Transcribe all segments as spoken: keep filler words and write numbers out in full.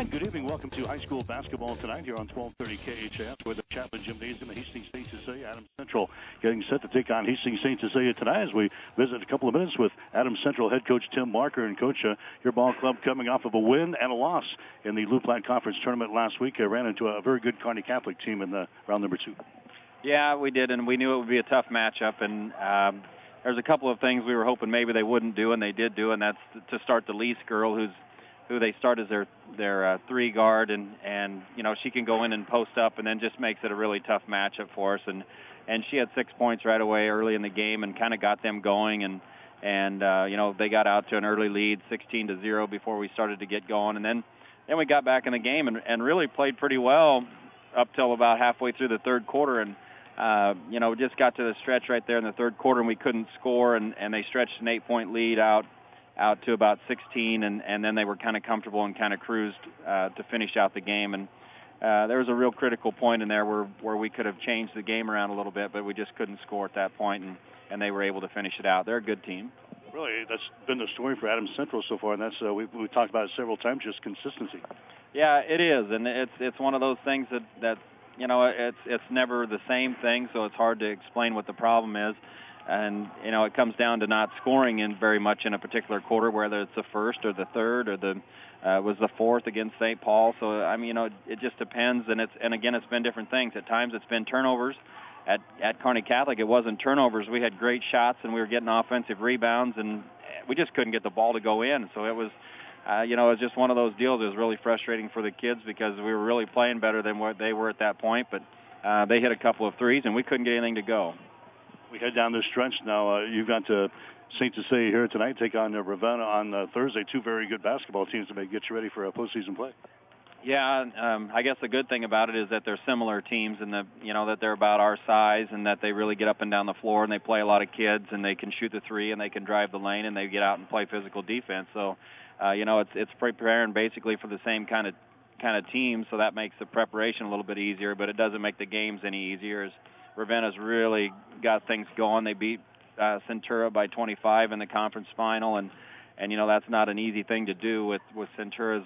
And good evening. Welcome to high school basketball tonight here on twelve thirty K H S with the Chapman Gymnasium at Hastings Saint Cecilia. Adams Central getting set to take on Hastings Saint Cecilia tonight as we visit a couple of minutes with Adams Central head coach Tim Marker. And, Coach, uh, your ball club coming off of a win and a loss in the Loup Platte Conference tournament last week. Uh, ran into a very good Kearney Catholic team in the round number two. Yeah, we did, and we knew it would be a tough matchup. And um, there's a couple of things we were hoping maybe they wouldn't do, and they did do, and that's to start the Lease girl, who's who they start as their their uh, three guard, and and you know she can go in and post up, and then just makes it a really tough matchup for us. And and she had six points right away early in the game, and kind of got them going. And and uh, you know they got out to an early lead, sixteen to zero, before we started to get going. And then then we got back in the game and and really played pretty well up till about halfway through the third quarter. And uh, you know just got to the stretch right there in the third quarter, and we couldn't score. And and they stretched an eight point lead out. out to about sixteen, and, and then they were kind of comfortable and kind of cruised uh, to finish out the game. And uh, there was a real critical point in there where, where we could have changed the game around a little bit, but we just couldn't score at that point, and, and they were able to finish it out. They're a good team. Really, that's been the story for Adams Central so far, and that's uh, we we talked about it several times, just consistency. Yeah, it is, and it's it's one of those things that, that you know, it's it's never the same thing, so it's hard to explain what the problem is. And, you know, it comes down to not scoring in very much in a particular quarter, whether it's the first or the third or the uh, was the fourth against Saint Paul. So, I mean, you know, it just depends. And, it's and again, it's been different things. At times it's been turnovers. At, at Kearney Catholic, it wasn't turnovers. We had great shots, and we were getting offensive rebounds, and we just couldn't get the ball to go in. So it was, uh, you know, it was just one of those deals. It was really frustrating for the kids because we were really playing better than what they were at that point. But uh, they hit a couple of threes, and we couldn't get anything to go. We head down this stretch now. Uh, you've got to Saint Cecilia here tonight, take on uh, Ravenna on uh, Thursday. Two very good basketball teams to make, get you ready for a postseason play. Yeah, um, I guess the good thing about it is that they're similar teams, and that you know that they're about our size, and that they really get up and down the floor, and they play a lot of kids, and they can shoot the three, and they can drive the lane, and they get out and play physical defense. So, uh, you know, it's it's preparing basically for the same kind of kind of team. So that makes the preparation a little bit easier, but it doesn't make the games any easier. As Ravenna's really got things going. They beat uh, Centura by twenty-five in the conference final, and, and you know that's not an easy thing to do with, with Centura's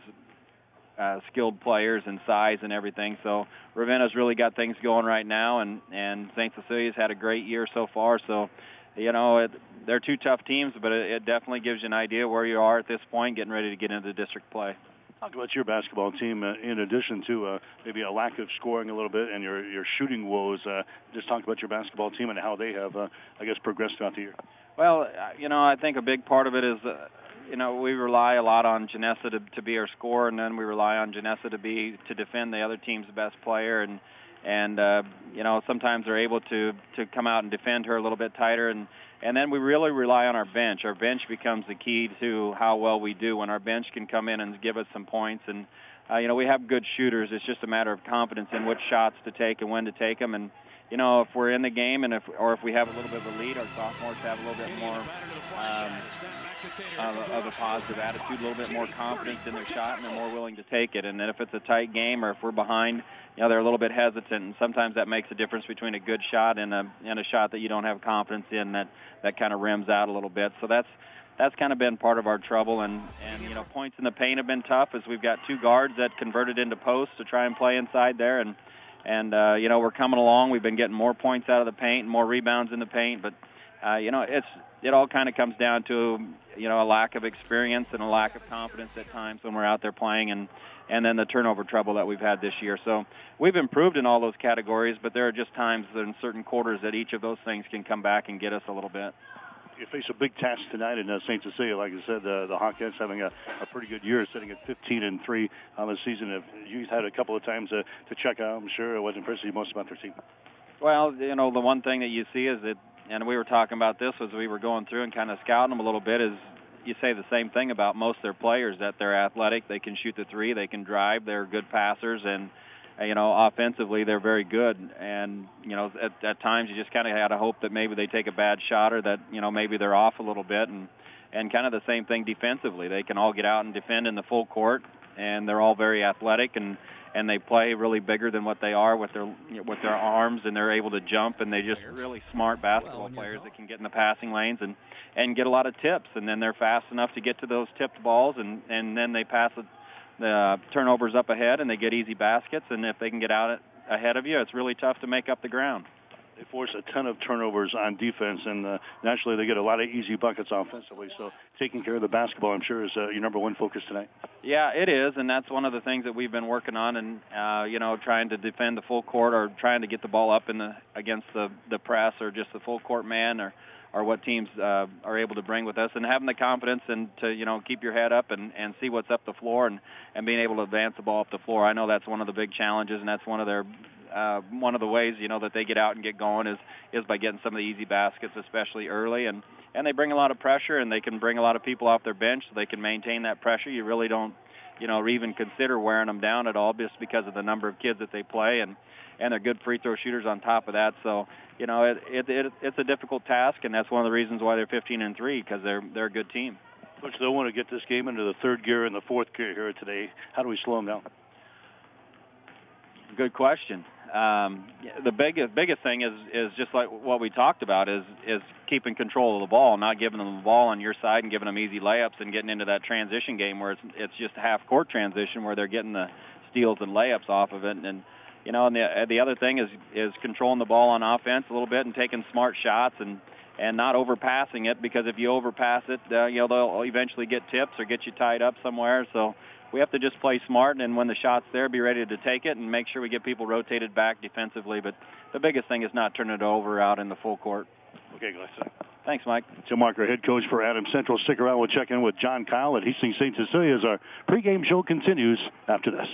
uh, skilled players and size and everything. So Ravenna's really got things going right now, and, and Saint Cecilia's had a great year so far. So, you know, it, they're two tough teams, but it, it definitely gives you an idea where you are at this point, getting ready to get into district play. Talk about your basketball team uh, in addition to uh, maybe a lack of scoring a little bit and your your shooting woes. Uh, just talk about your basketball team and how they have, uh, I guess, progressed throughout the year. Well, you know, I think a big part of it is, uh, you know, we rely a lot on Janessa to, to be our scorer, and then we rely on Janessa to be to defend the other team's best player, and and uh, you know sometimes they're able to to come out and defend her a little bit tighter, and. And then we really rely on our bench. Our bench becomes the key to how well we do. When our bench can come in and give us some points, and uh, you know we have good shooters. It's just a matter of confidence in which shots to take and when to take them. And you know if we're in the game, and if or if we have a little bit of a lead, our sophomores have a little bit more um, of, a, of a positive attitude, a little bit more confidence in their shot, and they're more willing to take it. And then if it's a tight game or if we're behind, you know, they're a little bit hesitant, and sometimes that makes a difference between a good shot and a and a shot that you don't have confidence in that, that kind of rims out a little bit. So that's that's kind of been part of our trouble, and, and you know, points in the paint have been tough as we've got two guards that converted into posts to try and play inside there, and and uh, you know we're coming along. We've been getting more points out of the paint, more rebounds in the paint, but uh, you know it's it all kind of comes down to you know a lack of experience and a lack of confidence at times when we're out there playing, and. and then the turnover trouble that we've had this year. So we've improved in all those categories, but there are just times in certain quarters that each of those things can come back and get us a little bit. You face a big task tonight in uh, Saint Cecilia. Like I said, uh, the Hawkettes having a, a pretty good year, sitting at fifteen and three on the season. If you had a couple of times uh, to check out, I'm sure it was impressive most about their team. Well, you know, the one thing that you see is that, and we were talking about this as we were going through and kind of scouting them a little bit, is you say the same thing about most of their players, that they're athletic, they can shoot the three, they can drive, they're good passers, and, you know, offensively they're very good. And, you know, at, at times you just kind of had a hope that maybe they take a bad shot or that, you know, maybe they're off a little bit. And, and kind of the same thing defensively. They can all get out and defend in the full court, and they're all very athletic, and, and they play really bigger than what they are with their with their arms, and they're able to jump, and they're just really smart basketball players that can get in the passing lanes and, and get a lot of tips, and then they're fast enough to get to those tipped balls, and, and then they pass it the turnovers up ahead and they get easy baskets, and if they can get out ahead of you, it's really tough to make up the ground. They force a ton of turnovers on defense, and uh, naturally they get a lot of easy buckets offensively. So taking care of the basketball, I'm sure, is uh, your number one focus tonight. Yeah, it is, and that's one of the things that we've been working on, and uh, you know, trying to defend the full court or trying to get the ball up in the against the the press or just the full court man or. or what teams uh, are able to bring with us, and having the confidence and to, you know, keep your head up and, and see what's up the floor and, and being able to advance the ball up the floor. I know that's one of the big challenges, and that's one of their uh, one of the ways, you know, that they get out and get going is is by getting some of the easy baskets, especially early, and, and they bring a lot of pressure, and they can bring a lot of people off their bench so they can maintain that pressure. You really don't, you know, even consider wearing them down at all just because of the number of kids that they play, and and they're good free throw shooters on top of that. So, you know, it, it, it it's a difficult task, and that's one of the reasons why they're fifteen and three, because they're they're a good team. Coach, they'll want to get this game into the third gear and the fourth gear here today. How do we slow them down? Good question. Um, the biggest biggest thing is is just like what we talked about is is keeping control of the ball, not giving them the ball on your side and giving them easy layups and getting into that transition game where it's it's just a half court transition where they're getting the steals and layups off of it. And, and you know, and the the other thing is is controlling the ball on offense a little bit and taking smart shots and and not overpassing it, because if you overpass it, uh, you know, they'll eventually get tips or get you tied up somewhere. So we have to just play smart, and when the shot's there, be ready to take it and make sure we get people rotated back defensively. But the biggest thing is not turning it over out in the full court. Okay, guys. Thanks, Mike. Jim Marker, head coach for Adams Central. Stick around. We'll check in with John Kyle at Hastings Saint Cecilia as our pregame show continues after this.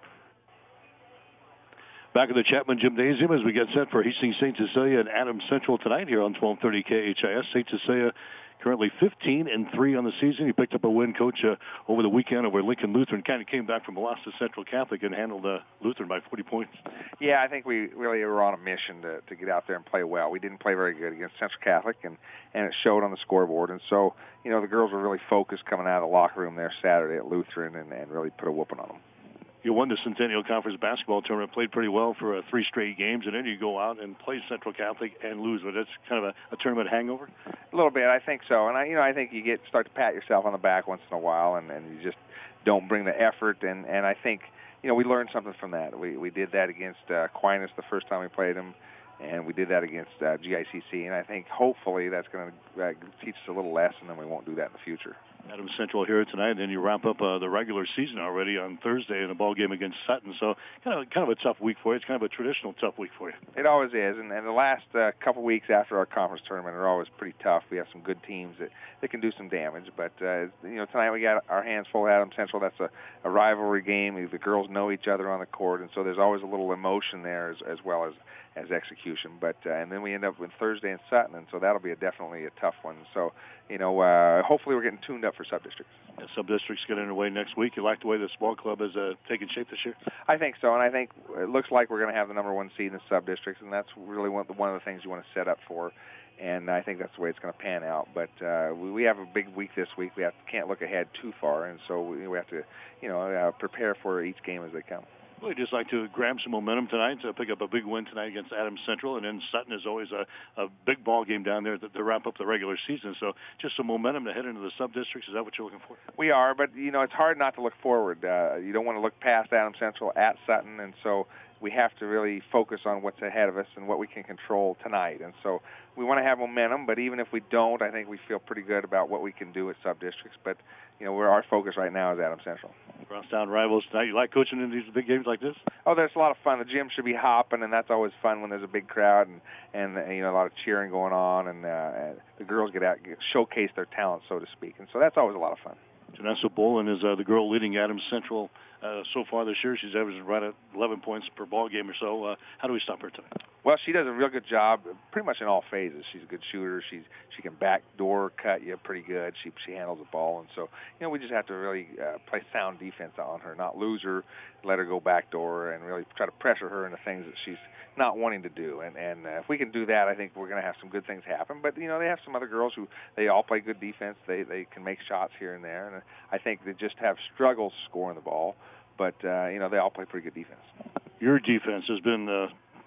Back at the Chapman Gymnasium as we get set for Hastings Saint Cecilia and Adams Central tonight here on twelve thirty K H I S. Saint Cecilia currently fifteen and three on the season. He picked up a win, Coach, uh, over the weekend over Lincoln Lutheran. Kind of came back from a loss to Central Catholic and handled uh, Lutheran by forty points. Yeah, I think we really were on a mission to, to get out there and play well. We didn't play very good against Central Catholic, and, and it showed on the scoreboard. And so, you know, the girls were really focused coming out of the locker room there Saturday at Lutheran and, and really put a whooping on them. You won the Centennial Conference basketball tournament, played pretty well for uh, three straight games, and then you go out and play Central Catholic and lose. But that's kind of a, a tournament hangover? A little bit, I think so. And, I, you know, I think you get start to pat yourself on the back once in a while, and, and you just don't bring the effort. And, and I think, you know, we learned something from that. We we did that against uh, Aquinas the first time we played them, and we did that against uh, G I C C. And I think hopefully that's going to uh, teach us a little lesson, and we won't do that in the future. Adams Central here tonight, and then you wrap up uh, the regular season already on Thursday in a ball game against Sutton. So kind of kind of a tough week for you. It's kind of a traditional tough week for you. It always is, and, and the last uh, couple weeks after our conference tournament are always pretty tough. We have some good teams that, that can do some damage, but uh, you know, tonight we got our hands full at Adams Central. That's a, a rivalry game. The girls know each other on the court, and so there's always a little emotion there as, as well as as execution. But uh, and then we end up with Thursday in Sutton, and so that'll be a, definitely a tough one. So you know, uh, hopefully we're getting tuned up for sub-districts. Yeah, sub-districts get underway next week. You like the way this ball club is uh, taking shape this year? I think so, and I think it looks like we're going to have the number one seed in the sub-districts, and that's really one of the, one of the things you want to set up for. And I think that's the way it's going to pan out. But uh, we, we have a big week this week. We have, can't look ahead too far, and so we, we have to, you know, uh, prepare for each game as they come. We'd just like to grab some momentum tonight to pick up a big win tonight against Adams Central, and then Sutton is always a, a big ball game down there to, to wrap up the regular season. So just some momentum to head into the sub-districts. Is that what you're looking for? We are, but, you know, it's hard not to look forward. Uh, you don't want to look past Adams Central at Sutton, and so we have to really focus on what's ahead of us and what we can control tonight. And so we want to have momentum, but even if we don't, I think we feel pretty good about what we can do at sub-districts. But, you know, where our focus right now is Adams Central. Crosstown rivals tonight. You like coaching in these big games like this? Oh, there's a lot of fun. The gym should be hopping, and that's always fun when there's a big crowd and, and you know, a lot of cheering going on, and, uh, and the girls get out, get, showcase their talent, so to speak. And so that's always a lot of fun. Janessa Bolin is uh, the girl leading Adams Central uh, so far this year. She's averaging right at eleven points per ball game or so. Uh, how do we stop her tonight? Well, she does a real good job, pretty much in all phases. She's a good shooter. She's she can backdoor cut you pretty good. She she handles the ball, and so you know we just have to really uh, play sound defense on her, not lose her, let her go backdoor, and really try to pressure her into things that she's not wanting to do. And and uh, if we can do that, I think we're going to have some good things happen. But you know they have some other girls who they all play good defense. They they can make shots here and there, and I think they just have struggles scoring the ball. But uh, you know they all play pretty good defense. Your defense has been uh,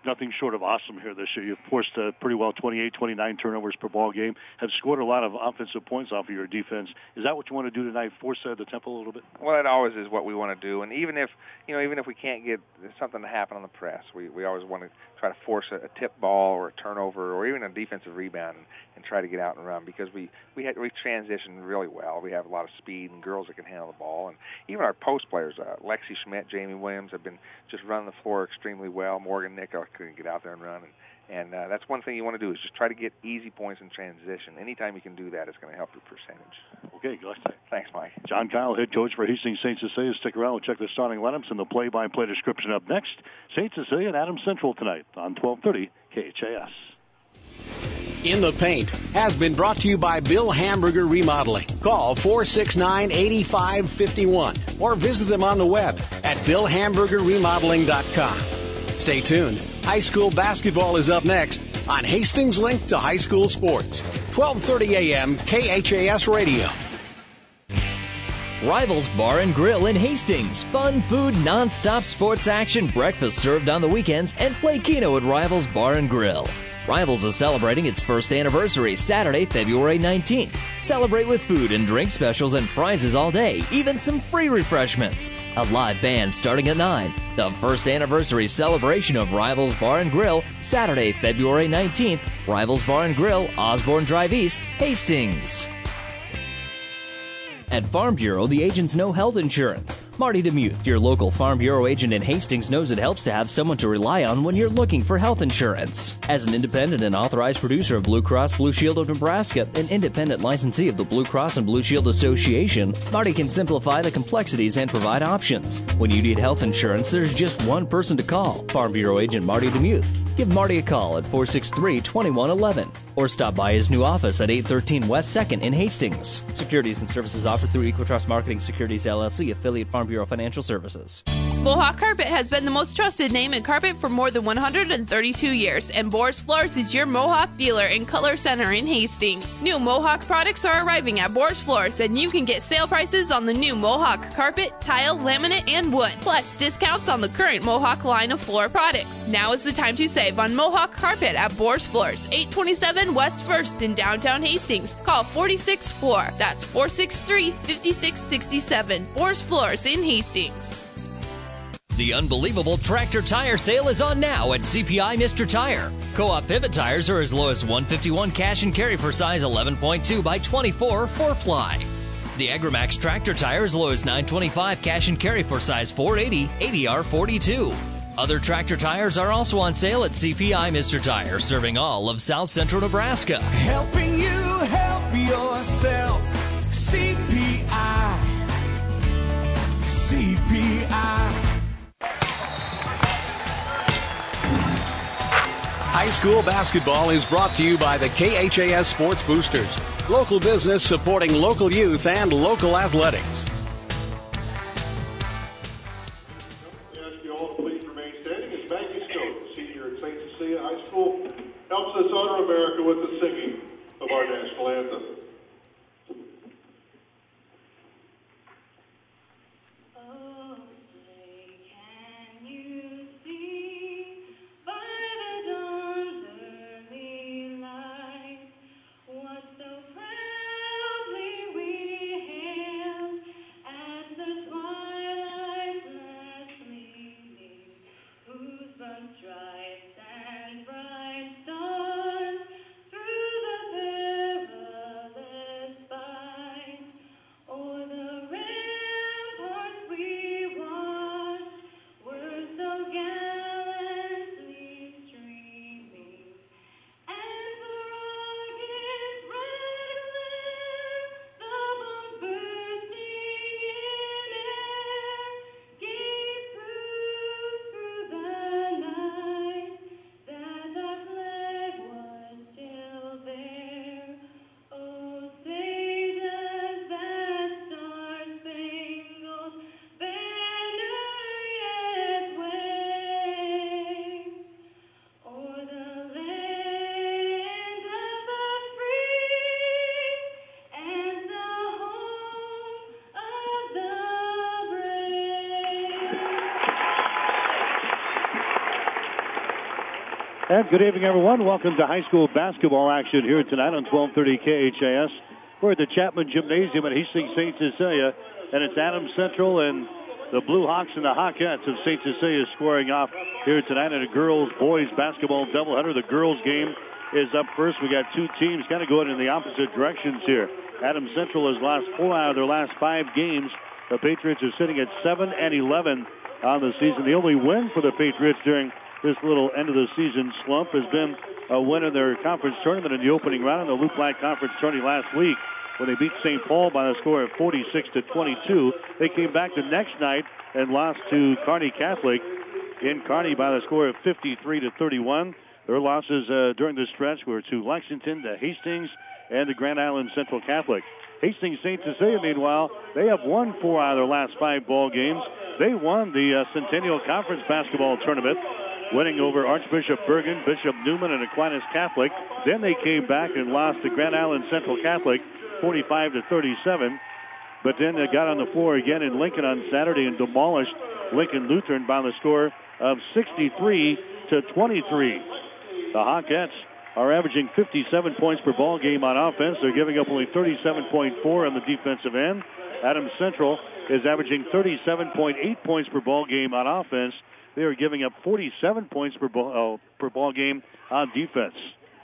nothing short of awesome here this year. You've forced uh, pretty well twenty-eight, twenty-nine turnovers per ball game, have scored a lot of offensive points off of your defense. Is that what you want to do tonight, force uh, the tempo a little bit? Well, it always is what we want to do. And even if, you know, even if we can't get something to happen on the press, we, we always want to try to force a, a tip ball or a turnover or even a defensive rebound and, and try to get out and run, because we, we, had, we transition really well. We have a lot of speed and girls that can handle the ball. And even our post players, uh, Lexi Schmidt, Jamie Williams, have been just running the floor extremely well. Morgan Nick couldn't get out there and run. And, and uh, that's one thing you want to do is just try to get easy points in transition. Anytime you can do that, it's going to help your percentage. Okay, good luck. Thanks, Mike. John Kyle, head coach for Hastings Saint Cecilia. Stick around. We'll check the starting lineups and the play-by-play description up next. Saint Cecilia and Adams Central tonight on twelve thirty K H A S. In the Paint has been brought to you by Bill Hamburger Remodeling. Call four six nine, eight five five one or visit them on the web at bill hamburger remodeling dot com. Stay tuned. High school basketball is up next on Hastings Link to High School Sports. twelve thirty a.m. K H A S Radio. Rivals Bar and Grill in Hastings. Fun food, non-stop sports action, breakfast served on the weekends, and play Keno at Rivals Bar and Grill. Rivals is celebrating its first anniversary Saturday, February nineteenth. Celebrate with food and drink specials and prizes all day, even some free refreshments. A live band starting at nine. The first anniversary celebration of Rivals Bar and Grill, Saturday, February nineteenth. Rivals Bar and Grill, Osborne Drive East, Hastings. At Farm Bureau, the agents know health insurance. Marty DeMuth, your local Farm Bureau agent in Hastings, knows it helps to have someone to rely on when you're looking for health insurance. As an independent and authorized producer of Blue Cross Blue Shield of Nebraska, an independent licensee of the Blue Cross and Blue Shield Association, Marty can simplify the complexities and provide options. When you need health insurance, there's just one person to call, Farm Bureau agent Marty DeMuth. Give Marty a call at four six three, two one one one or stop by his new office at eight thirteen West second in Hastings. Securities and services offered through Equitrust Marketing Securities, L L C, affiliate Farm Bureau Financial Services. Mohawk Carpet has been the most trusted name in carpet for more than one hundred thirty-two years, and Boers Floors is your Mohawk dealer and color center in Hastings. New Mohawk products are arriving at Boers Floors, and you can get sale prices on the new Mohawk carpet, tile, laminate, and wood, plus discounts on the current Mohawk line of floor products. Now is the time to save on Mohawk Carpet at Boers Floors, eight twenty-seven West first in downtown Hastings. Call forty-six four. That's four six three, five six six seven. Boers Floors in Hastings. The unbelievable tractor tire sale is on now at C P I Mister Tire. Co-op pivot tires are as low as one fifty-one cash and carry for size eleven point two by twenty-four four-ply. The AgriMax tractor tire is low as nine twenty-five cash and carry for size four eighty, eighty R forty-two. Other tractor tires are also on sale at C P I Mister Tire, serving all of South Central Nebraska. Helping you help yourself. C P I. C P I. High school basketball is brought to you by the K H A S Sports Boosters. Local business supporting local youth and local athletics. Ask you all to please remain standing as Maggie Stokes, senior at Saint Cecilia High School, helps us honor America with the singing of our national anthem. Bright stars through the perilous And good evening, everyone. Welcome to high school basketball action here tonight on twelve thirty K H A S. We're at the Chapman Gymnasium at Hastings Saint Cecilia, and it's Adams Central and the Blue Hawks and the Hawkettes of Saint Cecilia squaring off here tonight in a girls-boys basketball doubleheader. The girls game is up first. We got two teams kind of going in the opposite directions here. Adams Central has lost four out of their last five games. The Patriots are sitting at seven and eleven on the season. The only win for the Patriots during this little end-of-the-season slump has been a win in their conference tournament in the opening round in the Loop Black Conference tourney last week when they beat Saint Paul by the score of forty-six to twenty-two. They came back the next night and lost to Kearney Catholic in Kearney by the score of fifty-three to thirty-one. Their losses uh, during this stretch were to Lexington, to Hastings, and to Grand Island Central Catholic. Hastings Saint Cecilia, meanwhile, they have won four out of their last five ball games. They won the uh, Centennial Conference basketball tournament, winning over Archbishop Bergen, Bishop Newman, and Aquinas Catholic. Then they came back and lost to Grand Island Central Catholic, forty-five to thirty-seven. But then they got on the floor again in Lincoln on Saturday and demolished Lincoln Lutheran by the score of sixty-three to twenty-three. The Hawkettes are averaging fifty-seven points per ball game on offense. They're giving up only thirty-seven point four on the defensive end. Adams Central is averaging thirty-seven point eight points per ball game on offense. They are giving up forty-seven points per ball, uh, per ball game on defense.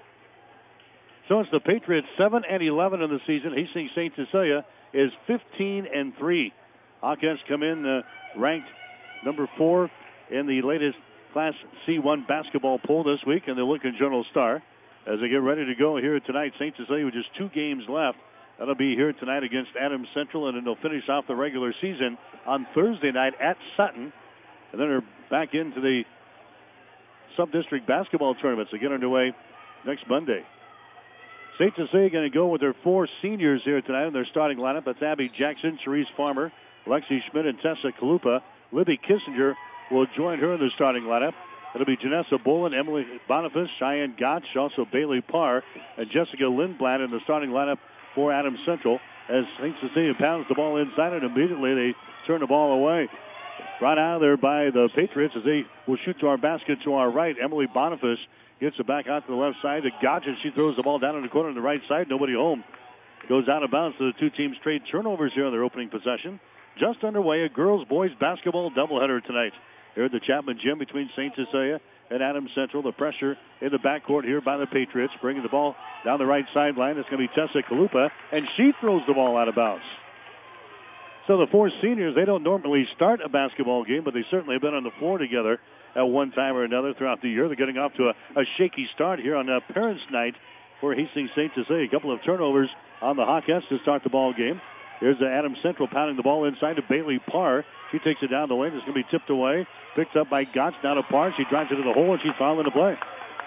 So it's the Patriots seven and eleven in the season. Hastings Saint Cecilia is fifteen and three. Hawkettes come in uh, ranked number four in the latest Class C one basketball poll this week in the Lincoln Journal-Star. As they get ready to go here tonight, Saint Cecilia with just two games left. That'll be here tonight against Adams Central, and then they'll finish off the regular season on Thursday night at Sutton. And then they're back into the sub-district basketball tournaments that get underway next Monday. Saint Cecilia going to go with their four seniors here tonight in their starting lineup. That's Abby Jackson, Cherise Farmer, Lexi Schmidt, and Tessa Kalupa. Libby Kissinger will join her in the starting lineup. It'll be Janessa Bolin, Emily Boniface, Cheyenne Gotch, also Bailey Parr, and Jessica Lindblad in the starting lineup for Adams Central. As Saint Cecilia pounds the ball inside, and immediately they turn the ball away. Right out of there by the Patriots as they will shoot to our basket to our right. Emily Boniface gets it back out to the left side to Gotch, and she throws the ball down in the corner on the right side. Nobody home. Goes out of bounds, so the two teams trade turnovers here on their opening possession. Just underway, a girls-boys basketball doubleheader tonight here at the Chapman Gym between Saint Cecilia and Adams Central. The pressure in the backcourt here by the Patriots, bringing the ball down the right sideline. It's going to be Tessa Kalupa, and she throws the ball out of bounds. So the four seniors, they don't normally start a basketball game, but they certainly have been on the floor together at one time or another throughout the year. They're getting off to a, a shaky start here on uh, Parents' Night for Hastings Saint Cecilia. A couple of turnovers on the Hawkettes to start the ball game. Here's the Adams Central pounding the ball inside to Bailey Parr. She takes it down the lane. It's going to be tipped away. Picked up by Gotch down to Parr. She drives it to the hole, and she's fouling the play.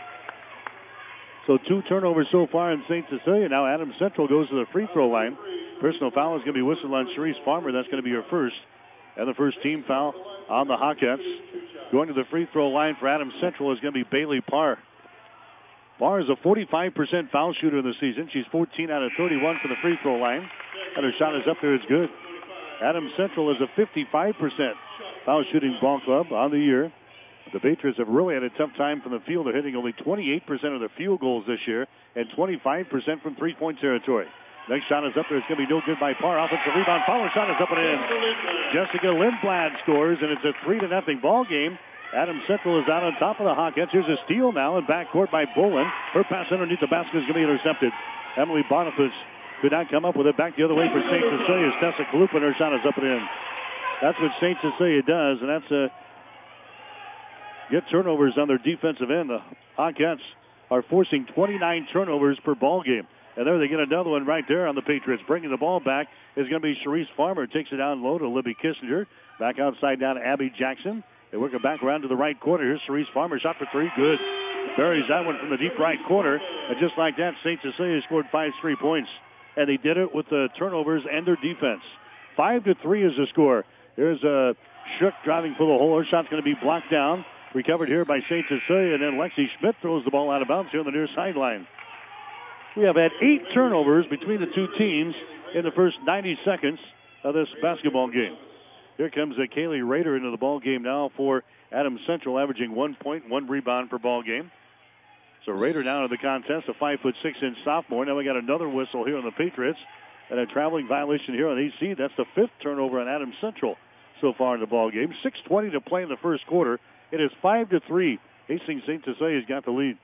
So two turnovers so far in Saint Cecilia. Now Adams Central goes to the free throw line. Personal foul is going to be whistled on Cherise Farmer. That's going to be her first. And the first team foul on the Hawkettes. Going to the free throw line for Adams Central is going to be Bailey Parr. Parr is a forty-five percent foul shooter in the season. She's fourteen out of thirty-one from the free throw line. And her shot is up there. It's good. Adams Central is a fifty-five percent foul shooting ball club on the year. The Patriots have really had a tough time from the field. They're hitting only twenty-eight percent of their field goals this year and twenty-five percent from three-point territory. Next shot is up there. It's going to be no good by Parr. Offensive rebound. Follow shot is up and in. Jessica Lindblad scores, and it's a three to nothing ball game. Adams Central is out on top of the Hawkettes. Here's a steal now in backcourt by Bolin. Her pass underneath the basket is going to be intercepted. Emily Boniface could not come up with it. Back the other way for Saint Cecilia. Tessa Kalupa, and her shot is up and in. That's what Saint Cecilia does, and that's a get turnovers on their defensive end. The Hawkettes are forcing twenty-nine turnovers per ball game. And there they get another one right there on the Patriots. Bringing the ball back is going to be Cherise Farmer. Takes it down low to Libby Kissinger. Back outside down to Abby Jackson. They work it back around to the right corner. Here's Cherise Farmer. Shot for three. Good. Buries that one from the deep right corner. And just like that, Saint Cecilia scored five straight points. And they did it with the turnovers and their defense. Five to three is the score. Here's uh, Shook driving for the hole. Her shot's going to be blocked down. Recovered here by Saint Cecilia. And then Lexi Schmidt throws the ball out of bounds here on the near sideline. We have had eight turnovers between the two teams in the first ninety seconds of this basketball game. Here comes uh, Kaylee Rader into the ball game now for Adams Central, averaging one point, one rebound per ball game. So Raider down in the contest, a five foot six inch sophomore. Now we got another whistle here on the Patriots and a traveling violation here on E C. That's the fifth turnover on Adams Central so far in the ball game. six twenty to play in the first quarter. It is five to three. Hastings Saint Cecilia's got the lead.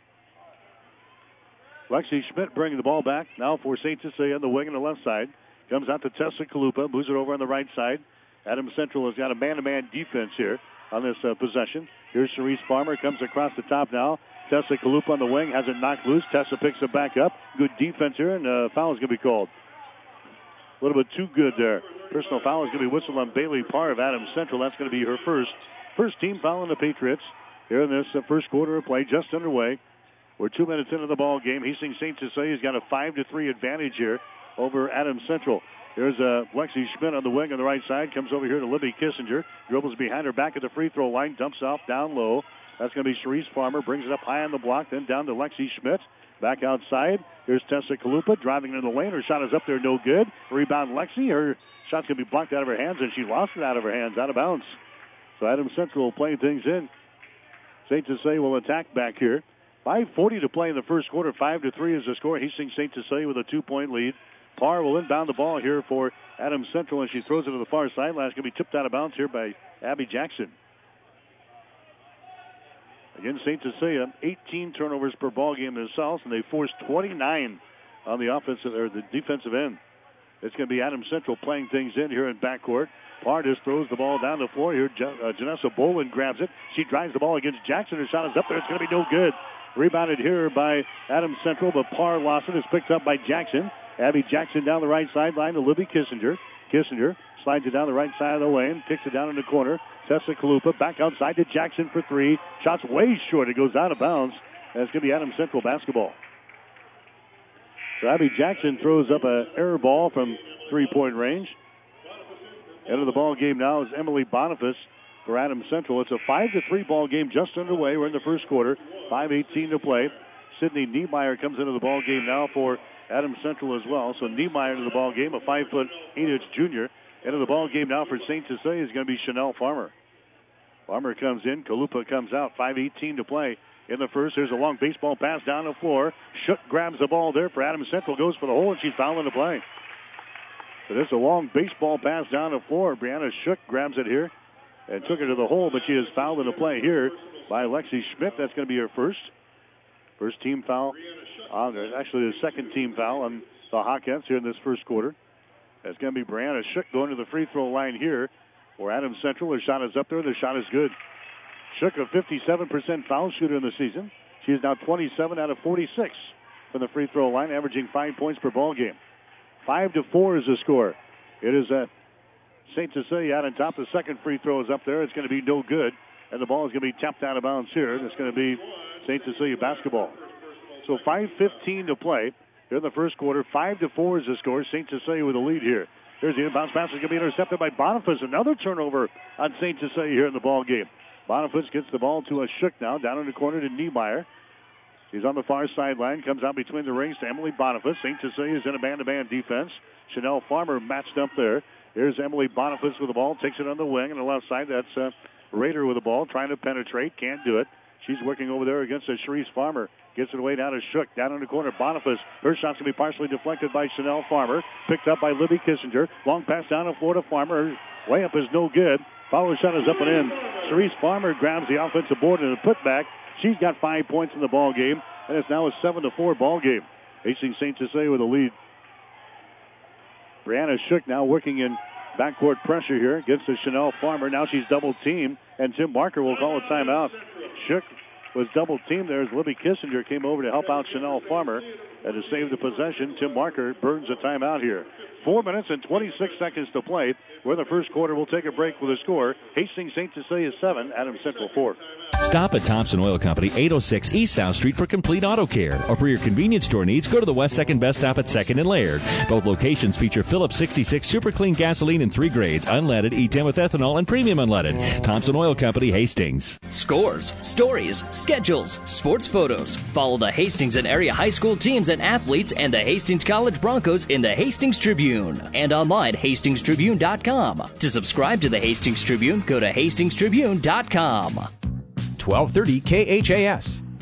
Lexi Schmidt bringing the ball back now for Saint Cecilia on the wing on the left side. Comes out to Tessa Kalupa, moves it over on the right side. Adams Central has got a man-to-man defense here on this uh, possession. Here's Cerise Farmer, comes across the top now. Tessa Kalupa on the wing, has it knocked loose. Tessa picks it back up. Good defense here, and uh, foul is going to be called. A little bit too good there. Personal foul is going to be whistled on Bailey Parr of Adams Central. That's going to be her first. First team foul on the Patriots here in this uh, first quarter of play, just underway. We're two minutes into the ball game. Hastings Saint Cecilia's got a five to three advantage here over Adams Central. Here's uh, Lexi Schmidt on the wing on the right side. Comes over here to Libby Kissinger. Dribbles behind her back at the free throw line. Dumps off down low. That's going to be Cerise Farmer. Brings it up high on the block. Then down to Lexi Schmidt. Back outside. Here's Tessa Kalupa driving into the lane. Her shot is up there. No good. Rebound Lexi. Her shot's going to be blocked out of her hands, and she lost it out of her hands. Out of bounds. So Adams Central playing things in. Saint Cecilia will attack back here. five forty to play in the first quarter. five to three is the score. Hastings Saint Cecilia with a two-point lead. Parr will inbound the ball here for Adams Central, and she throws it to the far sideline. It's going to be tipped out of bounds here by Abby Jackson. Again, Saint Cecilia, eighteen turnovers per ball game themselves, and they forced twenty-nine on the offensive or the defensive end. It's going to be Adams Central playing things in here in backcourt. Parr just throws the ball down the floor here. Uh, Janessa Bolin grabs it. She drives the ball against Jackson. Her shot is up there. It's going to be no good. Rebounded here by Adams Central, but Parr lost it. It's picked up by Jackson. Abby Jackson down the right sideline to Libby Kissinger. Kissinger slides it down the right side of the lane, kicks it down in the corner. Tessa Kalupa back outside to Jackson for three. Shot's way short. It goes out of bounds. And it's going to be Adams Central basketball. So Abby Jackson throws up an error ball from three-point range. End of the ball game now is Emily Boniface for Adams Central. It's a five to three ball game just underway. We're in the first quarter. five eighteen to play. Sydney Niemeyer comes into the ball game now for Adams Central as well. So Niemeyer into the ball game, a five foot eight inch junior. Into the ball game now for Saint Cecilia is going to be Chanel Farmer. Farmer comes in. Kalupa comes out. five eighteen to play in the first. There's a long baseball pass down the floor. Shook grabs the ball there for Adams Central. Goes for the hole, and she's fouling the play. So there's a long baseball pass down the floor. Brianna Shook grabs it here and took it to the hole, but she is fouled in the play here by Lexi Schmidt. That's going to be her first. First team foul. On, actually, the second team foul on the Hawkins here in this first quarter. That's going to be Brianna Shook going to the free throw line here for Adams Central. Her shot is up there. The shot is good. Shook, a fifty-seven percent foul shooter in the season. She is now twenty-seven out of forty-six from the free throw line, averaging five points per ball game. Five to four is the score. It is uh, Saint Cecilia out on top. The second free throw is up there. It's going to be no good, and the ball is going to be tapped out of bounds here. It's going to be Saint Cecilia basketball. So five fifteen to play here in the first quarter. Five to four is the score. Saint Cecilia with a lead here. Here's the inbounds pass. Is going to be intercepted by Boniface. Another turnover on Saint Cecilia here in the ball game. Boniface gets the ball to a Shook now, down in the corner to Niemeyer. He's on the far sideline, comes out between the rings to Emily Boniface. Saint Cecilia is in a man-to-man defense. Chanel Farmer matched up there. Here's Emily Boniface with the ball, takes it on the wing on the left side. That's uh, Rader with the ball, trying to penetrate, can't do it. She's working over there against a Cherise Farmer. Gets it away down to Shook, down in the corner. Boniface, her shot's going to be partially deflected by Chanel Farmer. Picked up by Libby Kissinger. Long pass down to Florida Farmer. Layup is no good. Follow shot is up and in. Cherise Farmer grabs the offensive board and a putback. She's got five points in the ball game, and it's now a seven to four ball game. Hastings Saint Cecilia with a lead. Brianna Shook now working in backcourt pressure here against the Chanel Farmer. Now she's double teamed, and Tim Marker will call a timeout. Shook was double teamed there as Libby Kissinger came over to help out Chanel Farmer. And to save the possession, Tim Marker burns a timeout here. Four minutes and twenty-six seconds to play. We're in the first quarter. We'll take a break with a score. Hastings Saint Cecilia seven, Adams Central four. Stop at Thompson Oil Company, eight oh six East South Street for complete auto care. Or for your convenience store needs, go to the West second Best Stop at second and Laird. Both locations feature Phillips sixty-six Super Clean gasoline in three grades, unleaded, E ten with ethanol, and premium unleaded. Thompson Oil Company, Hastings. Scores, stories, schedules, sports photos. Follow the Hastings and area high school teams and athletes and the Hastings College Broncos in the Hastings Tribune. And online, hastings tribune dot com. To subscribe to the Hastings Tribune, go to hastings tribune dot com. twelve thirty K H A S.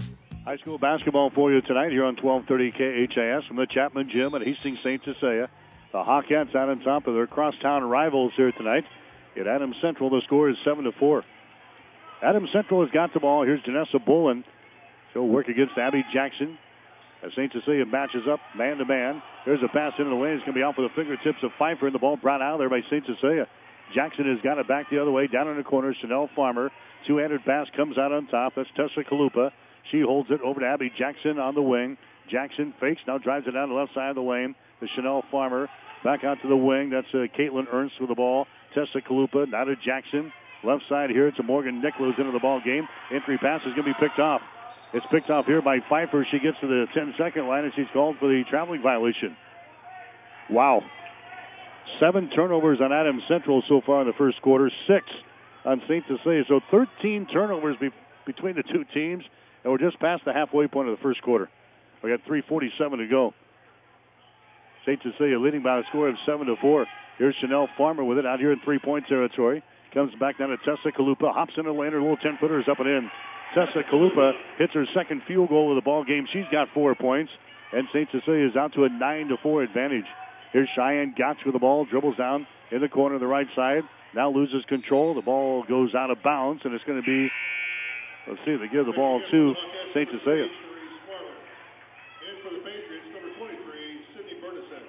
High school basketball for you tonight here on twelve thirty K H I S from the Chapman Gym at Hastings Saint Cecilia. The Hawkettes out on top of their crosstown rivals here tonight. At Adams Central, the score is seven to four. Adams Central has got the ball. Here's Janessa Bolin. She'll work against Abby Jackson as Saint Cecilia matches up man-to-man. There's a pass into the lane. It's going to be off with the fingertips of Pfeiffer, and the ball brought out there by Saint Cecilia. Jackson has got it back the other way, down in the corner. Chanel Farmer, two-handed pass comes out on top. That's Tessa Kalupa. She holds it over to Abby Jackson on the wing. Jackson fakes, now drives it down the left side of the lane to Chanel Farmer. Back out to the wing. That's uh, Caitlin Ernst with the ball. Tessa Kalupa, now to Jackson. Left side here, it's a Morgan Nicholas into the ball game. Entry pass is going to be picked off. It's picked off here by Pfeiffer. She gets to the ten-second line, and she's called for the traveling violation. Wow. Seven turnovers on Adams Central so far in the first quarter. Six on Saint Cecilia. So thirteen turnovers be- between the two teams. And we're just past the halfway point of the first quarter. We got three forty-seven to go. Saint Cecilia leading by a score of seven to four. Here's Chanel Farmer with it out here in three-point territory. Comes back down to Tessa Kalupa. Hops into the lane. Her little ten-footer is up and in. Tessa Kalupa hits her second field goal of the ball game. She's got four points. And Saint Cecilia is out to a nine to four advantage. Here's Cheyenne Gotch with the ball. Dribbles down in the corner of the right side. Now loses control. The ball goes out of bounds, and it's going to be... Let's see, they give the ball to Saint Cecilia. And for the Patriots, number twenty-three, Sydney Bernasek.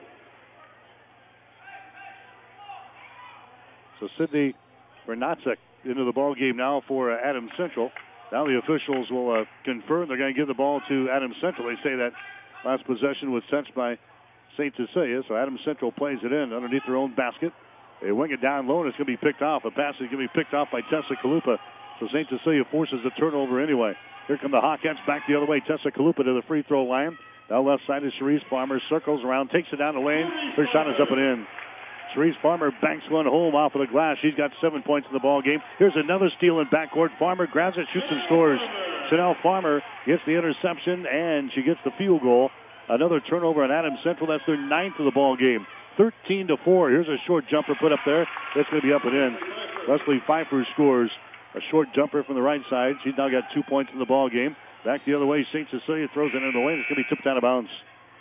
So Sydney Bernasek into the ball game now for uh, Adams Central. Now the officials will uh, confirm they're going to give the ball to Adams Central. They say that last possession was touched by Saint Cecilia, so Adams Central plays it in underneath their own basket. They wing it down low, and it's going to be picked off. A pass is going to be picked off by Tessa Kalupa. So Saint Cecilia forces the turnover anyway. Here come the Hawkettes back the other way. Tessa Kalupa to the free throw line. Now left side is Cherise Farmer. Circles around, takes it down the lane. Her shot is up and in. Cherise Farmer banks one home off of the glass. She's got seven points in the ball game. Here's another steal in backcourt. Farmer grabs it, shoots and scores. Chanel Farmer gets the interception, and she gets the field goal. Another turnover on Adams Central. That's their ninth of the ball game. thirteen to four. Here's a short jumper put up there. That's going to be up and in. Leslie Pfeiffer scores. A short jumper from the right side. She's now got two points in the ball game. Back the other way, Saint Cecilia throws it in the lane. It's going to be tipped out of bounds.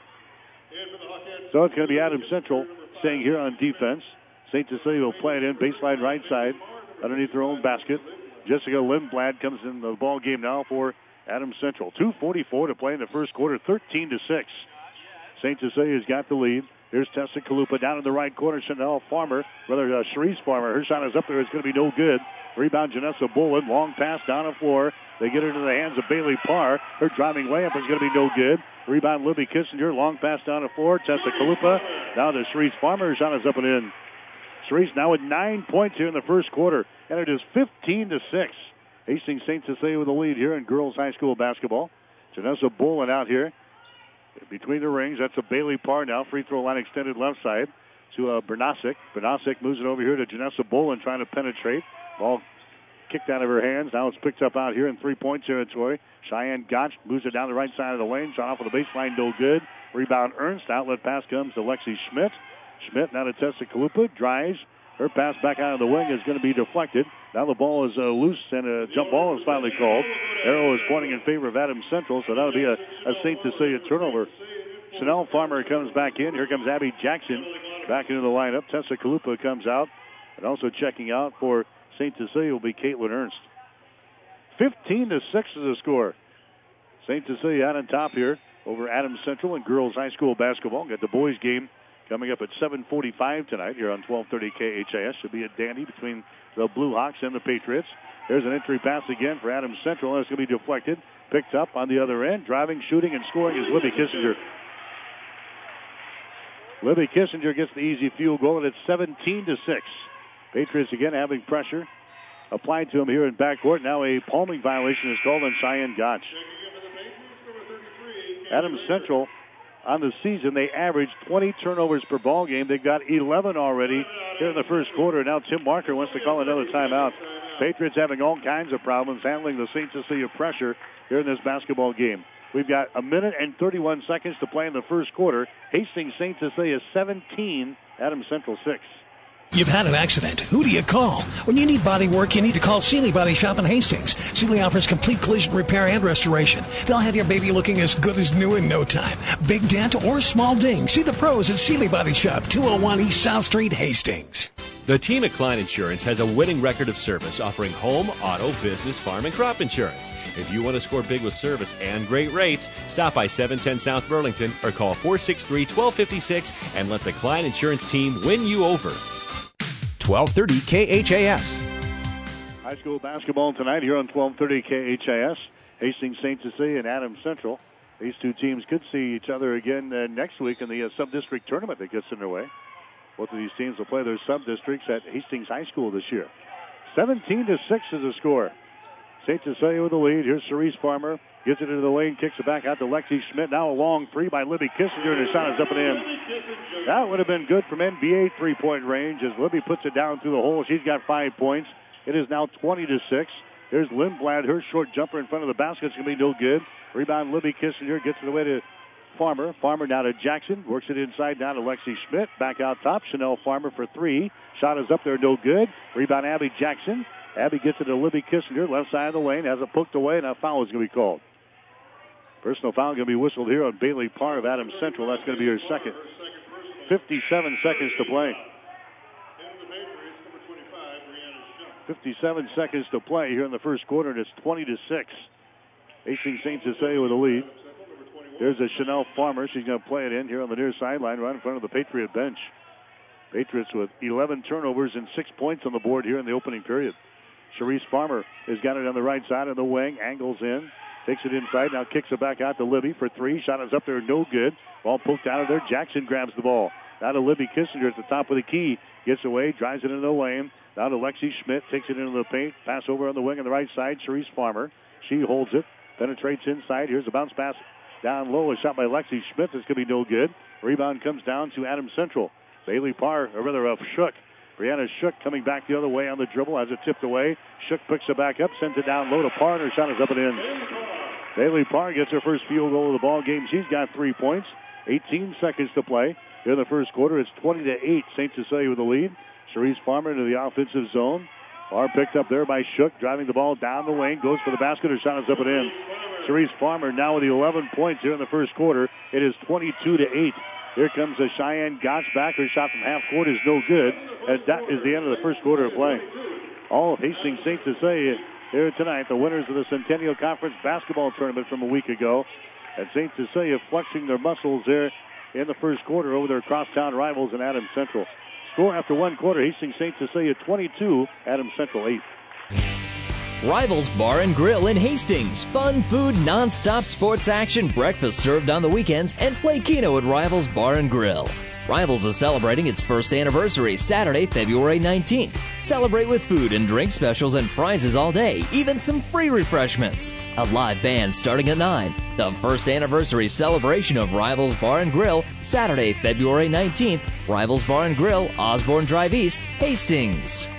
So it's going to be Adams Central staying here on defense. Saint Cecilia will play it in baseline right side underneath their own basket. Jessica Lindblad comes in the ball game now for Adams Central. two forty-four to play in the first quarter, thirteen to six. Saint Cecilia's got the lead. Here's Tessa Kalupa down in the right corner. Chanel Farmer, rather uh, Cherise Farmer. Her shot is up there. It's going to be no good. Rebound, Janessa Bolin. Long pass down the floor. They get her into the hands of Bailey Parr. Her driving layup is going to be no good. Rebound, Libby Kissinger. Long pass down the floor. Tessa Kalupa. Now to Cherise Farmer. Her shot is up and in. Cherise now with nine points here in the first quarter. And it is fifteen to six. Hastings Saint Cecilia with the lead here in girls high school basketball. Janessa Bolin out here between the rings. That's a Bailey Parr now. Free throw line extended left side to uh, Bernasek. Bernasek moves it over here to Janessa Bolin trying to penetrate. Ball kicked out of her hands. Now it's picked up out here in three-point territory. Cheyenne Gotch moves it down the right side of the lane. Shot off of the baseline, no good. Rebound Ernst. Outlet pass comes to Lexi Schmidt. Schmidt now to Tessa Kalupa. Drives. Her pass back out of the wing is going to be deflected. Now the ball is uh, loose, and a jump ball is finally called. Arrow is pointing in favor of Adams Central, so that'll be a, a Saint Cecilia turnover. Chanel Farmer comes back in. Here comes Abby Jackson back into the lineup. Tessa Kalupa comes out. And also checking out for Saint Cecilia will be Caitlin Ernst. fifteen to six is the score. Saint Cecilia out on top here over Adams Central in girls high school basketball. Got the boys game coming up at seven forty-five tonight here on twelve thirty K H I S. Should be a dandy between the Blue Hawks and the Patriots. There's an entry pass again for Adams Central, and it's going to be deflected. Picked up on the other end. Driving, shooting, and scoring is Libby Kissinger. Libby Kissinger gets the easy field goal, and it's seventeen to six. Patriots again having pressure applied to them here in backcourt. Now a palming violation is called on Cheyenne Gotch. Adams Central on the season, they average twenty turnovers per ball game. They've got eleven already here in the first quarter. Now Tim Marker wants to call another timeout. Patriots having all kinds of problems handling the Saint Cecilia pressure here in this basketball game. We've got a minute and thirty-one seconds to play in the first quarter. Hastings Saint Cecilia seventeen, Adams Central six. You've had an accident. Who do you call? When you need body work, you need to call Seeley Body Shop in Hastings. Seeley offers complete collision repair and restoration. They'll have your baby looking as good as new in no time. Big dent or small ding. See the pros at Seeley Body Shop, two oh one East South Street, Hastings. The team at Klein Insurance has a winning record of service, offering home, auto, business, farm, and crop insurance. If you want to score big with service and great rates, stop by seven ten South Burlington or call four six three, one two five six and let the Klein Insurance team win you over. twelve thirty K H A S. High school basketball tonight here on twelve thirty K H A S. Hastings Saint Cecilia and Adams Central. These two teams could see each other again uh, next week in the uh, sub-district tournament that gets underway. Both of these teams will play their sub-districts at Hastings High School this year. seventeen to six is the score. Saint Cecilia with the lead. Here's Cerise Farmer. Gets it into the lane, kicks it back out to Lexi Schmidt. Now a long three by Libby Kissinger, and her shot is up and in. That would have been good from N B A three-point range as Libby puts it down through the hole. She's got five points. It is now twenty to six. Here's Lindblad. Her short jumper in front of the basket is going to be no good. Rebound, Libby Kissinger gets it away to Farmer. Farmer now to Jackson. Works it inside down to Lexi Schmidt. Back out top. Chanel Farmer for three. Shot is up there, no good. Rebound, Abby Jackson. Abby gets it to Libby Kissinger. Left side of the lane. Has it poked away, and a foul is going to be called. Personal foul going to be whistled here on Bailey Parr of Adams Central. That's going to be her second. fifty-seven seconds to play. fifty-seven seconds to play here in the first quarter, and it's twenty to six. Hastings Saint Cecilia with the lead. There's a Chanel Farmer. She's going to play it in here on the near sideline right in front of the Patriot bench. Patriots with eleven turnovers and six points on the board here in the opening period. Cerise Farmer has got it on the right side of the wing. Angles in. Takes it inside. Now kicks it back out to Libby for three. Shot is up there. No good. Ball poked out of there. Jackson grabs the ball. Now to Libby Kissinger at the top of the key. Gets away. Drives it into the lane. Now to Lexi Schmidt. Takes it into the paint. Pass over on the wing on the right side. Cerise Farmer. She holds it. Penetrates inside. Here's a bounce pass down low. A shot by Lexi Schmidt. That's going to be no good. Rebound comes down to Adams Central. Bailey Parr, or rather of Shook. Brianna Shook coming back the other way on the dribble. Has it tipped away. Shook picks it back up. Sends it down low to Parr. And her shot is up and in. Bailey Parr gets her first field goal of the ball game. She's got three points. eighteen seconds to play. Here in the first quarter, it's twenty to eight. Saint Cecilia with the lead. Cerise Farmer into the offensive zone. Parr picked up there by Shook, driving the ball down the lane. Goes for the basket. Her shot is up and in. Cerise Farmer now with the eleven points here in the first quarter. It is twenty-two to eight. Here comes a Cheyenne Gotch back. Her shot from half court is no good. And that is the end of the first quarter of play. All of Hastings Saint Cecilia here tonight, the winners of the Centennial Conference basketball tournament from a week ago. And Saint Cecilia flexing their muscles there in the first quarter over their crosstown rivals in Adams Central. Score after one quarter, Hastings Saint Cecilia twenty-two, Adams Central eight. Rivals Bar and Grill in Hastings. Fun food, non-stop sports action, breakfast served on the weekends, and play Keno at Rivals Bar and Grill. Rivals is celebrating its first anniversary Saturday, February nineteenth. Celebrate with food and drink specials and prizes all day, even some free refreshments. A live band starting at nine. The first anniversary celebration of Rivals Bar and Grill, Saturday, February nineteenth. Rivals Bar and Grill, Osborne Drive East, Hastings.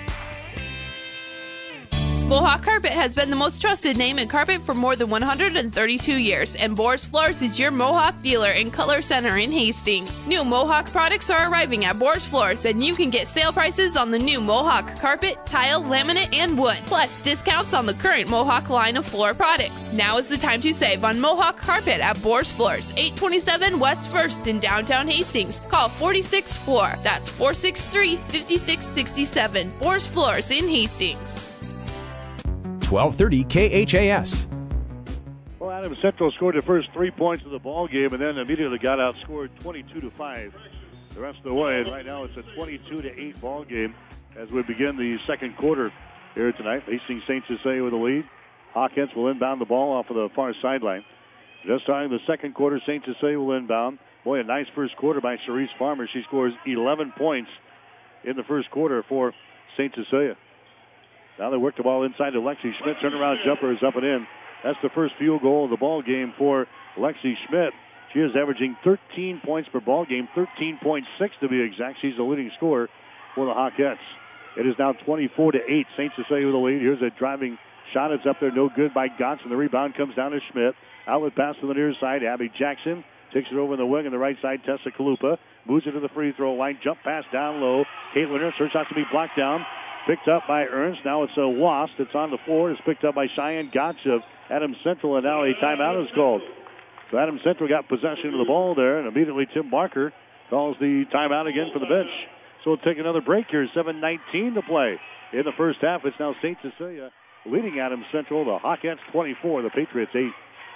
Mohawk Carpet has been the most trusted name in carpet for more than one hundred thirty-two years, and Boers Floors is your Mohawk dealer in Color Center in Hastings. New Mohawk products are arriving at Boers Floors, and you can get sale prices on the new Mohawk carpet, tile, laminate, and wood, plus discounts on the current Mohawk line of floor products. Now is the time to save on Mohawk Carpet at Boers Floors, eight twenty-seven West first in downtown Hastings. Call forty-sixth floor. That's four six three, five six six seven. Boers Floors in Hastings. twelve thirty K H A S. Well, Adams Central scored the first three points of the ball game and then immediately got outscored twenty-two to five the rest of the way. And right now it's a twenty-two to eight ball game as we begin the second quarter here tonight. Hastings Saint Cecilia with the lead. Hawkins will inbound the ball off of the far sideline. Just starting the second quarter, Saint Cecilia will inbound. Boy, a nice first quarter by Cerise Farmer. She scores eleven points in the first quarter for Saint Cecilia. Now they work the ball inside to Lexi Schmidt. Turnaround jumper is up and in. That's the first field goal of the ball game for Lexi Schmidt. She is averaging thirteen points per ball game, thirteen point six to be exact. She's the leading scorer for the Hawkettes. It is now twenty-four to eight. Saint Cecilia with the lead. Here's a driving shot. It's up there, no good by Gotts, and the rebound comes down to Schmidt. Outlet pass to the near side. Abby Jackson takes it over in the wing on the right side. Tessa Kalupa moves it to the free throw line. Jump pass down low. Caitlin Ernst turns out to be blocked down. Picked up by Ernst. Now it's a Wasp. It's on the floor. It's picked up by Cheyenne Gotch of Adams Central, and now a timeout is called. So Adams Central got possession of the ball there, and immediately Tim Barker calls the timeout again for the bench. So we'll take another break here. seven nineteen to play in the first half. It's now Saint Cecilia leading Adams Central. The Hawkettes twenty-four, the Patriots eight.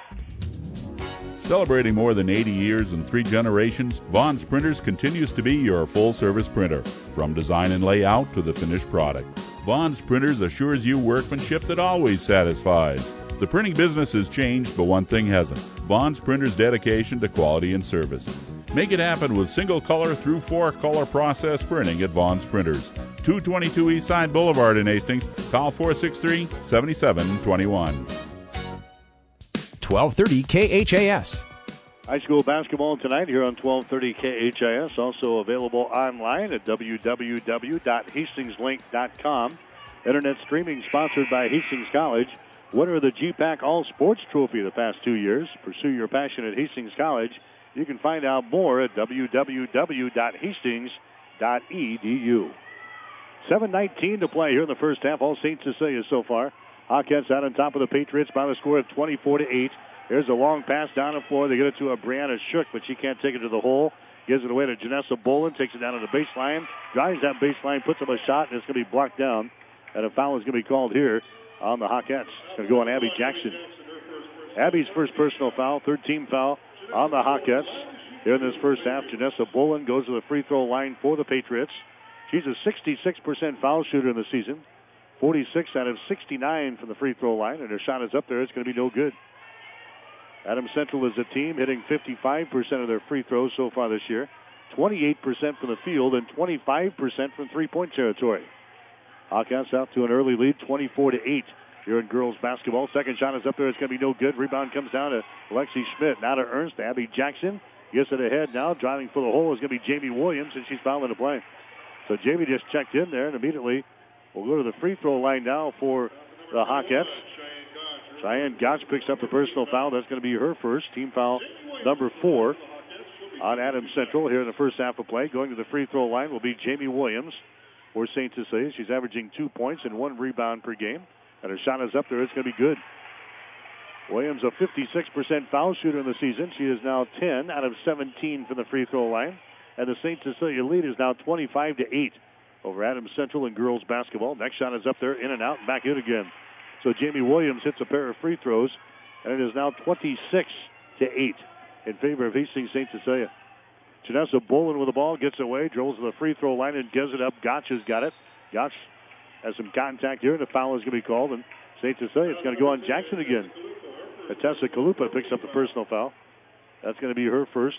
Celebrating more than eighty years and three generations, Vaughn's Printers continues to be your full-service printer, from design and layout to the finished product. Vaughn's Printers assures you workmanship that always satisfies. The printing business has changed, but one thing hasn't: Vaughn's Printers' dedication to quality and service. Make it happen with single-color through four-color process printing at Vaughn's Printers. two twenty-two East Side Boulevard in Hastings. Call four six three, seven seven two one. twelve thirty K H A S. High school basketball tonight here on twelve thirty K H I S. Also available online at w w w dot hastings link dot com. Internet streaming sponsored by Hastings College. Winner of the G PAC All Sports Trophy the past two years. Pursue your passion at Hastings College. You can find out more at w w w dot hastings dot e d u. seven nineteen to play here in the first half. All Saint Cecilia so far. Hawkettes out on top of the Patriots by the score of twenty-four to eight. There's a long pass down the floor. They get it to a Brianna Shook, but she can't take it to the hole. Gives it away to Janessa Bolin. Takes it down to the baseline. Drives that baseline, puts up a shot, and it's going to be blocked down. And a foul is going to be called here on the Hawkettes. It's going to go on Abby Jackson. Abby's first personal foul, third team foul on the Hawkettes. Here in this first half, Janessa Bolin goes to the free throw line for the Patriots. She's a sixty-six percent foul shooter in the season. forty-six out of sixty-nine from the free throw line, and her shot is up there. It's going to be no good. Adams Central is a team hitting fifty-five percent of their free throws so far this year, twenty-eight percent from the field, and twenty-five percent from three-point territory. Hawkeyes out to an early lead, twenty-four to eight here in girls basketball. Second shot is up there. It's going to be no good. Rebound comes down to Lexi Schmidt. Now to Ernst. Abby Jackson gets it ahead now. Driving for the hole is going to be Jamie Williams, and she's fouling the play. So Jamie just checked in there, and immediately we'll go to the free throw line now for the Hawkettes. Cheyenne Gotch picks up the personal foul. That's going to be her first. Team foul number four on Adams Central here in the first half of play. Going to the free throw line will be Jamie Williams for Saint Cecilia. She's averaging two points and one rebound per game. And her shot is up there. It's going to be good. Williams, a fifty-six percent foul shooter in the season. She is now ten out of seventeen from the free throw line. And the Saint Cecilia lead is now twenty-five to eight over Adams Central in girls basketball. Next shot is up there, in and out, and back in again. So Jamie Williams hits a pair of free throws, and it is now twenty-six to eight in favor of Hastings Saint Cecilia. Janessa Bolin with the ball, gets away, drills to the free throw line, and gives it up. Gotch has got it. Gotch has some contact here, and a foul is going to be called, and Saint Cecilia, it's going to go on Jackson again. Tessa Kalupa picks up the personal foul. That's going to be her first.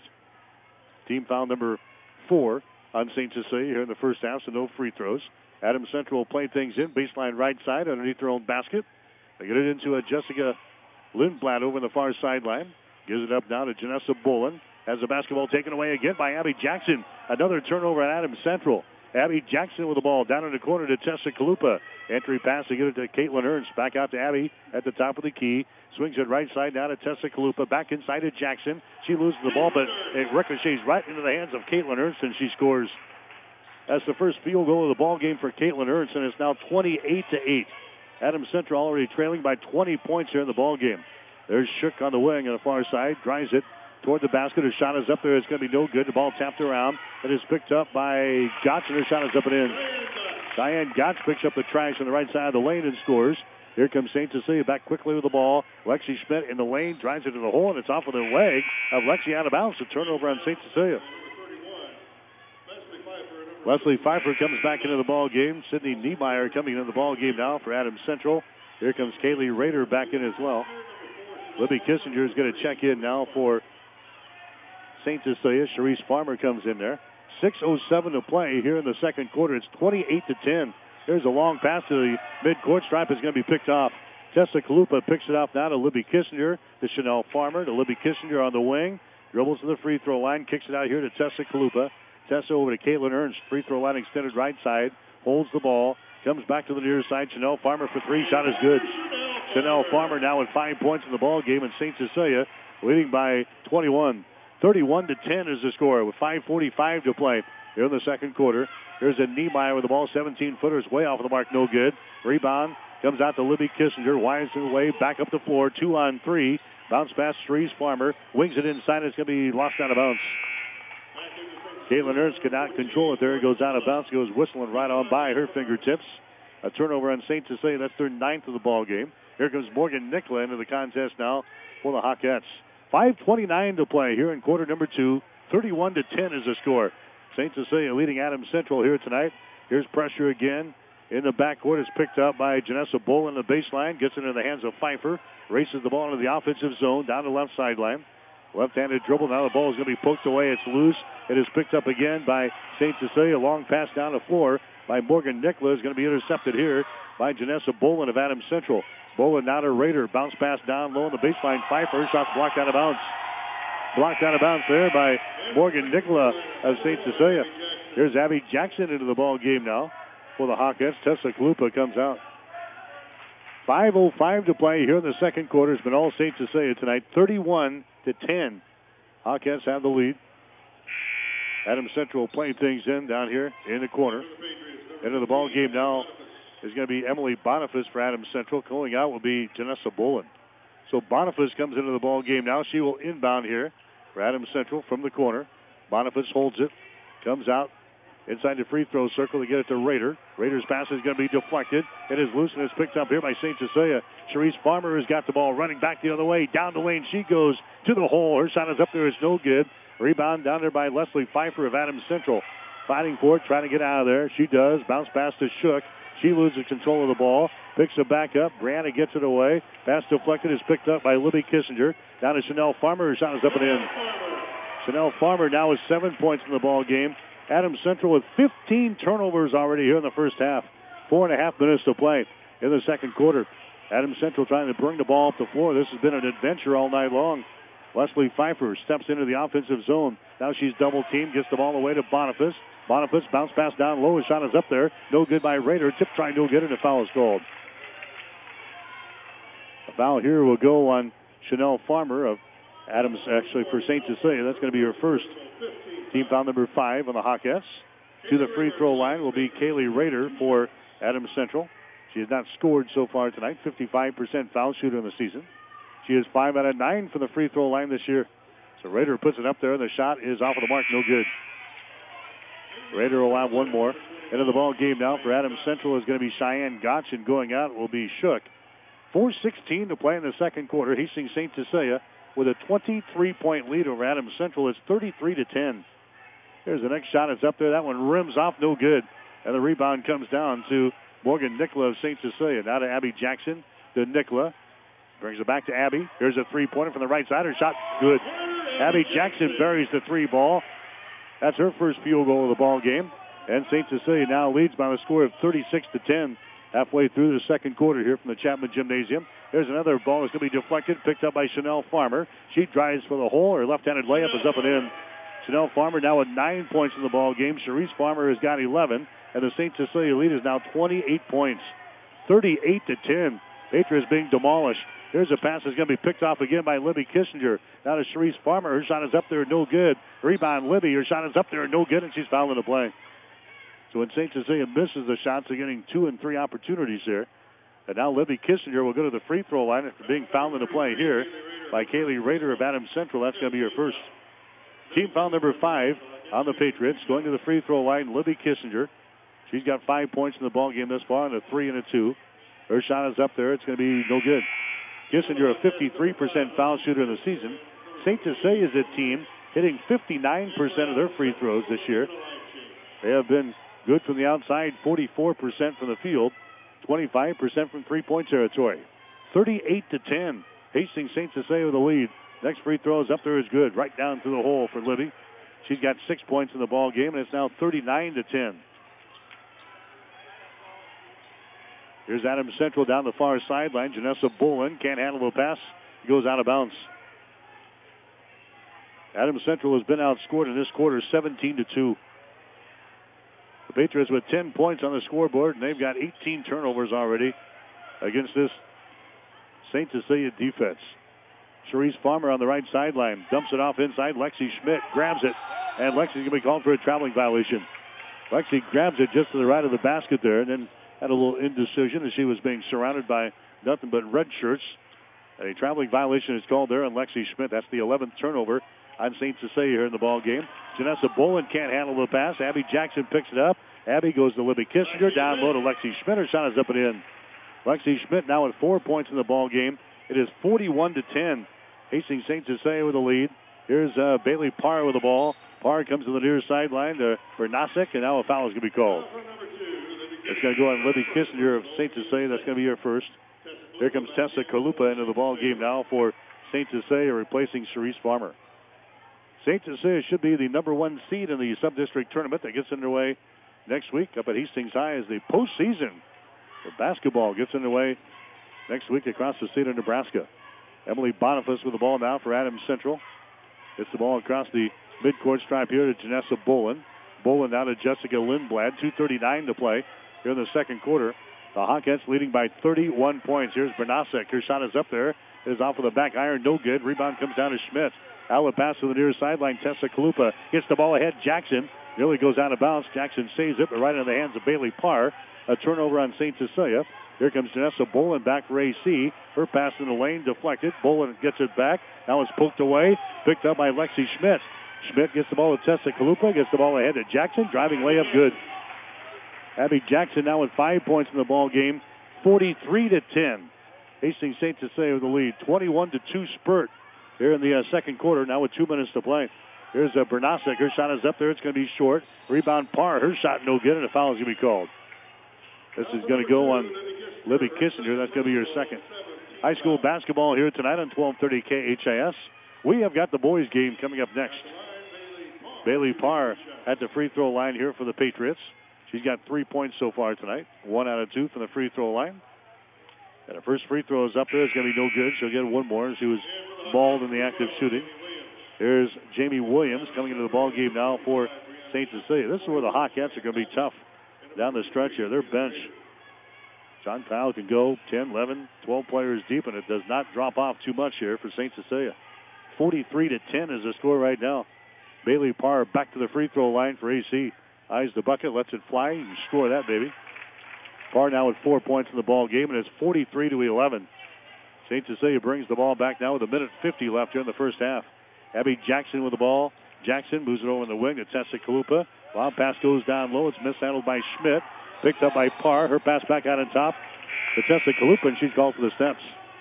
Team foul number four on Saint Cecilia here in the first half, so no free throws. Adams Central will play things in, baseline right side underneath their own basket. They get it into a Jessica Lindblad over on the far sideline. Gives it up now to Janessa Bolin. Has the basketball taken away again by Abby Jackson. Another turnover at Adams Central. Abby Jackson with the ball down in the corner to Tessa Kalupa. Entry pass to get it to Caitlin Ernst. Back out to Abby at the top of the key. Swings it right side down to Tessa Kalupa. Back inside to Jackson. She loses the ball, but it ricochets right into the hands of Caitlin Ernst, and she scores. That's the first field goal of the ball game for Caitlin Ernst, and it's now twenty-eight to eight. Adams Central already trailing by twenty points here in the ball game. There's Shook on the wing on the far side. Drives it toward the basket. Her shot is up there. It's going to be no good. The ball tapped around. It is picked up by Gotch, and her shot is up and in. Cheyenne Gotch picks up the trash on the right side of the lane and scores. Here comes Saint Cecilia back quickly with the ball. Lexi Schmidt in the lane, drives it to the hole, and it's off of the leg of Lexi out of bounds. A turnover on Saint Cecilia. Leslie Pfeiffer comes back into the ball game. Sydney Niemeyer coming into the ball game now for Adams Central. Here comes Kaylee Rader back in as well. Libby Kissinger is going to check in now for Saint Cecilia. Sharice Farmer comes in there. six oh seven to play here in the second quarter. It's twenty-eight to ten. There's a long pass to the mid-court stripe. Is going to be picked off. Tessa Kalupa picks it off now to Libby Kissinger, to Chanel Farmer, to Libby Kissinger on the wing. Dribbles to the free throw line, kicks it out here to Tessa Kalupa. Tessa over to Caitlin Ernst. Free throw line extended right side. Holds the ball. Comes back to the near side. Chanel Farmer for three. Shot is good. Chanel Farmer now with five points in the ball game, and Saint Cecilia leading by twenty-one. thirty-one to ten is the score with five forty-five to play here in the second quarter. Here's a Niemeyer with the ball, seventeen-footers way off of the mark, no good. Rebound comes out to Libby Kissinger, winds it away, back up the floor, two on three. Bounce pass, Cerise Farmer, wings it inside, it's going to be lost out of bounds. Caitlin Ernst cannot control it there. It goes out of bounds, goes whistling right on by her fingertips. A turnover on Saint Cecilia. That's their ninth of the ball game. Here comes Morgan Nicola into the contest now for the Hawkettes. five twenty-nine to play here in quarter number two. thirty-one to ten is the score. Saint Cecilia leading Adams Central here tonight. Here's pressure again in the backcourt. It's picked up by Janessa Bull in the baseline. Gets it into the hands of Pfeiffer. Races the ball into the offensive zone down the left sideline. Left-handed dribble. Now the ball is going to be poked away. It's loose. It is picked up again by Saint Cecilia. Long pass down the floor by Morgan Nicola is going to be intercepted here by Janessa Bolin of Adams Central. Bolin now to Raider. Bounce pass down low on the baseline. Pfeiffer. Shot blocked out of bounds. Blocked out of bounds there by Morgan Nicola of Saint Cecilia. Here's Abby Jackson into the ball game now for the Hawkettes. Tessa Kalupa comes out. five oh five to play here in the second quarter. It's been all Saint Cecilia tonight. thirty-one to ten. Hawkettes have the lead. Adams Central playing things in down here in the corner. Into the ball game now is going to be Emily Boniface for Adams Central. Going out will be Janessa Bolin. So Boniface comes into the ball game now. She will inbound here for Adams Central from the corner. Boniface holds it. Comes out inside the free throw circle to get it to Raider. Raider's pass is going to be deflected. It is loose and it's picked up here by Saint Cecilia. Cherise Farmer has got the ball running back the other way. Down the lane she goes to the hole. Her shot is up there. It's no good. Rebound down there by Leslie Pfeiffer of Adams Central. Fighting for it, trying to get out of there. She does. Bounce pass to Shook. She loses control of the ball. Picks it back up. Brianna gets it away. Pass deflected is picked up by Libby Kissinger. Down to Chanel Farmer. Her shot is up and in. Chanel Farmer now with seven points in the ball game. Adams Central with fifteen turnovers already here in the first half. Four and a half minutes to play in the second quarter. Adams Central trying to bring the ball up the floor. This has been an adventure all night long. Leslie Pfeiffer steps into the offensive zone. Now she's double teamed, gets the ball away to Boniface. Boniface bounce pass down low. His shot is up there. No good by Raider. Tip try no good, and a foul is called. A foul here will go on Chanel Farmer of Adams, actually for Saint Cecilia. That's going to be her first. Team foul number five on the Hawkettes. To the free throw line will be Kaylee Raider for Adams Central. She has not scored so far tonight. fifty-five percent foul shooter in the season. She is five out of nine from the free throw line this year. So Raider puts it up there, and the shot is off of the mark, no good. Raider will have one more. Into the ball game now for Adams Central is going to be Cheyenne Gotch, and going out will be Shook. four sixteen to play in the second quarter. Hastings Saint Cecilia with a twenty-three point lead over Adams Central. It's thirty-three to ten. Here's the next shot. It's up there. That one rims off, no good. And the rebound comes down to Morgan Nicola of Saint Cecilia. Now to Abby Jackson. To Nicola. Brings it back to Abby. Here's a three-pointer from the right side. Her shot good. Abby Jackson buries the three ball. That's her first field goal of the ball game. And Saint Cecilia now leads by a score of thirty-six to ten. Halfway through the second quarter here from the Chapman Gymnasium. There's another ball that's going to be deflected, picked up by Chanel Farmer. She drives for the hole. Her left-handed layup is up and in. Chanel Farmer now with nine points in the ball game. Cherise Farmer has got eleven. And the Saint Cecilia lead is now twenty-eight points. thirty-eight to ten. Patriots being demolished. Here's a pass that's going to be picked off again by Libby Kissinger. Now to Cherise Farmer. Her shot is up there, no good. Rebound, Libby. Her shot is up there, no good, and she's fouling the play. So when Saint Cecilia misses the shots, they're getting two and three opportunities here. And now Libby Kissinger will go to the free throw line after being fouled in the play here by Kaylee Raider of Adams Central. That's going to be her first. Team foul number five on the Patriots. Going to the free throw line, Libby Kissinger. She's got five points in the ball game thus far, and a three and a two. Her shot is up there. It's going to be no good. Kissinger, a fifty-three percent foul shooter in the season. Saint Cecilia is a team hitting fifty-nine percent of their free throws this year. They have been good from the outside, forty-four percent from the field, twenty-five percent from three-point territory. thirty-eight to ten. Hastings Saint Cecilia with the lead. Next free throw is up there is good. Right down through the hole for Libby. She's got six points in the ball game, and it's now thirty-nine to ten. Here's Adams Central down the far sideline. Janessa Bolin can't handle the pass. He goes out of bounds. Adams Central has been outscored in this quarter seventeen to two. The Patriots with ten points on the scoreboard, and they've got eighteen turnovers already against this Saint Cecilia defense. Cerise Farmer on the right sideline. Dumps it off inside. Lexi Schmidt grabs it. And Lexi's going to be called for a traveling violation. Lexi grabs it just to the right of the basket there and then had a little indecision as she was being surrounded by nothing but red shirts. A traveling violation is called there on Lexi Schmidt. That's the eleventh turnover on Saint Cecilia here in the ball game. Janessa Bolin can't handle the pass. Abby Jackson picks it up. Abby goes to Libby Kissinger. Down low to Lexi Schmidt. Her shot is up and in. Lexi Schmidt now with four points in the ball game. It is forty-one to ten. Hastings Saint Cecilia with the lead. Here's uh, Bailey Parr with the ball. Parr comes to the near sideline to Bernasek, and now a foul is going to be called. It's going to go on Libby Kissinger of Saint Cecilia. That's going to be her first. Here comes Tessa Kalupa into the ball game now for Saint Cecilia, replacing Cerise Farmer. Saint Cecilia should be the number one seed in the sub-district tournament that gets underway next week up at Hastings High as the postseason for basketball gets underway next week across the state of Nebraska. Emily Boniface with the ball now for Adams Central. Gets the ball across the midcourt stripe here to Janessa Bolin. Bolin now to Jessica Lindblad. two thirty-nine to play here in the second quarter. The Hawkettes leading by thirty-one points. Here's Bernasek. Her shot is up there. It is off of the back iron. No good. Rebound comes down to Schmidt. Outlet pass to the near sideline. Tessa Kalupa gets the ball ahead. Jackson nearly goes out of bounds. Jackson saves it, but right in the hands of Bailey Parr. A turnover on Saint Cecilia. Here comes Janessa Bolin back for A C. Her pass in the lane deflected. Bolin gets it back. Now it's poked away. Picked up by Lexi Schmidt. Schmidt gets the ball to Tessa Kalupa. Gets the ball ahead to Jackson. Driving layup good. Abby Jackson now with five points in the ball game. forty-three to ten. Hastings Saint Cecilia with the lead. twenty-one to two spurt here in the uh, second quarter. Now with two minutes to play. Here's uh, Bernasek. Her shot is up there. It's going to be short. Rebound Parr. Her shot no good, and a foul is going to be called. This is going to go on Libby Kissinger. That's going to be your second. High school basketball here tonight on twelve thirty K H I S. We have got the boys game coming up next. Bailey Parr at the free throw line here for the Patriots. She's got three points so far tonight. One out of two from the free throw line. And her first free throw is up there. It's going to be no good. She'll get one more. She was balled in the act of shooting. Here's Jamie Williams coming into the ball game now for Saint Cecilia. This is where the Hawkettes are going to be tough down the stretch here. Their bench, John Kyle can go ten, eleven, twelve players deep, and it does not drop off too much here for Saint Cecilia. forty-three to ten is the score right now. Bailey Parr back to the free throw line for A C. Eyes the bucket, lets it fly. You can score that, baby. Parr now with four points in the ball game, and it's forty-three to eleven. Saint Cecilia brings the ball back now with a minute fifty left here in the first half. Abby Jackson with the ball. Jackson moves it over in the wing to Tessa Kalupa. Lob pass goes down low. It's mishandled by Schmidt. Picked up by Parr. Her pass back out on top to Tessa Kalupa, and she's called for the steps.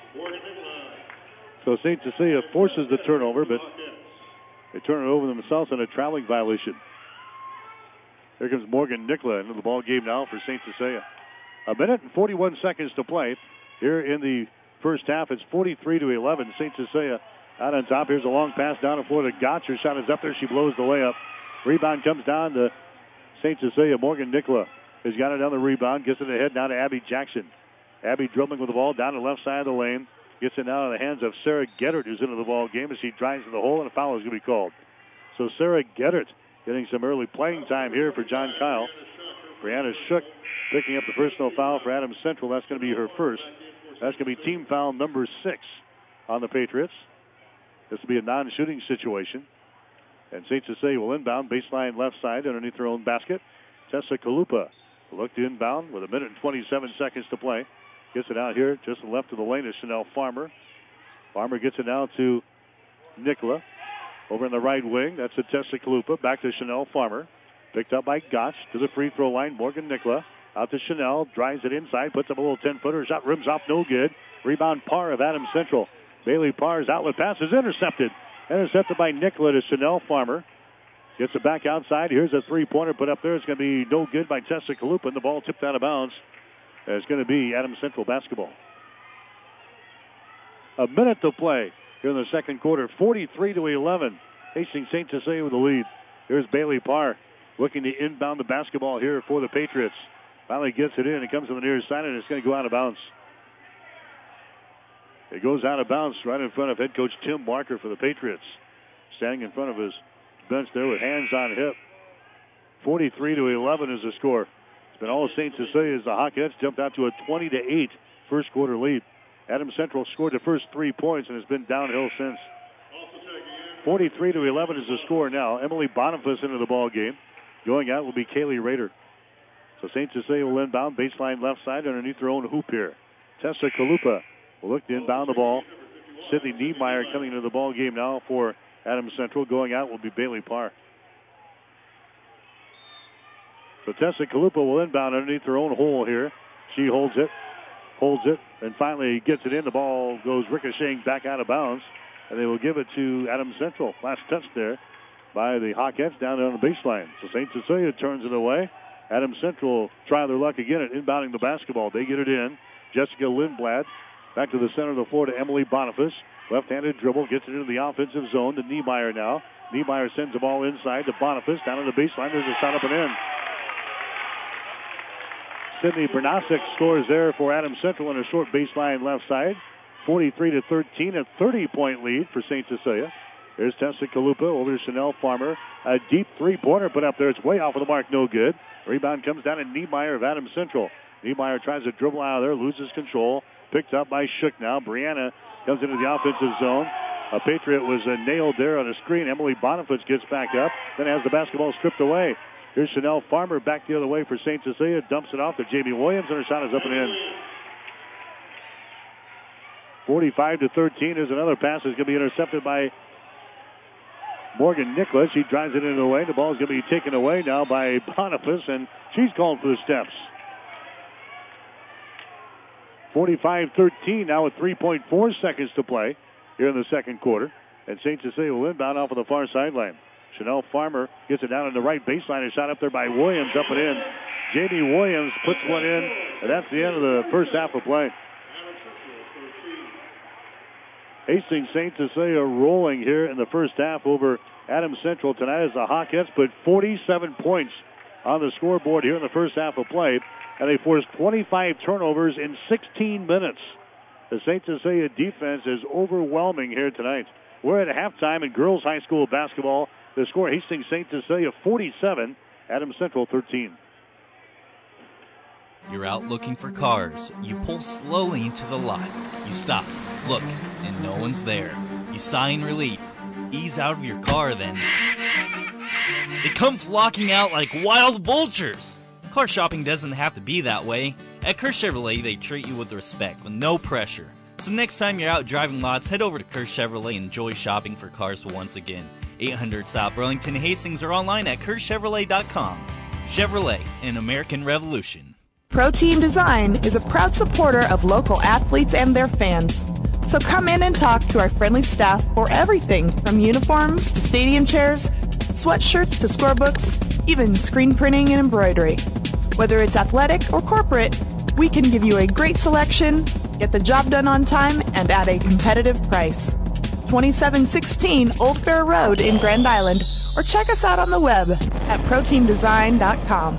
So Saint Cecilia forces the turnover, but they turn it over themselves on a traveling violation. Here comes Morgan Nicola into the ball game now for Saint Cecilia. A minute and forty-one seconds to play here in the first half. It's forty-three to eleven. Saint Cecilia out on top. Here's a long pass down the floor to Gotch. Her shot is up there. She blows the layup. Rebound comes down to Saint Cecilia. Morgan Nicola has got it on the rebound. Gets it ahead now to Abby Jackson. Abby dribbling with the ball down the left side of the lane. Gets it now in the hands of Sarah Geddert, who's into the ball game as she drives to the hole, and a foul is going to be called. So Sarah Geddert getting some early playing time here for John Kyle. Brianna Shook picking up the personal foul for Adams Central. That's going to be her first. That's going to be team foul number six on the Patriots. This will be a non-shooting situation. And Saint Cecilia will inbound, baseline left side underneath her own basket. Tessa Kalupa will look to inbound with a minute and twenty-seven seconds to play. Gets it out here just to the left of the lane is Chanel Farmer. Farmer gets it now to Nicola. Over in the right wing, that's a Tessa Kalupa. Back to Chanel Farmer. Picked up by Gotch to the free throw line. Morgan Nicola out to Chanel. Drives it inside. Puts up a little ten-footer. Shot rims off. No good. Rebound Parr of Adams Central. Bailey Parr's outlet pass is intercepted. Intercepted by Nicola to Chanel Farmer. Gets it back outside. Here's a three-pointer put up there. It's going to be no good by Tessa Kalupa. And the ball tipped out of bounds. It's going to be Adams Central basketball. A minute to play here in the second quarter. forty-three to eleven. Hastings Saint Cecilia with the lead. Here's Bailey Parr looking to inbound the basketball here for the Patriots. Finally gets it in. It comes to the near side, and it's going to go out of bounds. It goes out of bounds right in front of head coach Tim Barker for the Patriots. Standing in front of his bench there with hands on hip. forty-three to eleven is the score. It's been all Saint Cecilia as the Hawkettes jumped out to a twenty to eight first quarter lead. Adams Central scored the first three points and has been downhill since. forty-three to eleven is the score now. Emily Boniface into the ball game. Going out will be Kaylee Rader. So Saint Cecilia will inbound baseline left side underneath their own hoop here. Tessa Kalupa will look to inbound the ball. Sydney Niemeyer coming into the ball game now for Adams Central. Going out will be Bailey Parr. So Tessa Kalupa will inbound underneath her own hole here. She holds it, holds it, and finally gets it in. The ball goes ricocheting back out of bounds, and they will give it to Adams Central. Last touch there by the Hawkettes down there on the baseline. So Saint Cecilia turns it away. Adams Central try their luck again at inbounding the basketball. They get it in. Jessica Lindblad back to the center of the floor to Emily Boniface. Left-handed dribble, gets it into the offensive zone to Niemeyer now. Niemeyer sends the ball inside to Boniface. Down on the baseline, there's a shot up and in. Sydney Bernasek scores there for Adams Central on a short baseline left side. forty-three to thirteen, a thirty-point lead for Saint Cecilia. There's Tessa Kalupa over to Chanel Farmer. A deep three-pointer put up there. It's way off of the mark, no good. Rebound comes down to Niemeyer of Adams Central. Niemeyer tries to dribble out of there, loses control. Picked up by Shook now. Brianna comes into the offensive zone. A Patriot was uh, nailed there on a screen. Emily Boniface gets back up, then has the basketball stripped away. Here's Chanel Farmer back the other way for Saint Cecilia. Dumps it off to Jamie Williams, and her shot is up and in. forty-five to thirteen. There's another pass that's going to be intercepted by Morgan Nicholas. He drives it into the way. The ball is going to be taken away now by Boniface, and she's called for the steps. forty-five thirteen now with three point four seconds to play here in the second quarter. And Saint Cecilia will inbound off of the far sideline. Chanel Farmer gets it down on the right baseline. A shot up there by Williams, up and in. Jamie Williams puts one in, and that's the end of the first half of play. Hastings Saint Cecilia rolling here in the first half over Adams Central tonight as the Hawkettes put forty-seven points on the scoreboard here in the first half of play, and they forced twenty-five turnovers in sixteen minutes. The Saint Cecilia defense is overwhelming here tonight. We're at halftime in girls high school basketball. The score, Hastings Saint Cecilia forty-seven, Adams Central thirteen. You're out looking for cars. You pull slowly into the lot. You stop, look, and no one's there. You sigh in relief. Ease out of your car, then they come flocking out like wild vultures. Car shopping doesn't have to be that way. At Kerr Chevrolet, they treat you with respect, with no pressure. So next time you're out driving lots, head over to Kerr Chevrolet and enjoy shopping for cars once again. eight hundred South Burlington, Hastings, or online at Kerr Chevrolet dot com. Chevrolet, an American revolution. Pro Team Design is a proud supporter of local athletes and their fans. So come in and talk to our friendly staff for everything from uniforms to stadium chairs, sweatshirts to scorebooks, even screen printing and embroidery. Whether it's athletic or corporate, we can give you a great selection, get the job done on time, and at a competitive price. twenty-seven sixteen Old Fair Road in Grand Island, or check us out on the web at pro team design dot com.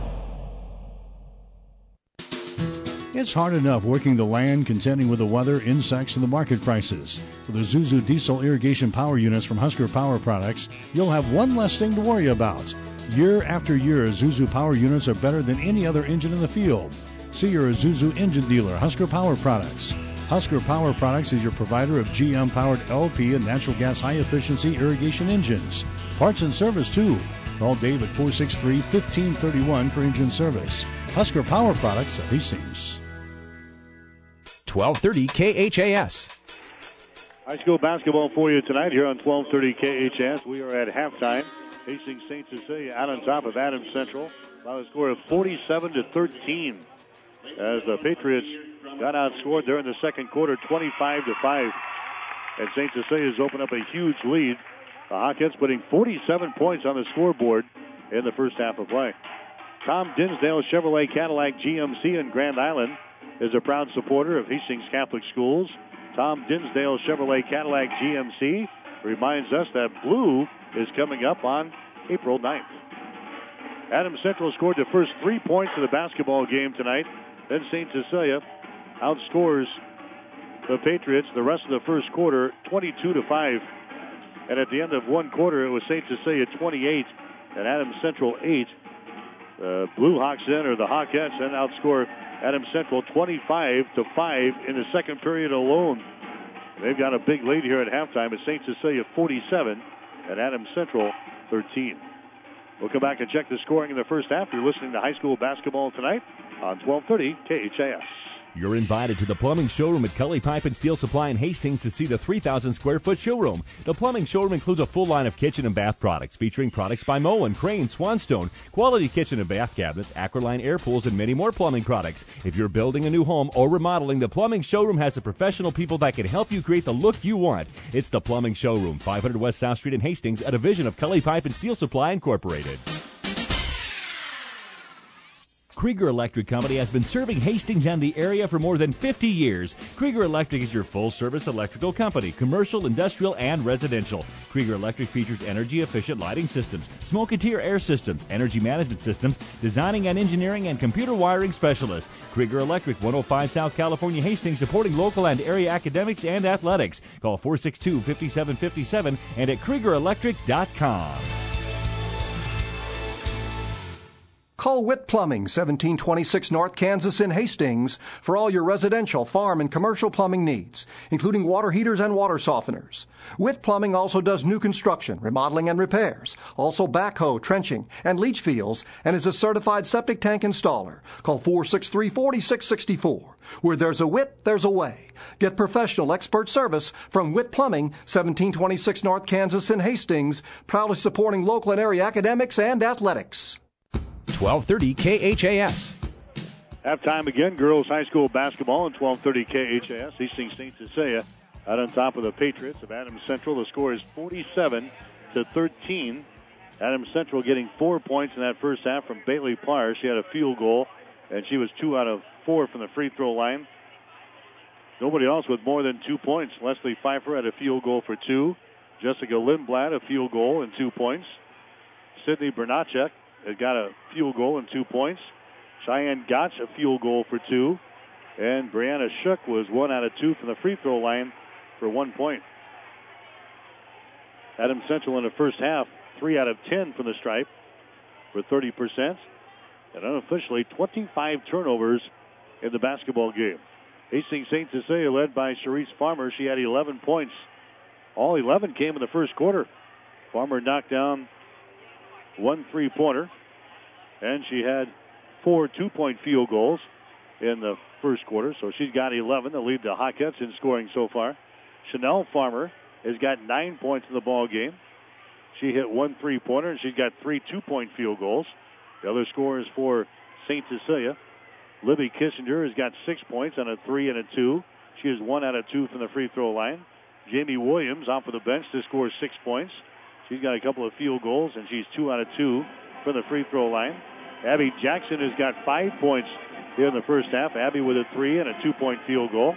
It's hard enough working the land, contending with the weather, insects, and the market prices. With the Zuzu diesel irrigation power units from Husker Power Products, you'll have one less thing to worry about. Year after year, Zuzu power units are better than any other engine in the field. See your Zuzu engine dealer, Husker Power Products. Husker Power Products is your provider of G M-powered L P and natural gas high-efficiency irrigation engines. Parts and service, too. Call Dave at four six three, one five three one for engine service. Husker Power Products of Hastings. twelve thirty K H A S. High school basketball for you tonight here on twelve thirty K H A S. We are at halftime. Hastings Saint Cecilia out on top of Adams Central by a score of forty-seven to thirteen. As the Patriots got outscored there in the second quarter, twenty-five to five. And Saint Cecilia has opened up a huge lead. The Hawkettes putting forty-seven points on the scoreboard in the first half of play. Tom Dinsdale Chevrolet Cadillac G M C in Grand Island is a proud supporter of Hastings Catholic Schools. Tom Dinsdale Chevrolet Cadillac G M C reminds us that blue is coming up on April ninth. Adams Central scored the first three points of the basketball game tonight. Then Saint Cecilia outscores the Patriots the rest of the first quarter, twenty-two to five. And at the end of one quarter, it was Saint Cecilia twenty-eight and Adams Central eight. The Blue Hawks then, or the Hawkettes, then outscore Adams Central twenty-five to five in the second period alone. They've got a big lead here at halftime. It's Saint Cecilia forty-seven and Adams Central thirteen. We'll come back and check the scoring in the first half. You're listening to high school basketball tonight on twelve thirty K H A S. You're invited to the plumbing showroom at Kelly Pipe and Steel Supply in Hastings to see the three thousand square foot showroom. The plumbing showroom includes a full line of kitchen and bath products featuring products by Moen, Crane, Swanstone, quality kitchen and bath cabinets, Aqualine air pools, and many more plumbing products. If you're building a new home or remodeling, the plumbing showroom has the professional people that can help you create the look you want. It's the plumbing showroom, five hundred West South Street in Hastings, a division of Kelly Pipe and Steel Supply Incorporated. Krieger Electric Company has been serving Hastings and the area for more than fifty years. Krieger Electric is your full-service electrical company, commercial, industrial, and residential. Krieger Electric features energy-efficient lighting systems, smoke-and-tear air systems, energy management systems, designing and engineering, and computer wiring specialists. Krieger Electric, one oh five South California, Hastings, supporting local and area academics and athletics. Call four six two, five seven five seven and at Krieger Electric dot com. Call Witt Plumbing, seventeen twenty-six North Kansas in Hastings, for all your residential, farm, and commercial plumbing needs, including water heaters and water softeners. Witt Plumbing also does new construction, remodeling, and repairs, also backhoe, trenching, and leach fields, and is a certified septic tank installer. Call four six three, four six six four. Where there's a Witt, there's a way. Get professional expert service from Witt Plumbing, seventeen twenty-six North Kansas in Hastings, proudly supporting local and area academics and athletics. twelve thirty K H A S. Halftime again, girls high school basketball on twelve thirty K H A S. Hastings Saint Cecilia out on top of the Patriots of Adams Central. The score is forty-seven to thirteen. Adams Central getting four points in that first half from Bailey Parr. She had a field goal, and she was two out of four from the free throw line. Nobody else with more than two points. Leslie Pfeiffer had a field goal for two. Jessica Lindblad, a field goal and two points. Sydney Bernachek has got a field goal and two points. Cheyenne Gotch, a field goal for two. And Brianna Shook was one out of two from the free throw line for one point. Adams Central in the first half, three out of ten from the stripe for thirty percent. And unofficially, twenty-five turnovers in the basketball game. Hastings Saint Cecilia led by Cherise Farmer. She had eleven points. All eleven came in the first quarter. Farmer knocked down one three-pointer, and she had four two-point field goals in the first quarter, so she's got eleven to lead the Hawkettes in scoring so far. Chanel Farmer has got nine points in the ball game. She hit one three-pointer, and she's got three two-point field goals. The other scorers for Saint Cecilia. Libby Kissinger has got six points on a three and a two. She is one out of two from the free throw line. Jamie Williams off of the bench to score six points. She's got a couple of field goals, and she's two out of two from the free throw line. Abby Jackson has got five points here in the first half. Abby with a three and a two-point field goal.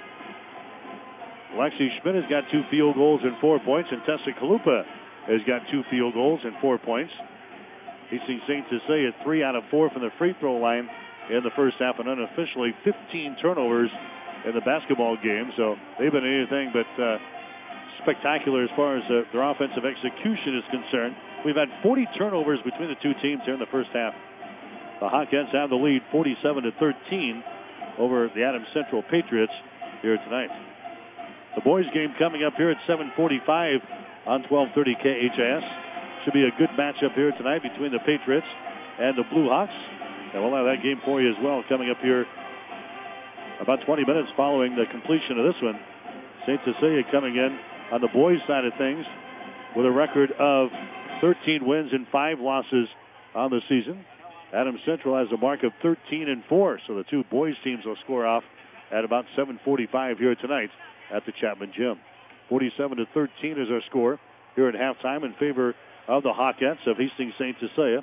Lexi Schmidt has got two field goals and four points, and Tessa Kalupa has got two field goals and four points. Hastings Saint Cecilia three out of four from the free throw line in the first half, and unofficially fifteen turnovers in the basketball game. So they've been anything but uh, spectacular as far as uh, their offensive execution is concerned. We've had forty turnovers between the two teams here in the first half. The Hawkettes have the lead forty-seven to thirteen over the Adams Central Patriots here tonight. The boys game coming up here at seven forty-five on twelve thirty K H A S. Should be a good matchup here tonight between the Patriots and the Blue Hawks. And we'll have that game for you as well coming up here about twenty minutes following the completion of this one. Saint Cecilia coming in on the boys' side of things with a record of thirteen wins and five losses on the season. Adams Central has a mark of thirteen and four, so the two boys' teams will score off at about seven forty-five here tonight at the Chapman Gym. forty-seven to thirteen is our score here at halftime in favor of the Hawkettes of Hastings Saint Cecilia.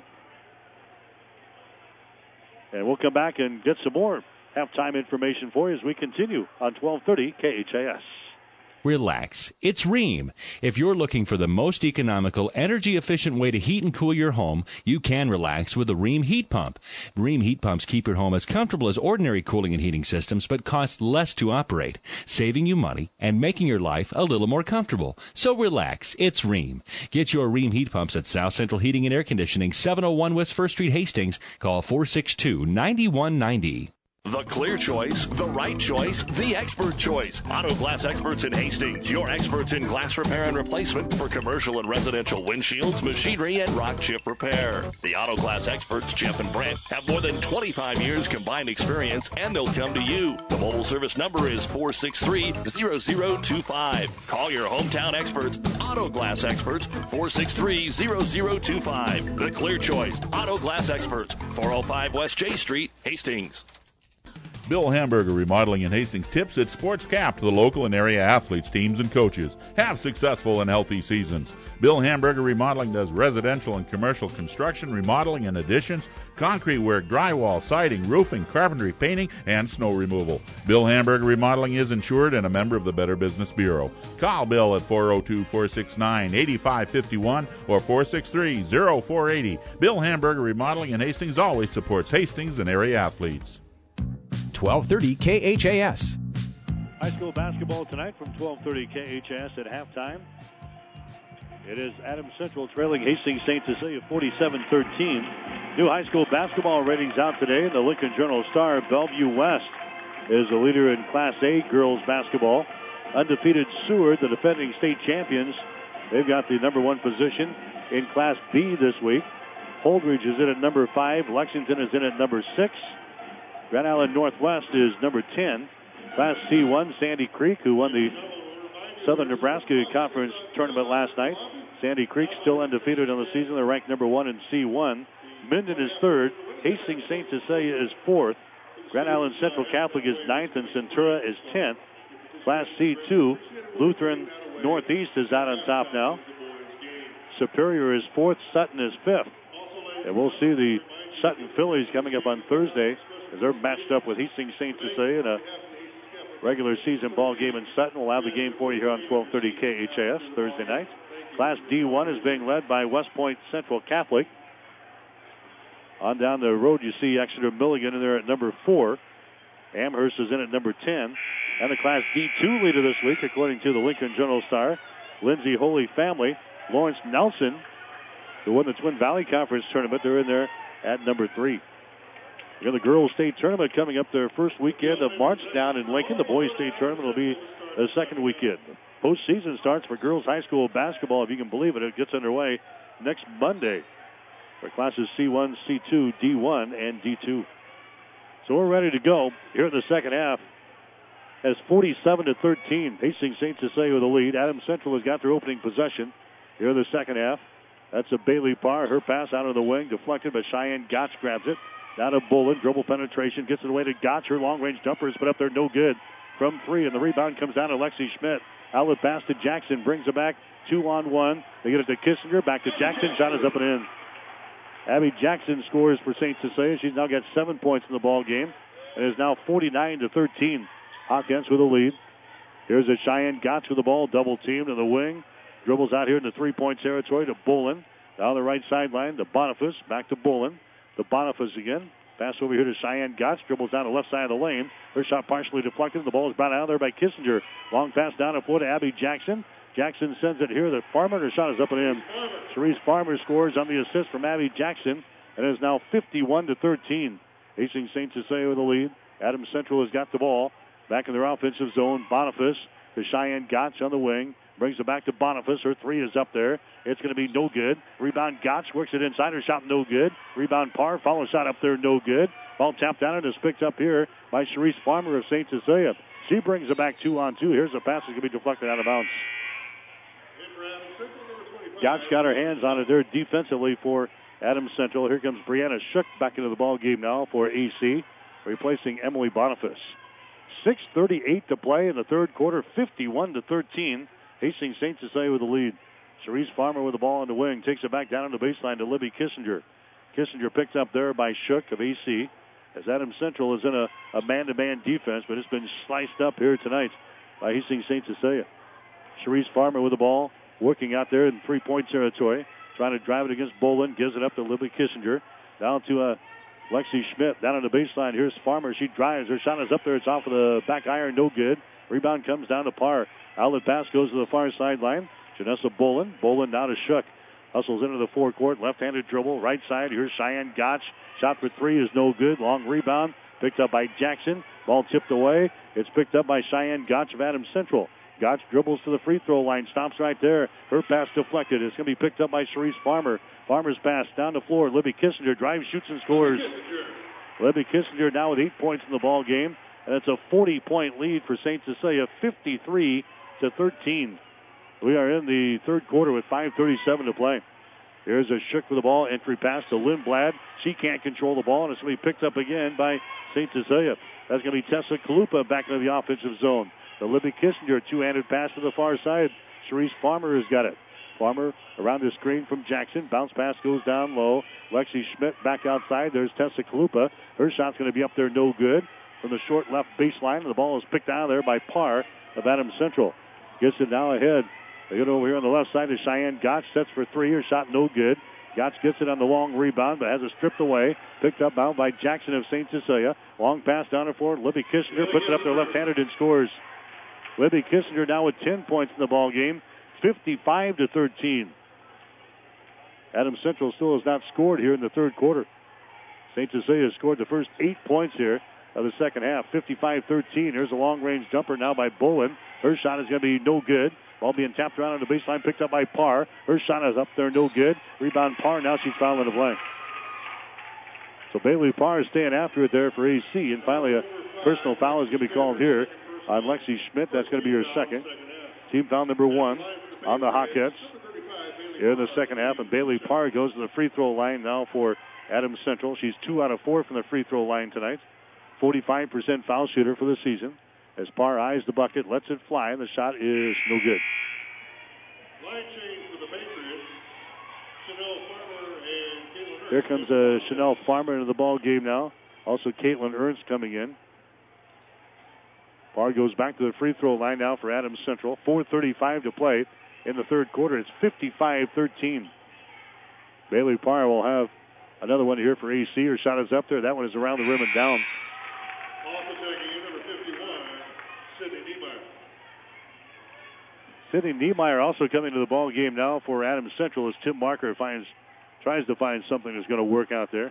And we'll come back and get some more halftime information for you as we continue on twelve thirty K H A S. Relax. It's Rheem. If you're looking for the most economical, energy-efficient way to heat and cool your home, you can relax with the Rheem heat pump. Rheem heat pumps keep your home as comfortable as ordinary cooling and heating systems, but cost less to operate, saving you money and making your life a little more comfortable. So relax. It's Rheem. Get your Rheem heat pumps at South Central Heating and Air Conditioning, seven oh one West First Street, Hastings. Call four six two, nine one nine zero. The clear choice, the right choice, the expert choice. Auto Glass Experts in Hastings, your experts in glass repair and replacement for commercial and residential windshields, machinery, and rock chip repair. The Auto Glass Experts, Jeff and Brent, have more than twenty-five years combined experience, and they'll come to you. The mobile service number is four six three, zero zero two five. Call your hometown experts, Auto Glass Experts, four six three, zero zero two five. The clear choice, Auto Glass Experts, four oh five West J Street, Hastings. Bill Hamburger Remodeling in Hastings tips its sports cap to the local and area athletes, teams, and coaches. Have successful and healthy seasons. Bill Hamburger Remodeling does residential and commercial construction, remodeling and additions, concrete work, drywall, siding, roofing, carpentry, painting, and snow removal. Bill Hamburger Remodeling is insured and a member of the Better Business Bureau. Call Bill at four oh two, four six nine, eight five five one or four six three, zero four eight zero. Bill Hamburger Remodeling in Hastings always supports Hastings and area athletes. twelve thirty K H A S. High school basketball tonight from twelve thirty K H A S at halftime. It is Adams Central trailing Hastings Saint Cecilia forty-seven thirteen. New high school basketball ratings out today. The Lincoln Journal-Star, Bellevue West is the leader in Class A girls basketball. Undefeated Seward, the defending state champions, they've got the number one position in Class B this week. Holdridge is in at number five. Lexington is in at number six. Grand Island Northwest is number ten. Class C one, Sandy Creek, who won the Southern Nebraska Conference tournament last night. Sandy Creek still undefeated on the season. They're ranked number one in C one. Minden is third. Hastings Saint Cecilia is fourth. Grand Island Central Catholic is ninth, and Centura is tenth. Class C two, Lutheran Northeast is out on top now. Superior is fourth. Sutton is fifth. And we'll see the Sutton Phillies coming up on Thursday as they're matched up with Hastings Saint Cecilia in a regular season ball game in Sutton. We'll have the game for you here on twelve thirty K H A S Thursday night. Class D one is being led by West Point Central Catholic. On down the road, you see Exeter Milligan in there at number four. Amherst is in at number ten. And the Class D two leader this week, according to the Lincoln Journal-Star, Lindsay Holy Family. Lawrence Nelson, who won the Twin Valley Conference tournament, they're in there at number three. We got the girls' state tournament coming up their first weekend of March down in Lincoln. The boys' state tournament will be the second weekend. Postseason starts for girls' high school basketball, if you can believe it. It gets underway next Monday for classes C one, C two, D one, and D two. So we're ready to go here in the second half. As forty-seven to thirteen, Hastings Saint Cecilia with the lead. Adams Central has got their opening possession here in the second half. That's a Bailey Parr. Her pass out of the wing, deflected, but Cheyenne Gotch grabs it. Down to Bullen, dribble penetration, gets it away to Gotch. Her long-range jumper is put up there, no good. From three, and the rebound comes down to Lexi Schmidt. Outlet pass to Jackson, brings it back, two on one. They get it to Kissinger, back to Jackson, shot is up and in. Abby Jackson scores for Saint Cecilia. She's now got seven points in the ball game, and is now forty-nine to thirteen. Hawkins with the lead. Here's a Cheyenne Gotch with the ball, double teamed in the wing. Dribbles out here in the three-point territory to Bullen. Down the right sideline to Boniface, back to Bullen. To Boniface again. Pass over here to Cheyenne Gotch. Dribbles down the left side of the lane. Her shot partially deflected. The ball is brought out there by Kissinger. Long pass down the floor to Abby Jackson. Jackson sends it here to Farmer. Her shot is up and in. Cerise Farmer scores on the assist from Abby Jackson. And it is now fifty-one to thirteen. Hastings Saint Cecilia with the lead. Adams Central has got the ball. Back in their offensive zone. Boniface to Cheyenne Gotch on the wing. Brings it back to Boniface. Her three is up there. It's going to be no good. Rebound Gotch works it inside. Her shot no good. Rebound Parr. Follow shot up there no good. Ball tapped down and is picked up here by Cherise Farmer of Saint Cecilia. She brings it back two on two. Here's a pass that's going to be deflected out of bounds. Gotch got her hands on it there defensively for Adams Central. Here comes Brianna Shook back into the ball game now for A C, replacing Emily Boniface. six thirty-eight to play in the third quarter, fifty-one to thirteen. Hastings Saint Cecilia with the lead. Cherise Farmer with the ball on the wing. Takes it back down on the baseline to Libby Kissinger. Kissinger picked up there by Shook of A C. As Adams Central is in a, a man-to-man defense, but it's been sliced up here tonight by Hastings Saint Cecilia. Cherise Farmer with the ball, working out there in three-point territory. Trying to drive it against Bolin. Gives it up to Libby Kissinger. Down to uh, Lexi Schmidt. Down on the baseline. Here's Farmer. She drives. Her shot is up there. It's off of the back iron. No good. Rebound comes down to Parr. Outlet pass goes to the far sideline. Janessa Bolin. Bolin down to Shook. Hustles into the forecourt. Left-handed dribble. Right side. Here's Cheyenne Gotch. Shot for three is no good. Long rebound. Picked up by Jackson. Ball tipped away. It's picked up by Cheyenne Gotch of Adams Central. Gotch dribbles to the free throw line. Stops right there. Her pass deflected. It's going to be picked up by Cherise Farmer. Farmer's pass down the floor. Libby Kissinger drives, shoots, and scores. Libby Kissinger now with eight points in the ball game. And it's a forty-point lead for Saint Cecilia, fifty-three to thirteen. We are in the third quarter with five thirty-seven to play. Here's a Shook for the ball. Entry pass to Lindblad. She can't control the ball, and it's going to be picked up again by Saint Cecilia. That's going to be Tessa Kalupa back into the offensive zone. The Libby Kissinger two-handed pass to the far side. Cherise Farmer has got it. Farmer around the screen from Jackson. Bounce pass goes down low. Lexi Schmidt back outside. There's Tessa Kalupa. Her shot's going to be up there, no good. From the short left baseline, and the ball is picked out of there by Parr of Adams Central. Gets it now ahead. They get over here on the left side to Cheyenne Gotch. Sets for three. Her shot no good. Gotch gets it on the long rebound, but has it stripped away. Picked up now by Jackson of Saint Cecilia. Long pass down the floor. Libby Kissinger puts it up there left-handed and scores. Libby Kissinger now with ten points in the ball game, fifty-five to thirteen. Adams Central still has not scored here in the third quarter. Saint Cecilia scored the first eight points here of the second half, fifty-five thirteen. Here's a long-range jumper now by Bolin. Her shot is going to be no good. Ball being tapped around on the baseline, picked up by Parr. Her shot is up there, no good. Rebound Parr, now she's fouling the play. So Bailey Parr is staying after it there for A C, and finally a personal foul is going to be called here on Lexi Schmidt. That's going to be her second. Team foul number one on the Hawkettes here in the second half, and Bailey Parr goes to the free throw line now for Adams Central. She's two out of four from the free throw line tonight. forty-five percent foul shooter for the season. As Parr eyes the bucket, lets it fly, and the shot is no good. Line change for the Patriots. Chanel Farmer and Caitlin Here comes uh, Chanel Farmer into the ball game now. Also Caitlin Ernst coming in. Parr goes back to the free throw line now for Adams Central. four thirty-five to play in the third quarter. It's fifty-five thirteen. Bailey Parr will have another one here for A C. Her shot is up there. That one is around the rim and down. Off attacking in number fifty-one, Sydney Niemeyer. Sydney Niemeyer also coming to the ball game now for Adams Central as Tim Marker finds tries to find something that's going to work out there.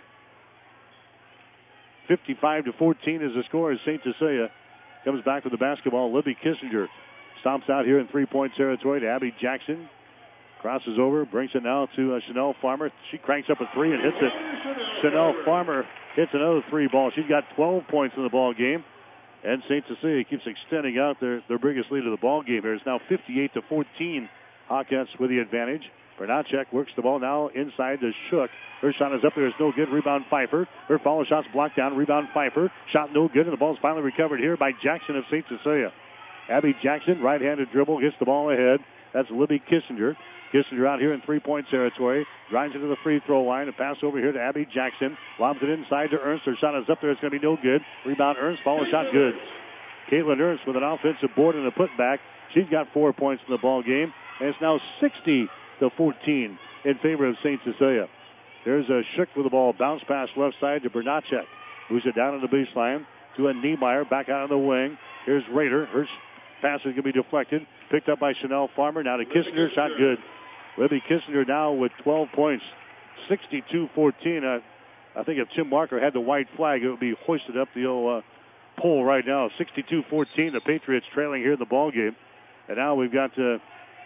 fifty-five to fourteen is the score as Saint Cecilia comes back with the basketball. Libby Kissinger stomps out here in three-point territory to Abby Jackson. Crosses over, brings it now to uh, Chanel Farmer. She cranks up a three and hits it. Chanel Farmer hits another three ball. She's got twelve points in the ball game. And Saint Cecilia keeps extending out their, their biggest lead of the ball game here. It's now fifty-eight to fourteen. Hawkettes with the advantage. Bernacek works the ball now inside to Shook. Her shot is up there. It's no good. Rebound Pfeiffer. Her follow shot's blocked down. Rebound Pfeiffer. Shot no good, and the ball's finally recovered here by Jackson of Saint Cecilia. Abby Jackson, right-handed dribble, gets the ball ahead. That's Libby Kissinger. Kissinger out here in three-point territory. Drives into the free throw line. A pass over here to Abby Jackson. Lobs it inside to Ernst. Her shot is up there. It's going to be no good. Rebound Ernst. Follow shot good. Caitlin Ernst with an offensive board and a putback. She's got four points in the ball game. And it's now sixty to fourteen in favor of Saint Cecilia. There's a Shook with the ball. Bounce pass left side to Bernacek. Moves it down on the baseline to a Niemeyer. Back out on the wing. Here's Rader. Her pass is going to be deflected. Picked up by Chanel Farmer. Now to Kissinger. Shot good. Libby Kissinger now with twelve points. sixty-two fourteen. Uh, I think if Tim Marker had the white flag, it would be hoisted up the old uh, pole right now. sixty-two fourteen. The Patriots trailing here in the ball game. And now we've got uh,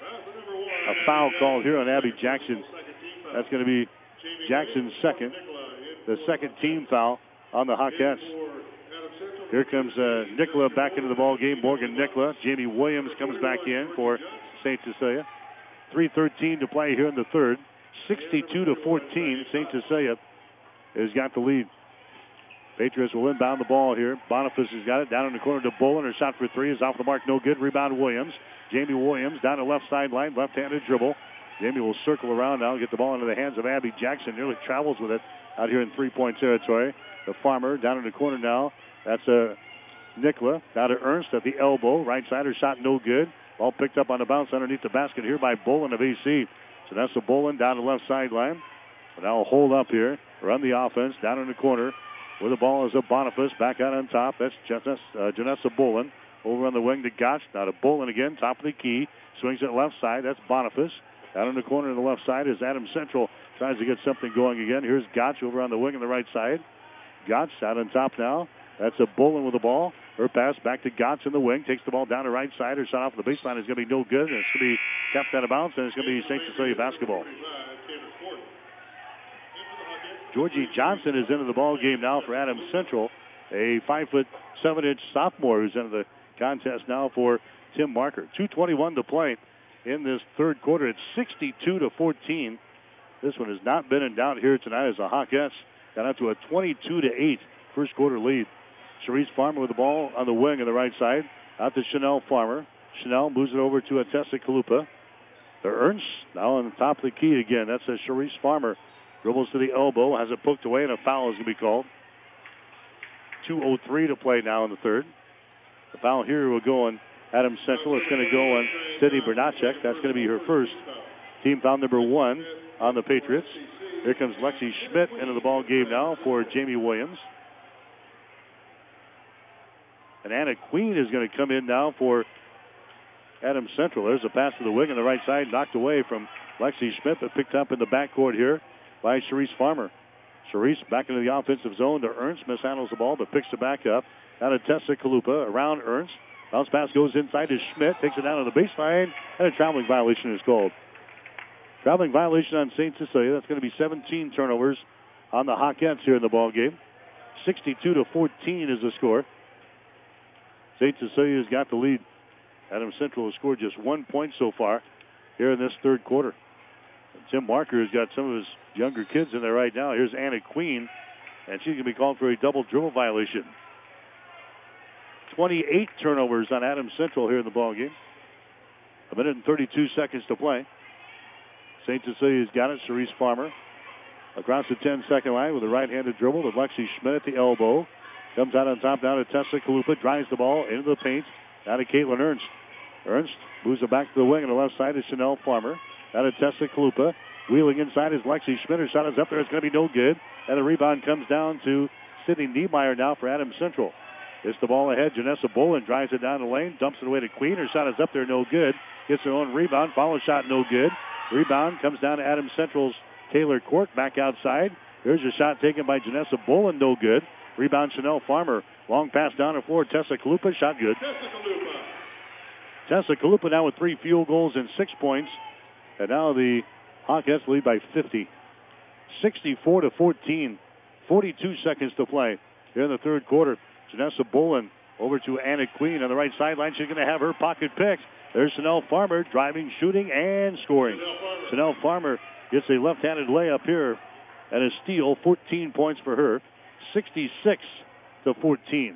a foul called here on Abby Jackson. That's going to be Jackson's second. The second team foul on the Hawkettes. Here comes uh, Nicola back into the ball game. Morgan Nicola. Jamie Williams comes back in for Saint Cecilia. three thirteen to play here in the third. sixty-two to fourteen. Saint Cecilia has got the lead. Patriots will inbound the ball here. Boniface has got it down in the corner to Bolin. Her shot for three is off the mark. No good. Rebound Williams. Jamie Williams down the left sideline. Left-handed dribble. Jamie will circle around now. Get the ball into the hands of Abby Jackson. Nearly travels with it out here in three-point territory. The Farmer down in the corner now. That's a uh, Nicola. Down to Ernst at the elbow. Right side. Her shot no good. Ball picked up on the bounce underneath the basket here by Bolin of A C. So that's the Bolin down the left sideline. So now a hold up here. Run the offense down in the corner. Where the ball is a Boniface back out on top. That's Janessa, uh, Janessa Bolin. Over on the wing to Gotch. Now to Bolin again. Top of the key. Swings it left side. That's Boniface. Down in the corner on the left side is Adams Central. Tries to get something going again. Here's Gotch over on the wing on the right side. Gotch out on top now That's a Bolin with the ball. Her pass back to Gotts in the wing. Takes the ball down the right side. Her shot off the baseline is going to be no good. And it's going to be kept out of bounds, and it's going to be Saint Cecilia basketball. Georgie Johnson is into the ball game now for Adams Central. A five foot seven inch sophomore who's into the contest now for Tim Marker. two twenty-one to play in this third quarter. It's sixty-two to fourteen. This one has not been in doubt here tonight as the Hawkettes got up to a twenty-two to eight first quarter lead. Sharice Farmer with the ball on the wing on the right side. Out to Chanel Farmer. Chanel moves it over to Atessa Kalupa. The Ernst now on the top of the key again. That's a Sharice Farmer. Dribbles to the elbow, has it poked away, and a foul is going to be called. two oh three to play now in the third. The foul here will go on Adams Central. It's going to go on Sydney Bernacek. That's going to be her first. Team foul number one on the Patriots. Here comes Lexi Schmidt into the ball game now for Jamie Williams. And Anna Queen is going to come in now for Adams Central. There's a pass to the wing on the right side, knocked away from Lexi Schmidt, but picked up in the backcourt here by Sharice Farmer. Sharice back into the offensive zone to Ernst. Mishandles the ball, but picks it back up. Out of Tessa Kalupa around Ernst. Bounce pass goes inside to Schmidt. Takes it down to the baseline, and a traveling violation is called. Traveling violation on Saint Cecilia. That's going to be seventeen turnovers on the Hawkettes here in the ball game. sixty-two to fourteen is the score. Saint Cecilia's got the lead. Adams Central has scored just one point so far here in this third quarter. And Tim Marker has got some of his younger kids in there right now. Here's Anna Queen, and she's going to be called for a double dribble violation. twenty-eight turnovers on Adams Central here in the ball game. A minute and thirty-two seconds to play. Saint Cecilia's got it. Sharice Farmer across the ten-second line with a right-handed dribble to Lexi Schmidt at the elbow. Comes out on top down to Tessa Kalupa. Drives the ball into the paint. Now to Caitlin Ernst. Ernst moves it back to the wing on the left side is Chanel Farmer. Now to Tessa Kalupa. Wheeling inside is Lexi Schmidt. Her shot is up there. It's going to be no good. And the rebound comes down to Sydney Niemeyer now for Adams Central. It's the ball ahead. Janessa Bolin drives it down the lane. Dumps it away to Queen. Her shot is up there. No good. Gets her own rebound. Follow shot. No good. Rebound comes down to Adams Central's Taylor Court. Back outside. There's a shot taken by Janessa Bolin. No good. Rebound Chanel Farmer. Long pass down the floor. Tessa Kalupa. Shot good. Tessa Kalupa now with three field goals and six points. And now the Hawkettes lead by fifty. sixty-four to fourteen. forty-two seconds to play here in the third quarter. Janessa Bolin over to Anna Queen on the right sideline. She's going to have her pocket picked. There's Chanel Farmer driving, shooting, and scoring. Chanel Farmer gets a left-handed layup here and a steal. fourteen points for her. sixty-six to fourteen.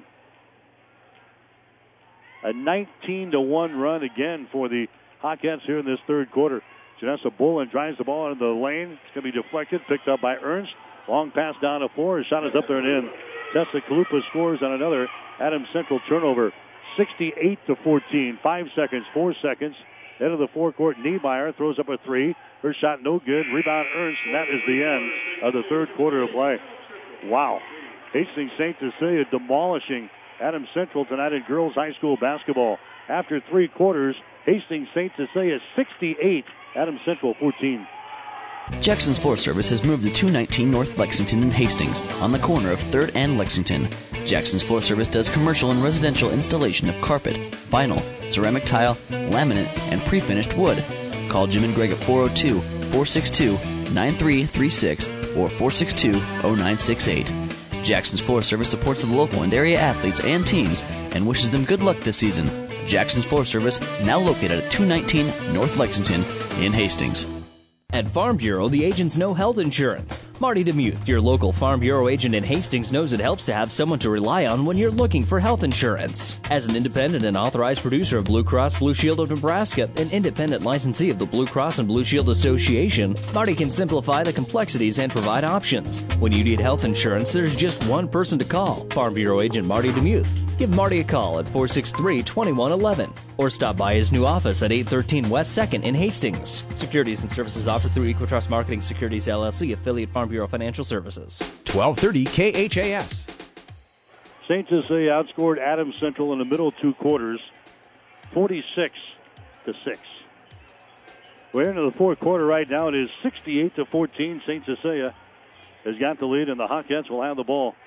A nineteen to one run again for the Hawkettes here in this third quarter. Janessa Bolin drives the ball into the lane. It's going to be deflected, picked up by Ernst. Long pass down the floor. His shot is up there and in. Tessa Kalupa scores on another Adams Central turnover. sixty-eight to fourteen. Five seconds, four seconds. Into the forecourt, Niemeyer throws up a three. Her shot no good. Rebound Ernst, and that is the end of the third quarter of play. Wow. Hastings Saint Cecilia demolishing Adams Central tonight in girls high school basketball. After three quarters, Hastings Saint Cecilia sixty-eight, Adams Central fourteen. Jackson's Forest Service has moved to two nineteen North Lexington in Hastings on the corner of third and Lexington. Jackson's Forest Service does commercial and residential installation of carpet, vinyl, ceramic tile, laminate, and pre-finished wood. Call Jim and Greg at four oh two, four six two, nine three three six or four six two, oh nine six eight. Jackson's Forest Service supports the local and area athletes and teams and wishes them good luck this season. Jackson's Forest Service, now located at two nineteen North Lexington in Hastings. At Farm Bureau, the agents know health insurance. Marty DeMuth, your local Farm Bureau agent in Hastings, knows it helps to have someone to rely on when you're looking for health insurance. As an independent and authorized producer of Blue Cross Blue Shield of Nebraska, an independent licensee of the Blue Cross and Blue Shield Association, Marty can simplify the complexities and provide options. When you need health insurance, there's just one person to call, Farm Bureau agent Marty DeMuth. Give Marty a call at four six three, two one one one or stop by his new office at eight thirteen West second in Hastings. Securities and services offered through Equitrust Marketing Securities L L C, affiliate Farm Bureau Financial Services. twelve thirty K H A S. Saint Cecilia outscored Adams Central in the middle two quarters, forty-six to six. We're into the fourth quarter right now. It is sixty-eight to fourteen. Saint Cecilia has got the lead, and the Hawkettes will have the ball.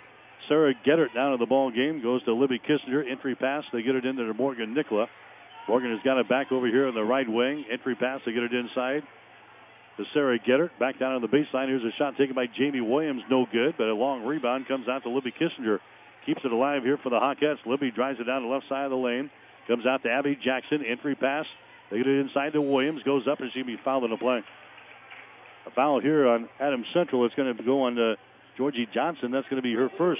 Sarah Geddert down in the ball game. Goes to Libby Kissinger. Entry pass. They get it into Morgan Nicola. Morgan has got it back over here on the right wing. Entry pass. They get it inside to Sarah Geddert. Back down on the baseline. Here's a shot taken by Jamie Williams. No good, but a long rebound comes out to Libby Kissinger. Keeps it alive here for the Hawkettes. Libby drives it down the left side of the lane. Comes out to Abby Jackson. Entry pass. They get it inside to Williams. Goes up and she'll be fouled in the play. A foul here on Adams Central. It's going to go on to Georgie Johnson. That's going to be her first.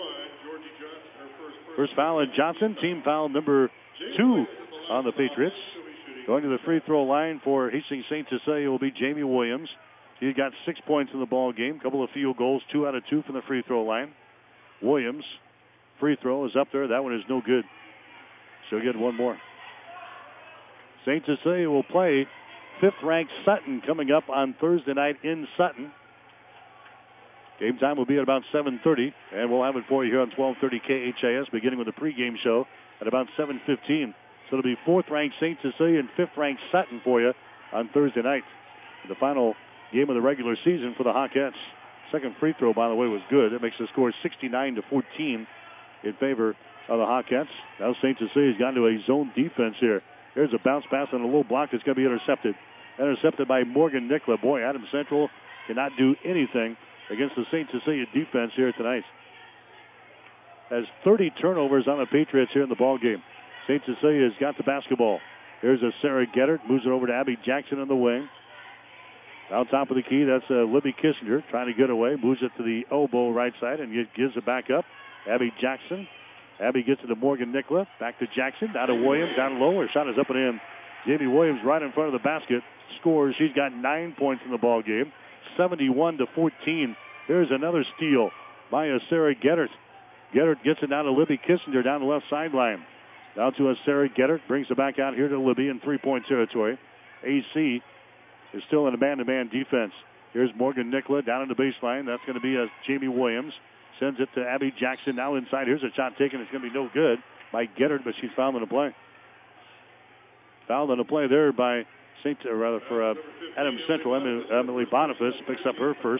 First foul on Johnson. Team foul number two on the Patriots. Going to the free throw line for Hastings Saint Cecilia will be Jamie Williams. He's got six points in the ball game. A couple of field goals, two out of two from the free throw line. Williams, free throw is up there. That one is no good. She'll get one more. Saint Cecilia will play fifth-ranked Sutton coming up on Thursday night in Sutton. Game time will be at about seven thirty, and we'll have it for you here on twelve thirty K H A S, beginning with the pregame show at about seven fifteen. So it'll be fourth-ranked Saint Cecilia and fifth-ranked Sutton for you on Thursday night. The final game of the regular season for the Hawkettes. Second free throw, by the way, was good. It makes the score sixty-nine to fourteen in favor of the Hawkettes. Now Saint Cecilia's gone to a zone defense here. Here's a bounce pass on a low block that's going to be intercepted. Intercepted by Morgan Nicola. Boy, Adams Central cannot do anything against the Saint Cecilia defense here tonight. Has thirty turnovers on the Patriots here in the ball game. Saint Cecilia has got the basketball. Here's a Sarah Geddert. Moves it over to Abby Jackson on the wing. Down top of the key, that's uh, Libby Kissinger trying to get away. Moves it to the elbow right side and gives it back up. Abby Jackson. Abby gets it to Morgan Nicola. Back to Jackson. Down to Williams. Down low. Her shot is up and in. Jamie Williams right in front of the basket. Scores. She's got nine points in the ball game. seventy-one to fourteen. There's another steal by a Sarah Geddert. Geddert gets it down to Libby Kissinger down the left sideline. Down to a Sarah Geddert. Brings it back out here to Libby in three-point territory. A C is still in a man-to-man defense. Here's Morgan Nicola down in the baseline. That's going to be a Jamie Williams. Sends it to Abby Jackson now inside. Here's a shot taken. It's going to be no good by Geddert, but she's fouled in the play. Fouled in the play there by Saint, or rather for uh, Adams Central. Emily Boniface picks up her first.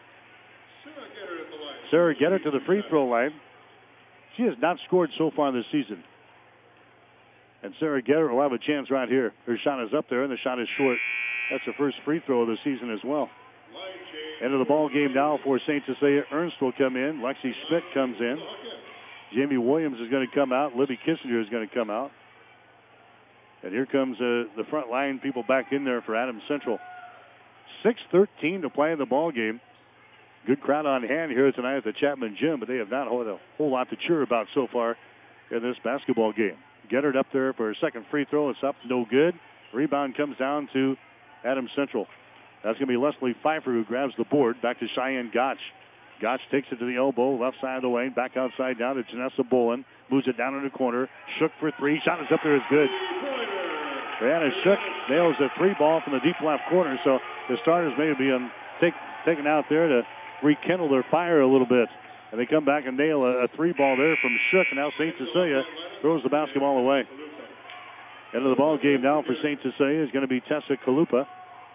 Sarah Geddert to the free throw line. She has not scored so far this season. And Sarah Geddert will have a chance right here. Her shot is up there, and the shot is short. That's her first free throw of the season as well. End of the ball game now for Saint Cecilia. Ernst will come in. Lexi Schmidt comes in. Jamie Williams is going to come out. Libby Kissinger is going to come out. And here comes uh, the front line people back in there for Adams Central. six thirteen to play in the ball game. Good crowd on hand here tonight at the Chapman Gym, but they have not had a whole lot to cheer about so far in this basketball game. Geddert up there for her second free throw. It's up, no good. Rebound comes down to Adams Central. That's going to be Leslie Pfeiffer who grabs the board. Back to Cheyenne Gotch. Gotch takes it to the elbow, left side of the lane. Back outside down to Janessa Bolin. Moves it down in the corner. Shook for three. Shot is up there is good. Brianna Shook nails a three ball from the deep left corner. So the starters may be um, take, taken out there to rekindle their fire a little bit. And they come back and nail a, a three ball there from Shook. And now Saint Cecilia throws the basketball away. End of the ball game now for Saint Cecilia is going to be Tessa Kalupa.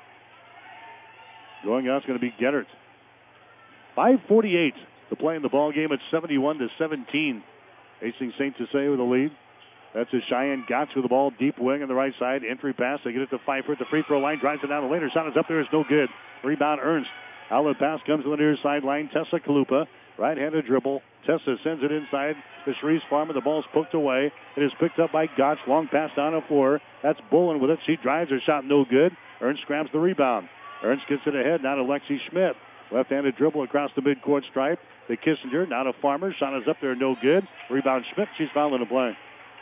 Going out is going to be Geddert. five forty-eight to play in the ball game at seventy-one to seventeen. Hastings Saint Cecilia with the lead. That's a Cheyenne Gotch with the ball deep wing on the right side. Entry pass. They get it to Pfeiffer at the free throw line. Drives it down the lane. Her shot is up there. It's no good. Rebound Ernst. Outlet pass comes to the near sideline. Tessa Kalupa. Right-handed dribble. Tessa sends it inside to Sharice Farmer. The ball's poked away. It is picked up by Gotch. Long pass down the floor. That's Bolin with it. She drives her shot. No good. Ernst grabs the rebound. Ernst gets it ahead. Now to Lexi Schmidt. Left-handed dribble across the midcourt stripe. The Kissinger. Now to Farmer. Shot is up there. No good. Rebound Schmidt. She's fouling the play.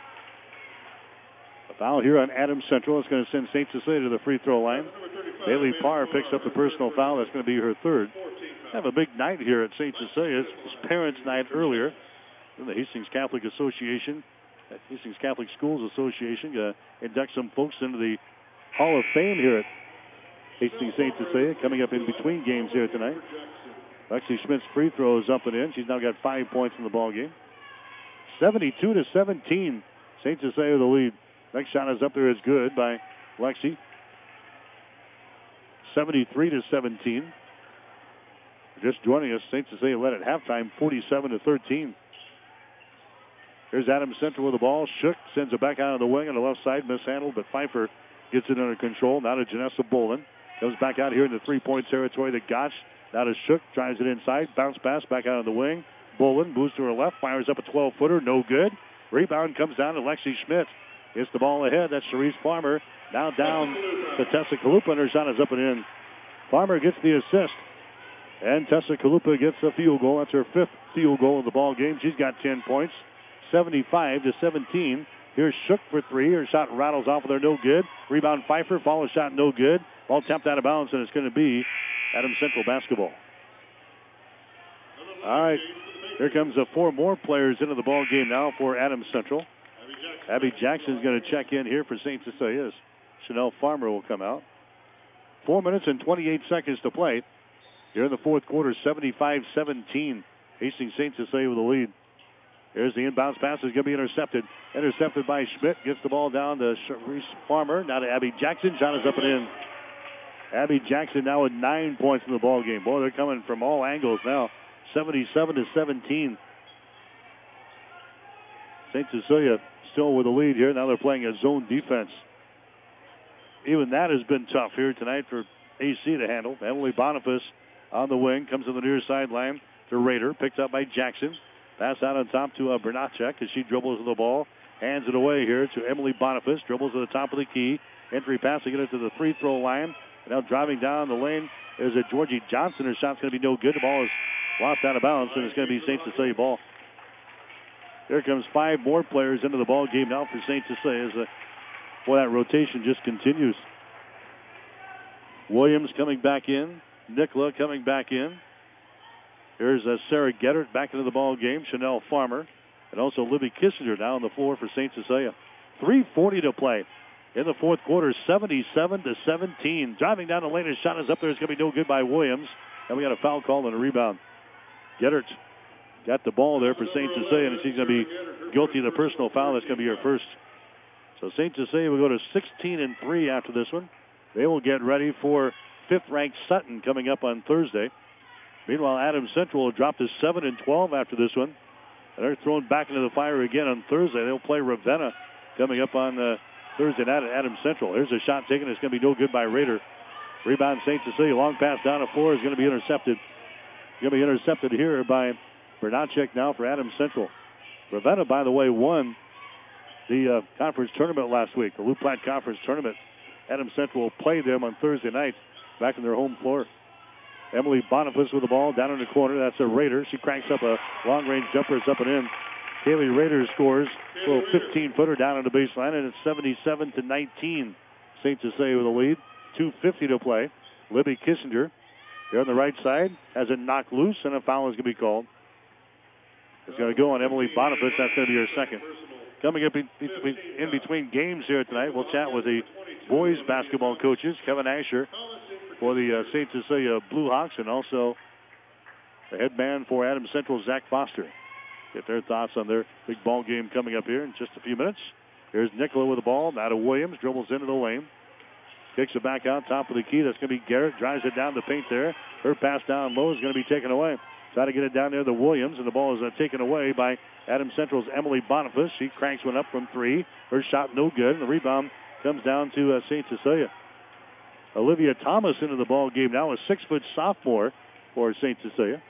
A foul here on Adams Central. It's going to send Saint Cecilia to the free throw line. Bailey Parr picks up the personal foul. That's going to be her third. Have a big night here at Saint Cecilia. It's Parents' Night earlier. In the Hastings Catholic Association, Hastings Catholic Schools Association, uh, induct some folks into the Hall of Fame here at Hastings Saint Cecilia. Coming up in between games here tonight. Lexi Schmidt's free throw is up and in. She's now got five points in the ball game. seventy-two to seventeen. Saint Cecilia the lead. Next shot is up there is good by Lexi. seventy-three to seventeen. Just joining us, Saint Cecilia led at halftime, forty-seven to thirteen. Here's Adams Central with the ball. Shook sends it back out of the wing on the left side, mishandled, but Pfeiffer gets it under control. Now to Janessa Bolin. Comes back out here in the three-point territory to Gotch. Now to Shook, tries it inside. Bounce pass back out of the wing. Bolin moves to her left, fires up a twelve-footer, no good. Rebound comes down to Lexi Schmidt. Gets the ball ahead. That's Cherise Farmer. Now down to Tessa Kalupa, and her shot is up and in. Farmer gets the assist. And Tessa Kalupa gets a field goal. That's her fifth field goal of the ball game. She's got ten points, seventy-five to seventeen. Here's Shook for three. Her shot rattles off of there, no good. Rebound Pfeiffer, follow shot, no good. Ball tapped out of bounds, and it's going to be Adams Central basketball. All right, here comes uh, four more players into the ball game now for Adams Central. Abby Jackson's going to check in here for Saint Cecilia's. Chanel Farmer will come out. Four minutes and twenty-eight seconds to play. Here in the fourth quarter, seventy-five seventeen. Hastings Saint Cecilia with the lead. Here's the inbounds pass. Is going to be intercepted. Intercepted by Schmidt. Gets the ball down to Cherise Farmer. Now to Abby Jackson. Shot is up and in. Abby Jackson now with nine points in the ball game. Boy, they're coming from all angles now. seventy-seven to seventeen. Saint Cecilia still with the lead here. Now they're playing a zone defense. Even that has been tough here tonight for A C to handle. Emily Boniface on the wing. Comes to the near sideline to Rader. Picked up by Jackson. Pass out on top to uh, Bernacek as she dribbles the ball. Hands it away here to Emily Boniface. Dribbles to the top of the key. Entry pass to get it to the free throw line. Now driving down the lane is a Georgie Johnson. Her shot's going to be no good. The ball is lost out of bounds, and it's going to be Saint Cecilia ball. Here comes five more players into the ball game now for Saint Cecilia. As, uh, boy, that rotation just continues. Williams coming back in. Nicola coming back in. Here's uh, Sarah Geddert back into the ball game. Chanel Farmer. And also Libby Kissinger now on the floor for Saint Cecilia. three forty to play. In the fourth quarter, seventy-seven to seventeen. Driving down the lane, his shot is up there. It's going to be no good by Williams. And we got a foul call and a rebound. Geddert got the ball there for Saint Cecilia, and she's going to be guilty of the personal foul. That's going to be her first. So Saint Cecilia will go to sixteen and three after this one. They will get ready for fifth-ranked Sutton coming up on Thursday. Meanwhile, Adams Central will drop to seven and twelve after this one. And they're thrown back into the fire again on Thursday. They'll play Ravenna coming up on uh, Thursday night at Adams Central. Here's a shot taken. It's going to be no good by Rader. Rebound Saint Cecilia. Long pass down the floor is going to be intercepted. Going to be intercepted here by Bernacek now for Adams Central. Ravenna, by the way, won the uh, conference tournament last week, the Loup Platte Conference Tournament. Adams Central will play them on Thursday night back in their home floor. Emily Boniface with the ball down in the corner. That's a Raider. She cranks up a long-range jumper. It's up and in. Kaylee Raider scores a little fifteen-footer down on the baseline, and it's seventy-seven to nineteen. Saint Cecilia with the lead. two fifty to play. Libby Kissinger there on the right side has it knocked loose, and a foul is going to be called. It's going to go on Emily Boniface. That's going to be her second. Coming up in between, in between games here tonight, we'll chat with the boys basketball coaches, Kevin Asher for the uh, Saint Cecilia Blue Hawks, and also the head man for Adams Central, Zach Foster. Get their thoughts on their big ball game coming up here in just a few minutes. Here's Nicola with the ball. Now to Williams. Dribbles into the lane. Kicks it back out top of the key. That's going to be Garrett. Drives it down the paint there. Her pass down low is going to be taken away. Try to get it down there to Williams, and the ball is uh, taken away by Adams Central's Emily Boniface. She cranks one up from three. Her shot no good, and the rebound comes down to uh, Saint Cecilia. Olivia Thomas into the ball game now, a six-foot sophomore for Saint Cecilia.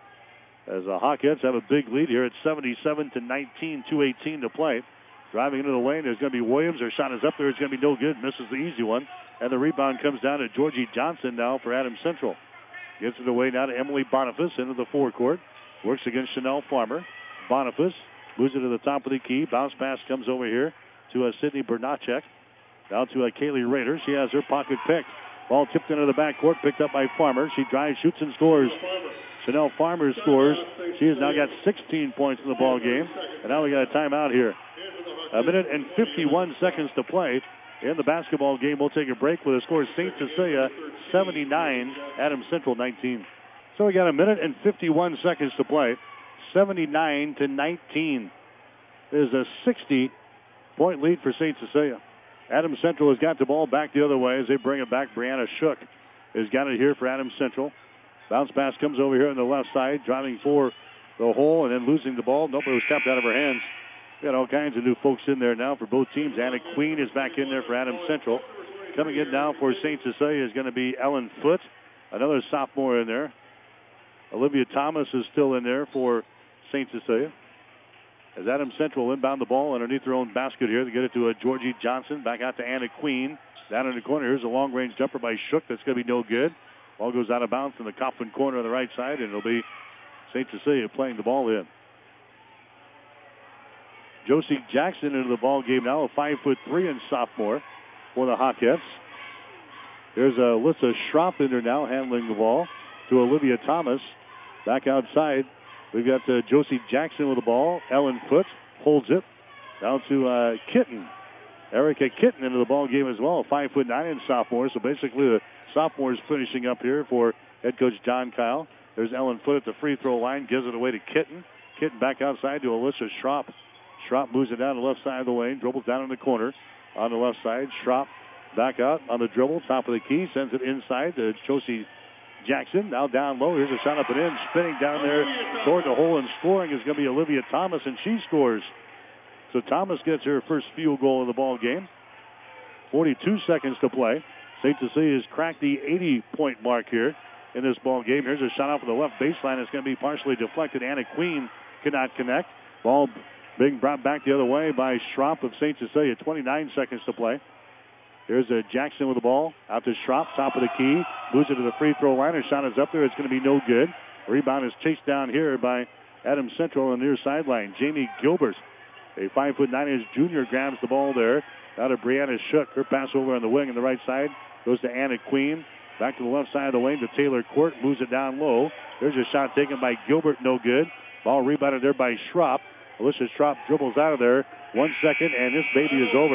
As the Hawkettes have a big lead here at seventy-seven to nineteen, two eighteen to play. Driving into the lane, there's going to be Williams. Her shot is up there. It's going to be no good. Misses the easy one. And the rebound comes down to Georgie Johnson now for Adams Central. Gets it away now to Emily Boniface into the forecourt. Works against Chanel Farmer. Boniface moves it to the top of the key. Bounce pass comes over here to uh, Sydney Bernacek. Down to uh, Kaylee Rader. She has her pocket picked. Ball tipped into the backcourt, picked up by Farmer. She drives, shoots, and scores. Chanel Farmer scores. She has now got sixteen points in the ball game. And now we got a timeout here. A minute and fifty-one seconds to play in the basketball game. We'll take a break with a score Saint Cecilia seventy-nine, Adams Central nineteen. So we got a minute and fifty-one seconds to play. seventy-nine to nineteen. There's a sixty-point lead for Saint Cecilia. Adams Central has got the ball back the other way as they bring it back. Brianna Shook has got it here for Adams Central. Bounce pass comes over here on the left side, driving for the hole and then losing the ball. Nobody was tapped out of her hands. We got all kinds of new folks in there now for both teams. Anna Queen is back in there for Adams Central. Coming in now for Saint Cecilia is going to be Ellen Foote, another sophomore in there. Olivia Thomas is still in there for Saint Cecilia. As Adams Central inbound the ball underneath their own basket here, they get it to a Georgie Johnson. Back out to Anna Queen. Down in the corner, here's a long-range jumper by Shook. That's going to be no good. Ball goes out of bounds in the Coffin corner on the right side, and it'll be Saint Cecilia playing the ball in. Josie Jackson into the ball game now, a five foot three and sophomore for the Hawkettes. There's Alyssa Schropp in there now handling the ball to Olivia Thomas. Back outside, we've got uh, Josie Jackson with the ball. Ellen Foote holds it down to uh, Kitten. Erica Kitten into the ball game as well, five foot nine and sophomore. So basically the sophomores finishing up here for head coach John Kyle. There's Ellen Foote at the free throw line, gives it away to Kitten. Kitten back outside to Alyssa Schropp. Schropp moves it down the left side of the lane, dribbles down in the corner on the left side. Schropp back out on the dribble, top of the key, sends it inside to Josie Jackson. Now down low, here's a shot up and in, spinning down there toward the hole and scoring is going to be Olivia Thomas, and she scores. So Thomas gets her first field goal of the ball game. forty-two seconds to play. Saint Cecilia has cracked the eighty-point mark here in this ball game. Here's a shot off of the left baseline. It's going to be partially deflected. Anna Queen cannot connect. Ball being brought back the other way by Schropp of Saint Cecilia. twenty-nine seconds to play. Here's a Jackson with the ball. Out to Schropp, top of the key. Moves it to the free throw line. Her shot is up there. It's going to be no good. Rebound is chased down here by Adams Central on the near sideline. Jamie Gilbert, a five foot nine inch junior, grabs the ball there. Out of Brianna Shook. Her pass over on the wing on the right side goes to Anna Queen. Back to the left side of the lane to Taylor Court. Moves it down low. There's a shot taken by Gilbert. No good. Ball rebounded there by Schropp. Alyssa Schropp dribbles out of there. One second, and this baby is over.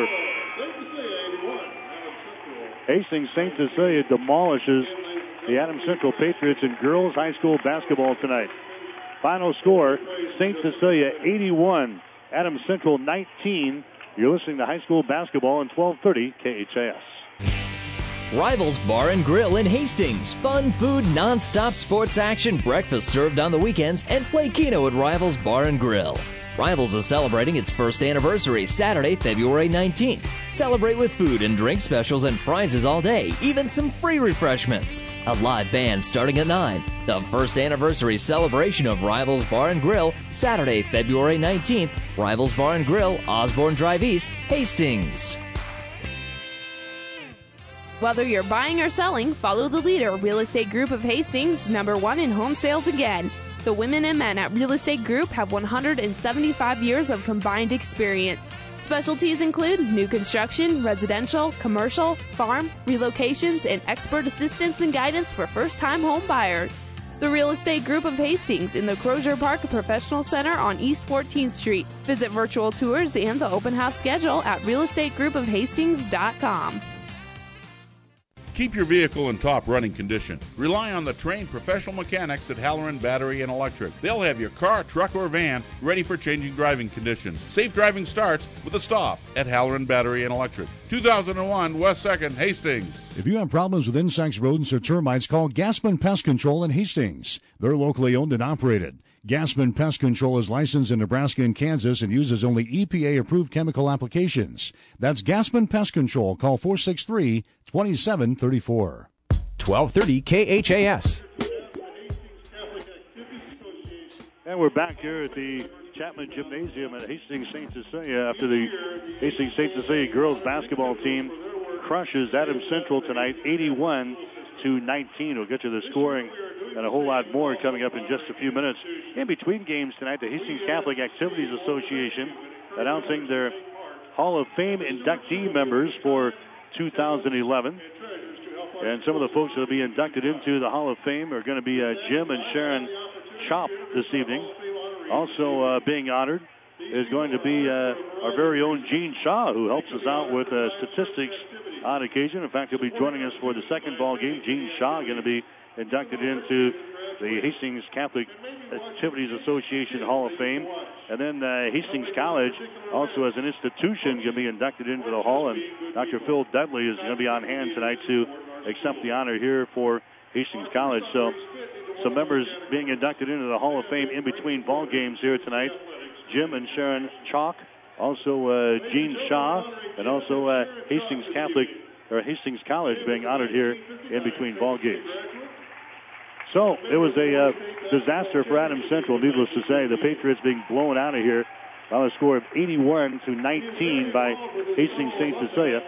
Hastings Saint Cecilia demolishes the Adams Central Patriots in girls high school basketball tonight. Final score, Saint Cecilia eighty-one, Adams Central nineteen. You're listening to high school basketball on twelve thirty K H A S. Rivals Bar and Grill in Hastings. Fun food, non-stop sports action, breakfast served on the weekends, and play Keno at Rivals Bar and Grill. Rivals is celebrating its first anniversary Saturday, February nineteenth. Celebrate with food and drink specials and prizes all day, even some free refreshments. A live band starting at nine. The first anniversary celebration of Rivals Bar and Grill, Saturday, February nineteenth. Rivals Bar and Grill, Osborne Drive East, Hastings. Whether you're buying or selling, follow the leader, Real Estate Group of Hastings, number one in home sales again. The women and men at Real Estate Group have one hundred seventy-five years of combined experience. Specialties include new construction, residential, commercial, farm, relocations, and expert assistance and guidance for first-time home buyers. The Real Estate Group of Hastings in the Crozier Park Professional Center on East fourteenth Street. Visit virtual tours and the open house schedule at real estate group of hastings dot com. Keep your vehicle in top running condition. Rely on the trained professional mechanics at Halloran Battery and Electric. They'll have your car, truck, or van ready for changing driving conditions. Safe driving starts with a stop at Halloran Battery and Electric. two thousand one West second, Hastings. If you have problems with insects, rodents, or termites, call Gaspin Pest Control in Hastings. They're locally owned and operated. Gaspin Pest Control is licensed in Nebraska and Kansas and uses only E P A-approved chemical applications. That's Gaspin Pest Control. Call four six three, two seven three four. twelve thirty K H A S. And we're back here at the Chapman Gymnasium at Hastings Saint Cecilia after the Hastings Saint Cecilia girls basketball team crushes Adams Central tonight, eighty-one to nineteen. We'll get to the scoring and a whole lot more coming up in just a few minutes. In between games tonight, the Hastings Catholic Activities Association announcing their Hall of Fame inductee members for two thousand eleven. And some of the folks that will be inducted into the Hall of Fame are going to be uh, Jim and Sharon Chop this evening. Also uh, being honored is going to be uh, our very own Gene Shaw, who helps us out with uh, statistics on occasion. In fact, he'll be joining us for the second ball game. Gene Shaw going to be inducted into the Hastings Catholic Activities Association Hall of Fame. And then uh, Hastings College, also as an institution, going to be inducted into the Hall. And Doctor Phil Dudley is going to be on hand tonight to accept the honor here for Hastings College. So some members being inducted into the Hall of Fame in between ball games here tonight. Jim and Sharon Chalk, also uh, Gene Shaw, and also uh, Hastings Catholic or Hastings College being honored here in between ball games. So it was a uh, disaster for Adams Central, needless to say. The Patriots being blown out of here by a score of eighty-one to nineteen by Hastings Saint Cecilia.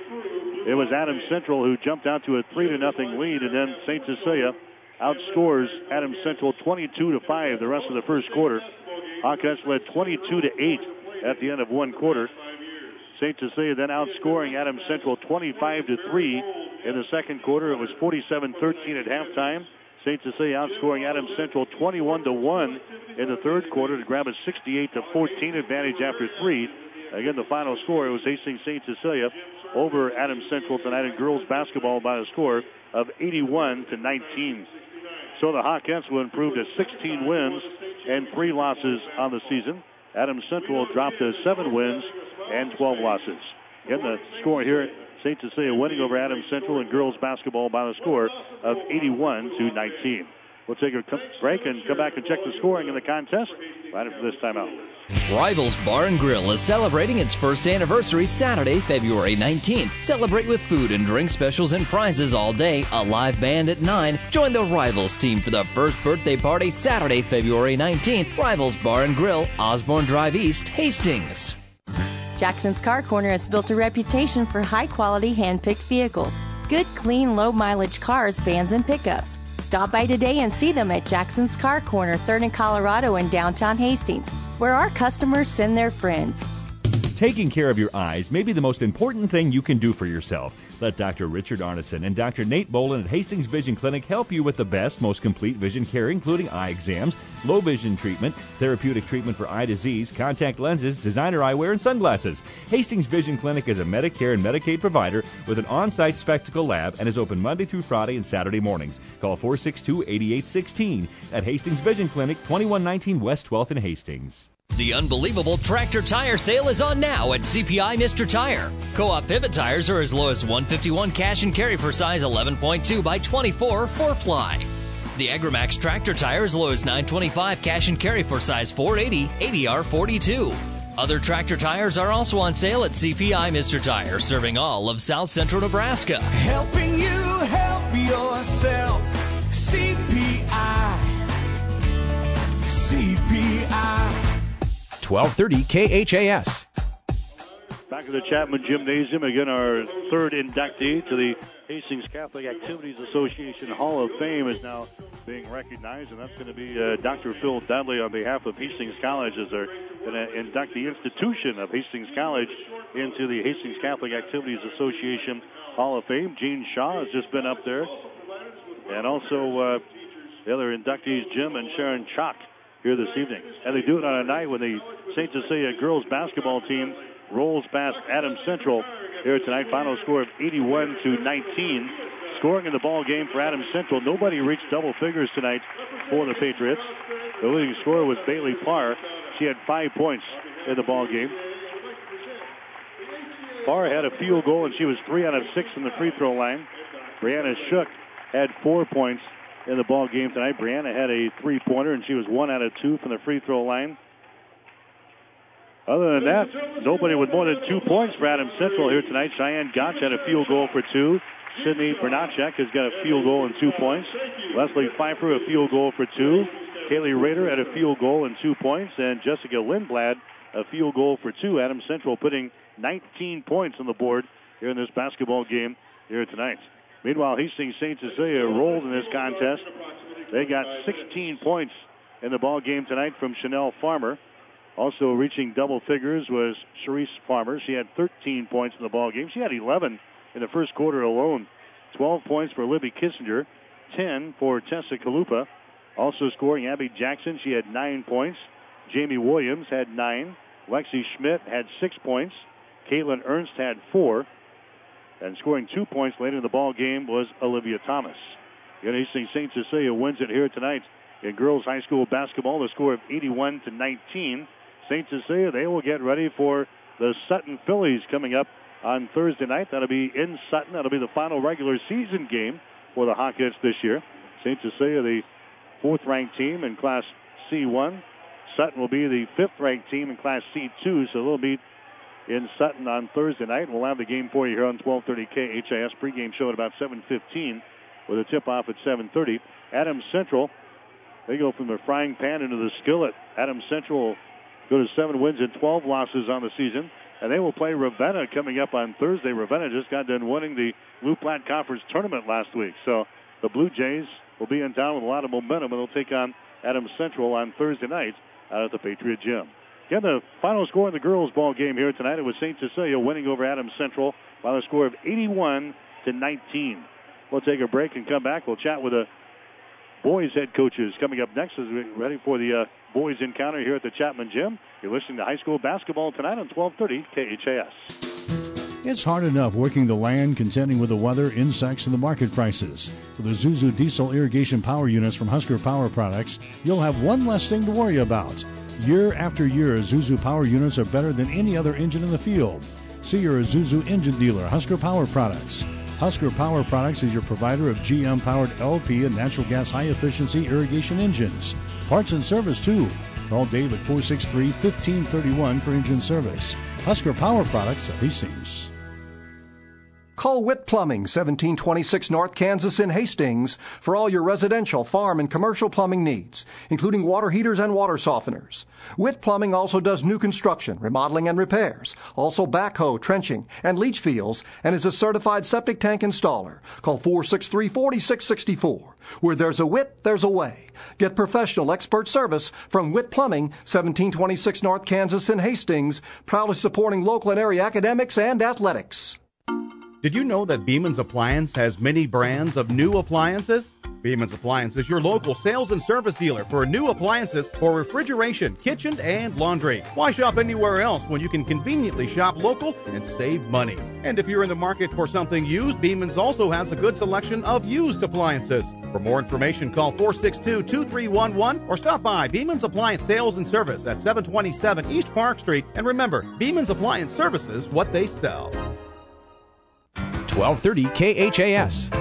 It was Adams Central who jumped out to a three to nothing lead, and then Saint Cecilia outscores Adams Central twenty-two to five the rest of the first quarter. Hawkeyes led twenty-two to eight at the end of one quarter. Saint Cecilia then outscoring Adams Central twenty-five to three in the second quarter. It was forty-seven thirteen at halftime. Saint Cecilia outscoring Adams Central twenty-one to one in the third quarter to grab a sixty-eight to fourteen advantage after three. Again, the final score, it was Hastings Saint Cecilia over Adams Central tonight in girls basketball by a score of eighty-one to nineteen. So the Hawkettes will improve to sixteen wins and three losses on the season. Adams Central dropped to seven wins and twelve losses. Again, the score here, Saint Cecilia winning over Adams Central in girls basketball by a score of eighty-one to nineteen. We'll take a break and come back and check the scoring in the contest right after this timeout. Rivals Bar and Grill is celebrating its first anniversary Saturday, February nineteenth. Celebrate with food and drink specials and prizes all day, a live band at nine. Join the Rivals team for the first birthday party Saturday, February nineteenth. Rivals Bar and Grill, Osborne Drive East, Hastings. Jackson's Car Corner has built a reputation for high-quality hand-picked vehicles. Good, clean, low-mileage cars, vans, and pickups. Stop by today and see them at Jackson's Car Corner, third and Colorado in downtown Hastings, where our customers send their friends. Taking care of your eyes may be the most important thing you can do for yourself. Let Doctor Richard Arneson and Doctor Nate Bolin at Hastings Vision Clinic help you with the best, most complete vision care, including eye exams, low vision treatment, therapeutic treatment for eye disease, contact lenses, designer eyewear, and sunglasses. Hastings Vision Clinic is a Medicare and Medicaid provider with an on-site spectacle lab and is open Monday through Friday and Saturday mornings. Call four six two, eight eight one six at Hastings Vision Clinic, twenty-one nineteen West twelfth in Hastings. The unbelievable tractor tire sale is on now at C P I Mister Tire. Co-op pivot tires are as low as one fifty-one cash and carry for size eleven point two by twenty-four four-ply. The Agramax tractor tire is low as nine twenty-five cash and carry for size four eighty, eighty R forty-two. Other tractor tires are also on sale at C P I Mister Tire, serving all of South Central Nebraska. Helping you help yourself. C P I. C P I. twelve thirty K H A S. Back at the Chapman Gymnasium, again, our third inductee to the Hastings Catholic Activities Association Hall of Fame is now being recognized, and that's going to be uh, Doctor Phil Dudley on behalf of Hastings College as they're going to induct the institution of Hastings College into the Hastings Catholic Activities Association Hall of Fame. Gene Shaw has just been up there, and also uh, the other inductees, Jim and Sharon Chalk, here this evening. And they do it on a night when the Saint Cecilia girls basketball team rolls past Adams Central here tonight. Final score of eighty-one to nineteen. Scoring in the ball game for Adams Central. Nobody reached double figures tonight for the Patriots. The leading scorer was Bailey Parr. She had five points in the ball game. Parr had a field goal, and she was three out of six from the free throw line. Brianna Shook had four points in the ball game tonight. Brianna had a three-pointer, and she was one out of two from the free throw line. Other than that, nobody with more than two points for Adams Central here tonight. Cheyenne Gotch had a field goal for two. Sydney Bernachek has got a field goal and two points. Leslie Pfeiffer, a field goal for two. Kaylee Rader had a field goal and two points. And Jessica Lindblad, a field goal for two. Adams Central putting nineteen points on the board here in this basketball game here tonight. Meanwhile, Hastings Saint Cecilia rolled in this contest. They got sixteen points in the ball game tonight from Chanel Farmer. Also reaching double figures was Sharice Farmer. She had thirteen points in the ball game. She had eleven in the first quarter alone. twelve points for Libby Kissinger, ten for Tessa Kalupa. Also scoring Abby Jackson. She had nine points. Jamie Williams had nine. Lexi Schmidt had six points. Caitlin Ernst had four. And scoring two points later in the ball game was Olivia Thomas. Hastings Saint Cecilia wins it here tonight in girls high school basketball. The score of eighty-one to nineteen. Saint Cecilia, they will get ready for the Sutton Phillies coming up on Thursday night. That'll be in Sutton. That'll be the final regular season game for the Hawkettes this year. Saint Cecilia, the fourth-ranked team in Class C one. Sutton will be the fifth-ranked team in Class C two, so they'll meet in Sutton on Thursday night. We'll have the game for you here on twelve thirty K H A S. Pregame show at about seven fifteen with a tip-off at seven thirty. Adams Central, they go from the frying pan into the skillet. Adams Central will go to seven wins and twelve losses on the season, and they will play Ravenna coming up on Thursday. Ravenna just got done winning the Blue Platte Conference tournament last week, so the Blue Jays will be in town with a lot of momentum, and they'll take on Adams Central on Thursday night out at the Patriot Gym. Again, the final score in the girls' ball game here tonight, it was Saint Cecilia winning over Adams Central by a score of eighty-one to nineteen. We'll take a break and come back. We'll chat with the boys' head coaches coming up next as we're ready for the uh, boys' encounter here at the Chapman Gym. You're listening to high school basketball tonight on twelve thirty K H A S. It's hard enough working the land, contending with the weather, insects, and the market prices. With the Zuzu diesel irrigation power units from Husker Power Products, you'll have one less thing to worry about. Year after year, Zuzu power units are better than any other engine in the field. See your Zuzu engine dealer, Husker Power Products. Husker Power Products is your provider of G M-powered L P and natural gas high-efficiency irrigation engines. Parts and service, too. Call Dave at four six three, one five three one for engine service. Husker Power Products of Hastings. Call Witt Plumbing, seventeen twenty-six North Kansas in Hastings, for all your residential, farm, and commercial plumbing needs, including water heaters and water softeners. Witt Plumbing also does new construction, remodeling, and repairs, also backhoe, trenching, and leach fields, and is a certified septic tank installer. Call four six three, four six six four. Where there's a Witt, there's a way. Get professional expert service from Witt Plumbing, seventeen twenty-six North Kansas in Hastings, proudly supporting local and area academics and athletics. Did you know that Beeman's Appliance has many brands of new appliances? Beeman's Appliance is your local sales and service dealer for new appliances for refrigeration, kitchen, and laundry. Why shop anywhere else when you can conveniently shop local and save money? And if you're in the market for something used, Beeman's also has a good selection of used appliances. For more information, call four six two, two three one one or stop by Beeman's Appliance Sales and Service at seven twenty-seven East Park Street. And remember, Beeman's Appliance Services what they sell. twelve thirty K H A S.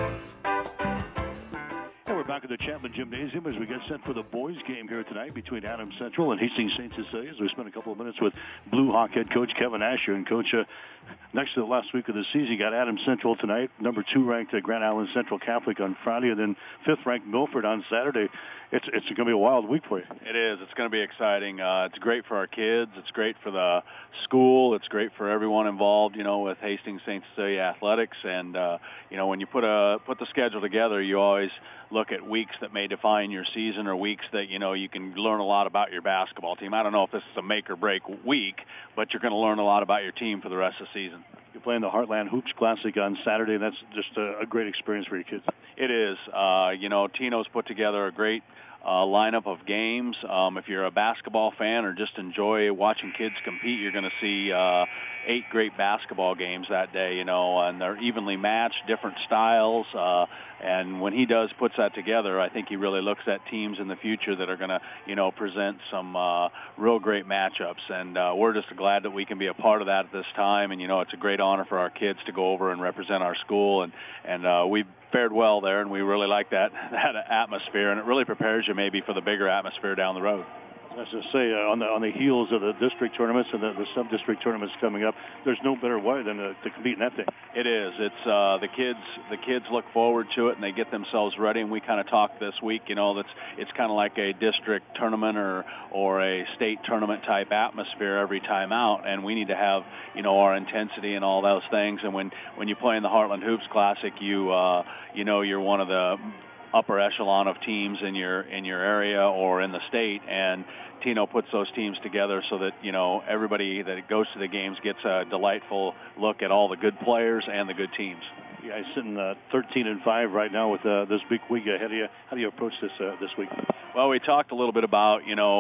And we're back at the Chapman Gymnasium as we get set for the boys' game here tonight between Adams Central and Hastings Saint Cecilia. As we spent a couple of minutes with Blue Hawk head coach Kevin Asher. And, Coach, uh, next to the last week of the season, you got Adams Central tonight, number two ranked at Grand Island Central Catholic on Friday, and then fifth ranked Milford on Saturday. It's it's going to be a wild week for you. It is. It's going to be exciting. Uh, it's great for our kids. It's great for the school. It's great for everyone involved, you know, with Hastings Saint Cecilia athletics. And, uh, you know, when you put a put the schedule together, you always look at weeks that may define your season or weeks that, you know, you can learn a lot about your basketball team. I don't know if this is a make-or-break week, but you're going to learn a lot about your team for the rest of the season. You're playing the Heartland Hoops Classic on Saturday. That's just a, a great experience for your kids. It is. Uh, you know, Tino's put together a great uh, lineup of games. Um, if you're a basketball fan or just enjoy watching kids compete, you're going to see uh, eight great basketball games that day, you know, and they're evenly matched, different styles. Uh, and when he does, puts that together, I think he really looks at teams in the future that are going to, you know, present some uh, real great matchups. And uh, we're just glad that we can be a part of that at this time. And, you know, it's a great honor for our kids to go over and represent our school. And, and uh, we've fared well there, and we really like that, that atmosphere. And it really prepares you maybe for the bigger atmosphere down the road. As I say, uh, on the on the heels of the district tournaments and the, the sub-district tournaments coming up, there's no better way than to, to compete in that thing. It is. It's uh, the kids. The kids look forward to it, and they get themselves ready. And we kind of talked this week, you know, that's it's kind of like a district tournament or or a state tournament type atmosphere every time out. And we need to have, you know, our intensity and all those things. And when when you play in the Heartland Hoops Classic, you uh, you know, you're one of the upper echelon of teams in your in your area or in the state, and Tino puts those teams together so that, you know, everybody that goes to the games gets a delightful look at all the good players and the good teams. You guys sitting uh, thirteen and five right now with uh, this big week ahead of you. How do you approach this uh, this week? Well, we talked a little bit about, you know,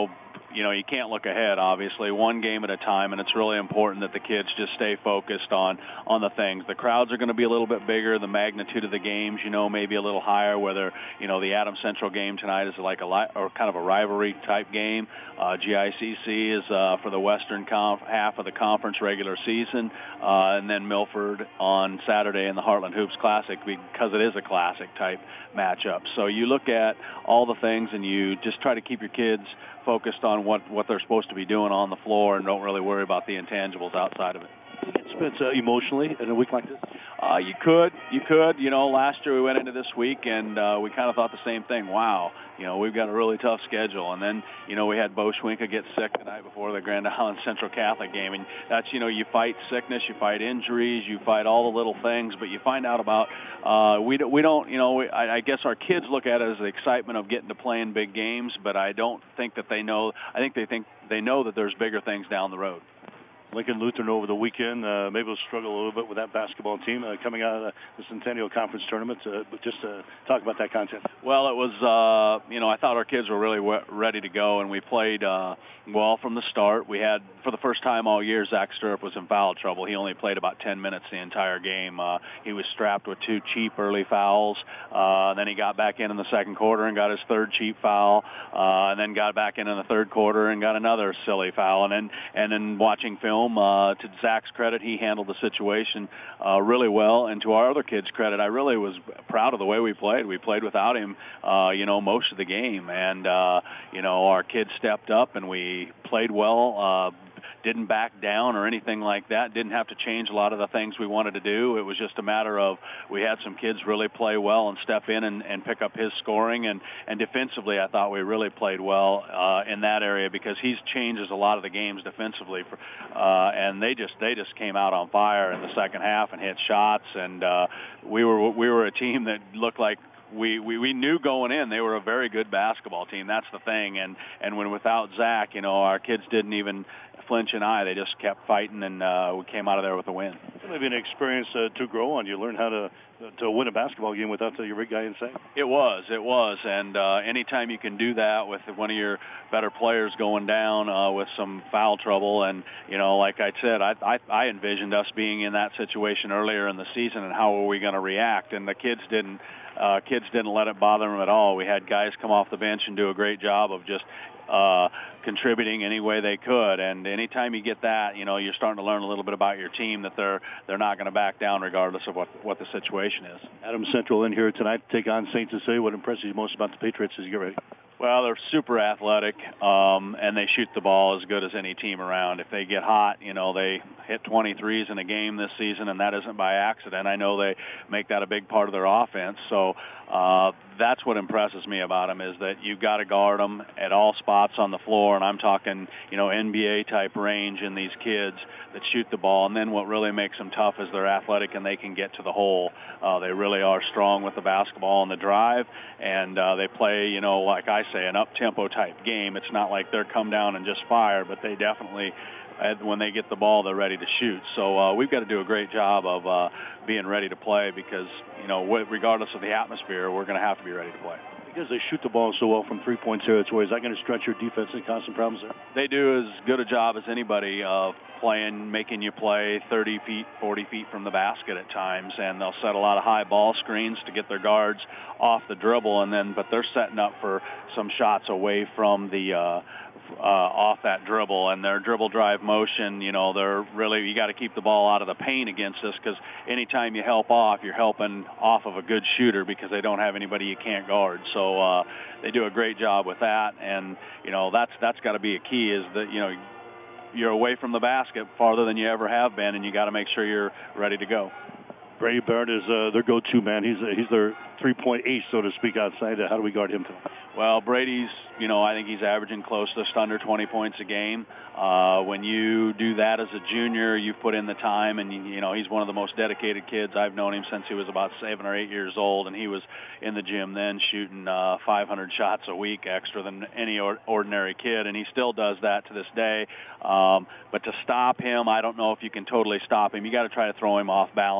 you know, you can't look ahead, obviously, one game at a time, and it's really important that the kids just stay focused on, on the things. The crowds are going to be a little bit bigger. The magnitude of the games, you know, maybe a little higher, whether, you know, the Adams Central game tonight is like a li- or kind of a rivalry-type game. Uh, G I C C is uh, for the western conf- half of the conference regular season, uh, and then Milford on Saturday in the Heartland Hoops Classic, because it is a classic-type matchup. So you look at all the things, and you just try to keep your kids focused on what, what they're supposed to be doing on the floor and don't really worry about the intangibles outside of it. You get spent uh, emotionally in a week like this? Uh, you could. You could. You know, last year we went into this week, and uh, we kind of thought the same thing. Wow, you know, we've got a really tough schedule. And then, you know, we had Bo Schwinka get sick the night before the Grand Island Central Catholic game. And that's, you know, you fight sickness, you fight injuries, you fight all the little things, but you find out about, uh, we, don't, we don't, you know, we, I, I guess our kids look at it as the excitement of getting to play in big games, but I don't think that they know, I think they think they know that there's bigger things down the road. Lincoln Lutheran over the weekend, uh, maybe we'll struggle a little bit with that basketball team uh, coming out of the, the Centennial Conference tournament. Uh, but just to talk about that content. Well, it was, uh, you know, I thought our kids were really w- ready to go, and we played uh, well from the start. We had, for the first time all year, Zach Stirrup was in foul trouble. He only played about ten minutes the entire game. Uh, he was strapped with two cheap early fouls. Uh, then he got back in in the second quarter and got his third cheap foul, uh, and then got back in in the third quarter and got another silly foul. And then, and then watching film, Uh, to Zach's credit, he handled the situation uh, really well, and to our other kids' credit, I really was proud of the way we played. We played without him, uh, you know, most of the game, and uh, you know, our kids stepped up and we played well. Uh, didn't back down or anything like that. Didn't have to change a lot of the things we wanted to do. It was just a matter of we had some kids really play well and step in and, and pick up his scoring. And, and defensively, I thought we really played well uh, in that area because he changes a lot of the games defensively. For, uh, and they just they just came out on fire in the second half and hit shots. And uh, we were we were a team that looked like We, we we knew going in they were a very good basketball team. That's the thing. And and when without Zach, you know, our kids didn't even flinch an eye. They just kept fighting, and uh, we came out of there with a win. It's maybe an experience uh, to grow on. You learn how to to win a basketball game without your big guy inside. It was, it was, and uh, anytime you can do that with one of your better players going down uh, with some foul trouble, and you know, like I said, I, I I envisioned us being in that situation earlier in the season, and how were we going to react? And the kids didn't. Uh, kids didn't let it bother them at all. We had guys come off the bench and do a great job of just uh, contributing any way they could. And anytime you get that, you know, you're starting to learn a little bit about your team, that they're they're not going to back down regardless of what what the situation is. Adams Central in here tonight to take on Saint Cecilia. What impresses you most about the Patriots as you get ready? Well, they're super athletic, um, and they shoot the ball as good as any team around. If they get hot, you know, they hit twenty-threes in a game this season, and that isn't by accident. I know they make that a big part of their offense. So uh, that's what impresses me about them, is that you've got to guard them at all spots on the floor, and I'm talking, you know, N B A-type range in these kids that shoot the ball. And then what really makes them tough is they're athletic and they can get to the hole. Uh, they really are strong with the basketball on the drive, and uh, they play, you know, like I say, an up-tempo type game. It's not like they're come down and just fire, but they definitely, when they get the ball, they're ready to shoot. So uh, we've got to do a great job of uh, being ready to play because, you know, regardless of the atmosphere, we're going to have to be ready to play. Because they shoot the ball so well from three-point territory, is that going to stretch your defense and cause some problems there? They do as good a job as anybody of playing, making you play thirty feet, forty feet from the basket at times, and they'll set a lot of high ball screens to get their guards off the dribble, and then but they're setting up for some shots away from the uh, uh, off that dribble, and their dribble drive motion, you know, they're really, you got to keep the ball out of the paint against us, because anytime you help off, you're helping off of a good shooter because they don't have anybody you can't guard. So uh, they do a great job with that, and you know, that's that's got to be a key, is that, you know, you're away from the basket farther than you ever have been, and you got to make sure you're ready to go. Brady Barrett is uh, their go-to man. He's uh, he's their three-point ace, so to speak, outside. Uh, how do we guard him tonight? Well, Brady's, you know, I think he's averaging close to just under twenty points a game. Uh, when you do that as a junior, you've put in the time, and, you, you know, he's one of the most dedicated kids. I've known him since he was about seven or eight years old, and he was in the gym then shooting uh, five hundred shots a week extra than any or- ordinary kid, and he still does that to this day. Um, but to stop him, I don't know if you can totally stop him. You got to try to throw him off balance and make him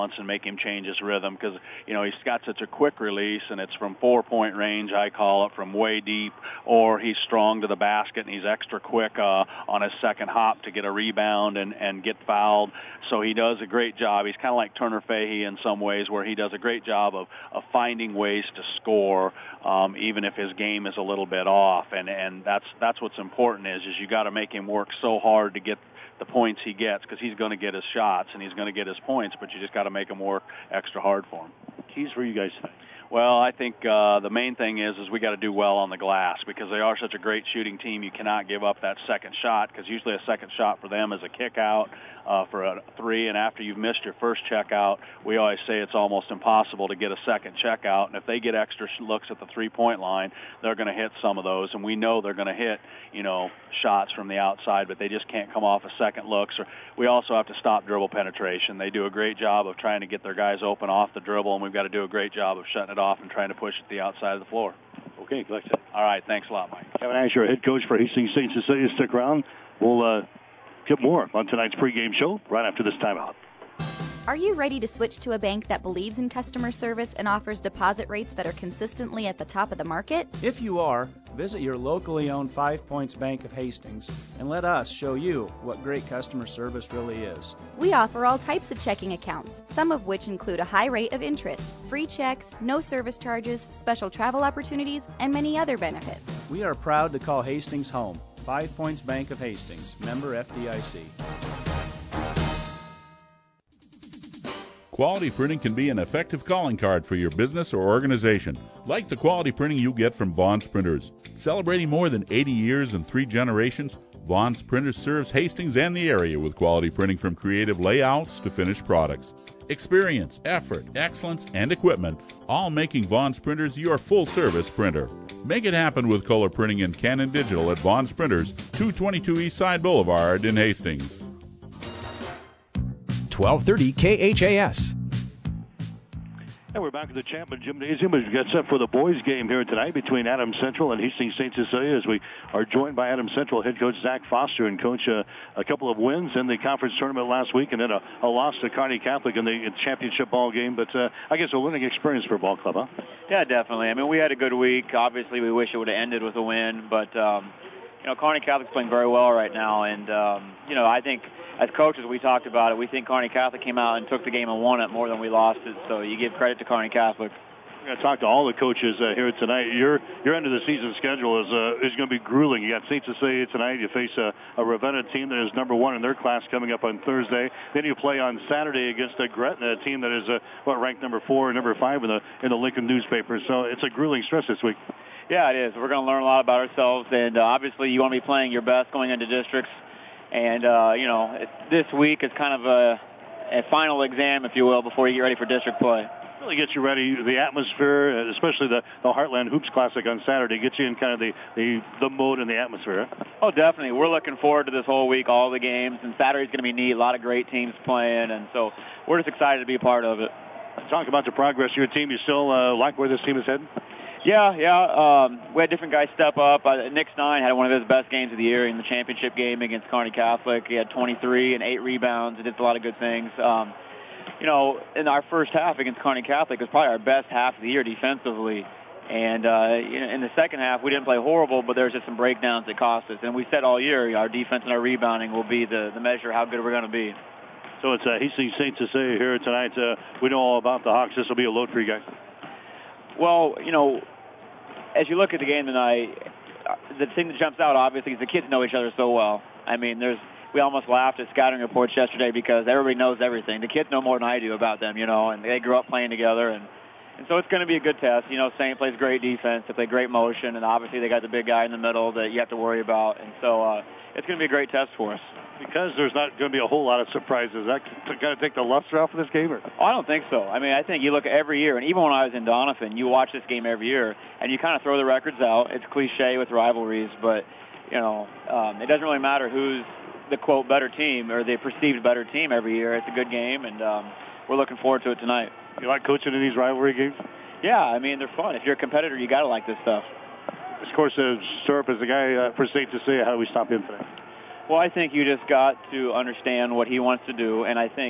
him change his rhythm because, you know, he's got such a quick release, and it's from four-point range, I call it, from way deep, or he's strong to the basket and he's extra quick uh, on his second hop to get a rebound and, and get fouled. So he does a great job. He's kind of like Turner Fahey in some ways, where he does a great job of, of finding ways to score, um, even if his game is a little bit off. And, and that's that's what's important is, is you got to make him work so hard to get the points he gets, because he's going to get his shots and he's going to get his points, but you just got to make him work extra hard for him. Keys for you guys today? Well, I think uh, the main thing is is we got to do well on the glass, because they are such a great shooting team. You cannot give up that second shot, because usually a second shot for them is a kick out uh, for a three, and after you've missed your first check out, we always say it's almost impossible to get a second check out, and if they get extra looks at the three-point line, they're going to hit some of those, and we know they're going to hit, you know, shots from the outside, but they just can't come off a second looks. Or we also have to stop dribble penetration. They do a great job of trying to get their guys open off the dribble, and we've got to do a great job of shutting it off and trying to push it to the outside of the floor. Okay, glad to. All right, thanks a lot, Mike. Kevin Asher, head coach for Hastings Saint Cecilia. Stick around. We'll uh, get more on tonight's pregame show right after this timeout. Are you ready to switch to a bank that believes in customer service and offers deposit rates that are consistently at the top of the market? If you are, visit your locally owned Five Points Bank of Hastings and let us show you what great customer service really is. We offer all types of checking accounts, some of which include a high rate of interest, free checks, no service charges, special travel opportunities, and many other benefits. We are proud to call Hastings home. Five Points Bank of Hastings, member F D I C. Quality printing can be an effective calling card for your business or organization, like the quality printing you get from Vaughn's Printers. Celebrating more than eighty years and three generations, Vaughn's Printers serves Hastings and the area with quality printing from creative layouts to finished products. Experience, effort, excellence, and equipment, all making Vaughn's Printers your full-service printer. Make it happen with color printing and Canon Digital at Vaughn's Printers, two twenty-two East Side Boulevard in Hastings. twelve thirty K H A S. And we're back at the Chapman Gymnasium as we get set for the boys' game here tonight between Adams Central and Hastings Saint Cecilia, as we are joined by Adams Central head coach Zach Foster. And coach, uh, a couple of wins in the conference tournament last week, and then a, a loss to Kearney Catholic in the championship ball game. But uh, I guess a learning experience for a ball club, huh? Yeah, definitely. I mean, we had a good week. Obviously, we wish it would have ended with a win, but um, you know, Kearney Catholic's playing very well right now, and um, you know, I think as coaches, we talked about it. We think Kearney Catholic came out and took the game and won it more than we lost it, so you give credit to Kearney Catholic. We're going to talk to all the coaches uh, here tonight. Your your end of the season schedule is uh, is going to be grueling. You got Saint Cecilia tonight. You face a, a Ravenna team that is number one in their class coming up on Thursday. Then you play on Saturday against a Gretna, a team that is uh, what ranked number four or number five in the in the Lincoln newspaper. So it's a grueling stretch this week. Yeah, it is. We're going to learn a lot about ourselves, and uh, obviously you want to be playing your best going into districts. And, uh, you know, it, this week is kind of a, a final exam, if you will, before you get ready for district play. Really gets you ready. The atmosphere, especially the, the Heartland Hoops Classic on Saturday, gets you in kind of the, the, the mode and the atmosphere. Oh, definitely. We're looking forward to this whole week, all the games, and Saturday's going to be neat. A lot of great teams playing, and so we're just excited to be a part of it. Talk about the progress of your team. You still uh, like where this team is heading? Yeah, yeah. Um, we had different guys step up. Uh, Nick Stein had one of his best games of the year in the championship game against Kearney Catholic. He had twenty-three and eight rebounds. He did a lot of good things. Um, you know, in our first half against Kearney Catholic, it was probably our best half of the year defensively. And uh, in the second half, we didn't play horrible, but there was just some breakdowns that cost us. And we said all year, our defense and our rebounding will be the, the measure of how good we're going to be. So it's uh, Hastings Saint Cecilia here tonight. Uh, we know all about the Hawks. This will be a load for you guys. Well, you know, as you look at the game tonight, the thing that jumps out, obviously, is the kids know each other so well. I mean, there's we almost laughed at scouting reports yesterday because everybody knows everything. The kids know more than I do about them, you know, and they grew up playing together. And, and so it's going to be a good test. You know, Saint plays great defense. They play great motion, and obviously they got the big guy in the middle that you have to worry about. And so uh, it's going to be a great test for us. Because there's not going to be a whole lot of surprises. That going to take the luster off of this game? Or? Oh, I don't think so. I mean, I think you look at every year, and even when I was in Doniphan, you watch this game every year, and you kind of throw the records out. It's cliche with rivalries, but, you know, um, it doesn't really matter who's the, quote, better team or the perceived better team every year. It's a good game, and um, we're looking forward to it tonight. You like coaching in these rivalry games? Yeah, I mean, they're fun. If you're a competitor, you got to like this stuff. Of course, uh, Stirrup is the guy uh, for Saint Cecilia. How do we stop him today? Well, I think you just got to understand what he wants to do, and I think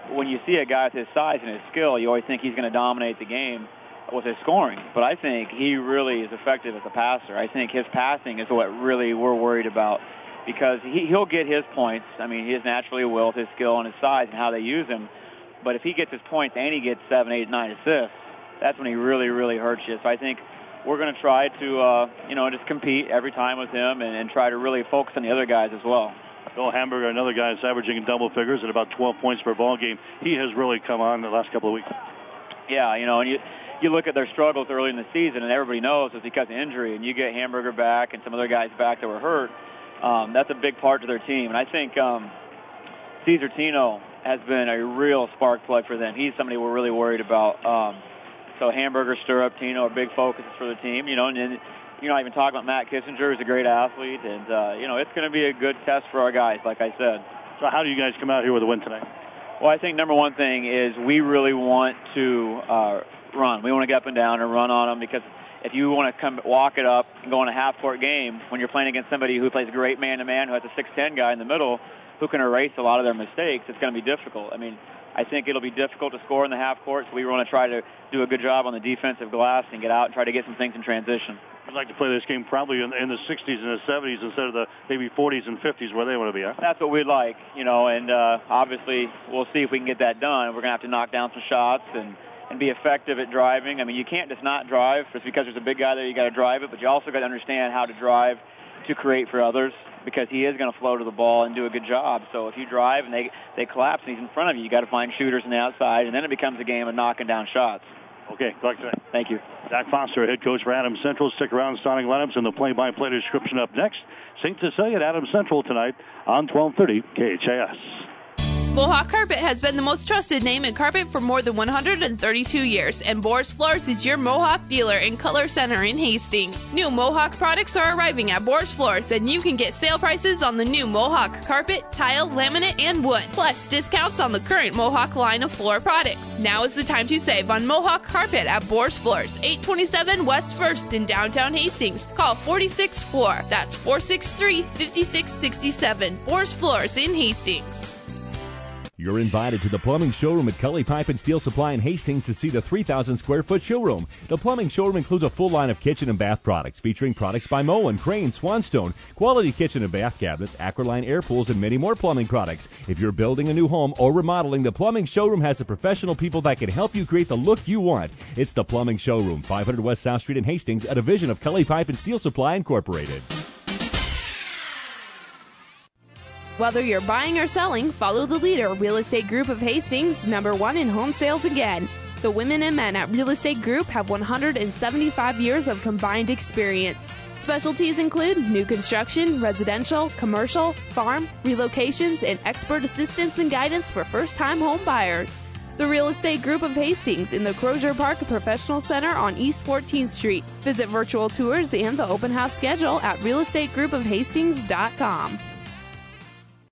when you see a guy with his size and his skill, you always think he's going to dominate the game with his scoring. But I think he really is effective as a passer. I think his passing is what really we're worried about, because he, he'll get his points. I mean, he is naturally will with his skill and his size and how they use him. But if he gets his points and he gets seven, eight, nine assists, that's when he really, really hurts you. So I think we're going to try to, uh, you know, just compete every time with him and, and try to really focus on the other guys as well. Bill Hamburger, another guy that's averaging in double figures at about twelve points per ball game. He has really come on the last couple of weeks. Yeah, you know, and you you look at their struggles early in the season, and everybody knows it's because of injury, and you get Hamburger back and some other guys back that were hurt. Um, that's a big part to their team. And I think um, Cesar Tino has been a real spark plug for them. He's somebody we're really worried about. Um, so Hamburger, Stirrup, Tino are big focuses for the team. You know, and, and you're not even talking about Matt Kissinger, who's a great athlete. And, uh, you know, it's going to be a good test for our guys, like I said. So how do you guys come out here with a win tonight? Well, I think number one thing is we really want to uh, run. We want to get up and down and run on them, because if you want to come walk it up and go in a half-court game when you're playing against somebody who plays great man-to-man, who has a six ten guy in the middle who can erase a lot of their mistakes, it's going to be difficult. I mean, I think it'll be difficult to score in the half court, so we want to try to do a good job on the defensive glass and get out and try to get some things in transition. I'd like to play this game probably in, in the sixties and the seventies instead of the maybe forties and fifties where they want to be, huh? That's what we'd like, you know, and uh, obviously we'll see if we can get that done. We're going to have to knock down some shots and, and be effective at driving. I mean, you can't just not drive just because there's a big guy there. You got to drive it, but you also got to understand how to drive to create for others, because he is going to flow to the ball and do a good job. So if you drive and they, they collapse and he's in front of you, you got to find shooters on the outside, and then it becomes a game of knocking down shots. Okay, good luck tonight. Thank you. Zach Foster, head coach for Adams Central. Stick around, starting lineups and the play-by-play description up next. Saint Cecilia at Adams Central tonight on twelve thirty K H A S. Mohawk Carpet has been the most trusted name in carpet for more than one hundred thirty-two years, and Boers Floors is your Mohawk dealer in Color Center in Hastings. New Mohawk products are arriving at Boers Floors, and you can get sale prices on the new Mohawk carpet, tile, laminate, and wood, plus discounts on the current Mohawk line of floor products. Now is the time to save on Mohawk Carpet at Boers Floors, eight twenty-seven West first in downtown Hastings. Call forty-six four. That's four six three, five six six seven. Boers Floors in Hastings. You're invited to the plumbing showroom at Cully Pipe and Steel Supply in Hastings to see the three thousand square foot showroom. The plumbing showroom includes a full line of kitchen and bath products, featuring products by Moen, Crane, Swanstone, quality kitchen and bath cabinets, Aqualine air pools, and many more plumbing products. If you're building a new home or remodeling, the plumbing showroom has the professional people that can help you create the look you want. It's the plumbing showroom, five hundred West South Street in Hastings, a division of Cully Pipe and Steel Supply Incorporated. Whether you're buying or selling, follow the leader, Real Estate Group of Hastings, number one in home sales again. The women and men at Real Estate Group have one hundred seventy-five years of combined experience. Specialties include new construction, residential, commercial, farm, relocations, and expert assistance and guidance for first-time home buyers. The Real Estate Group of Hastings in the Crozier Park Professional Center on East fourteenth Street. Visit virtual tours and the open house schedule at real estate group of hastings dot com.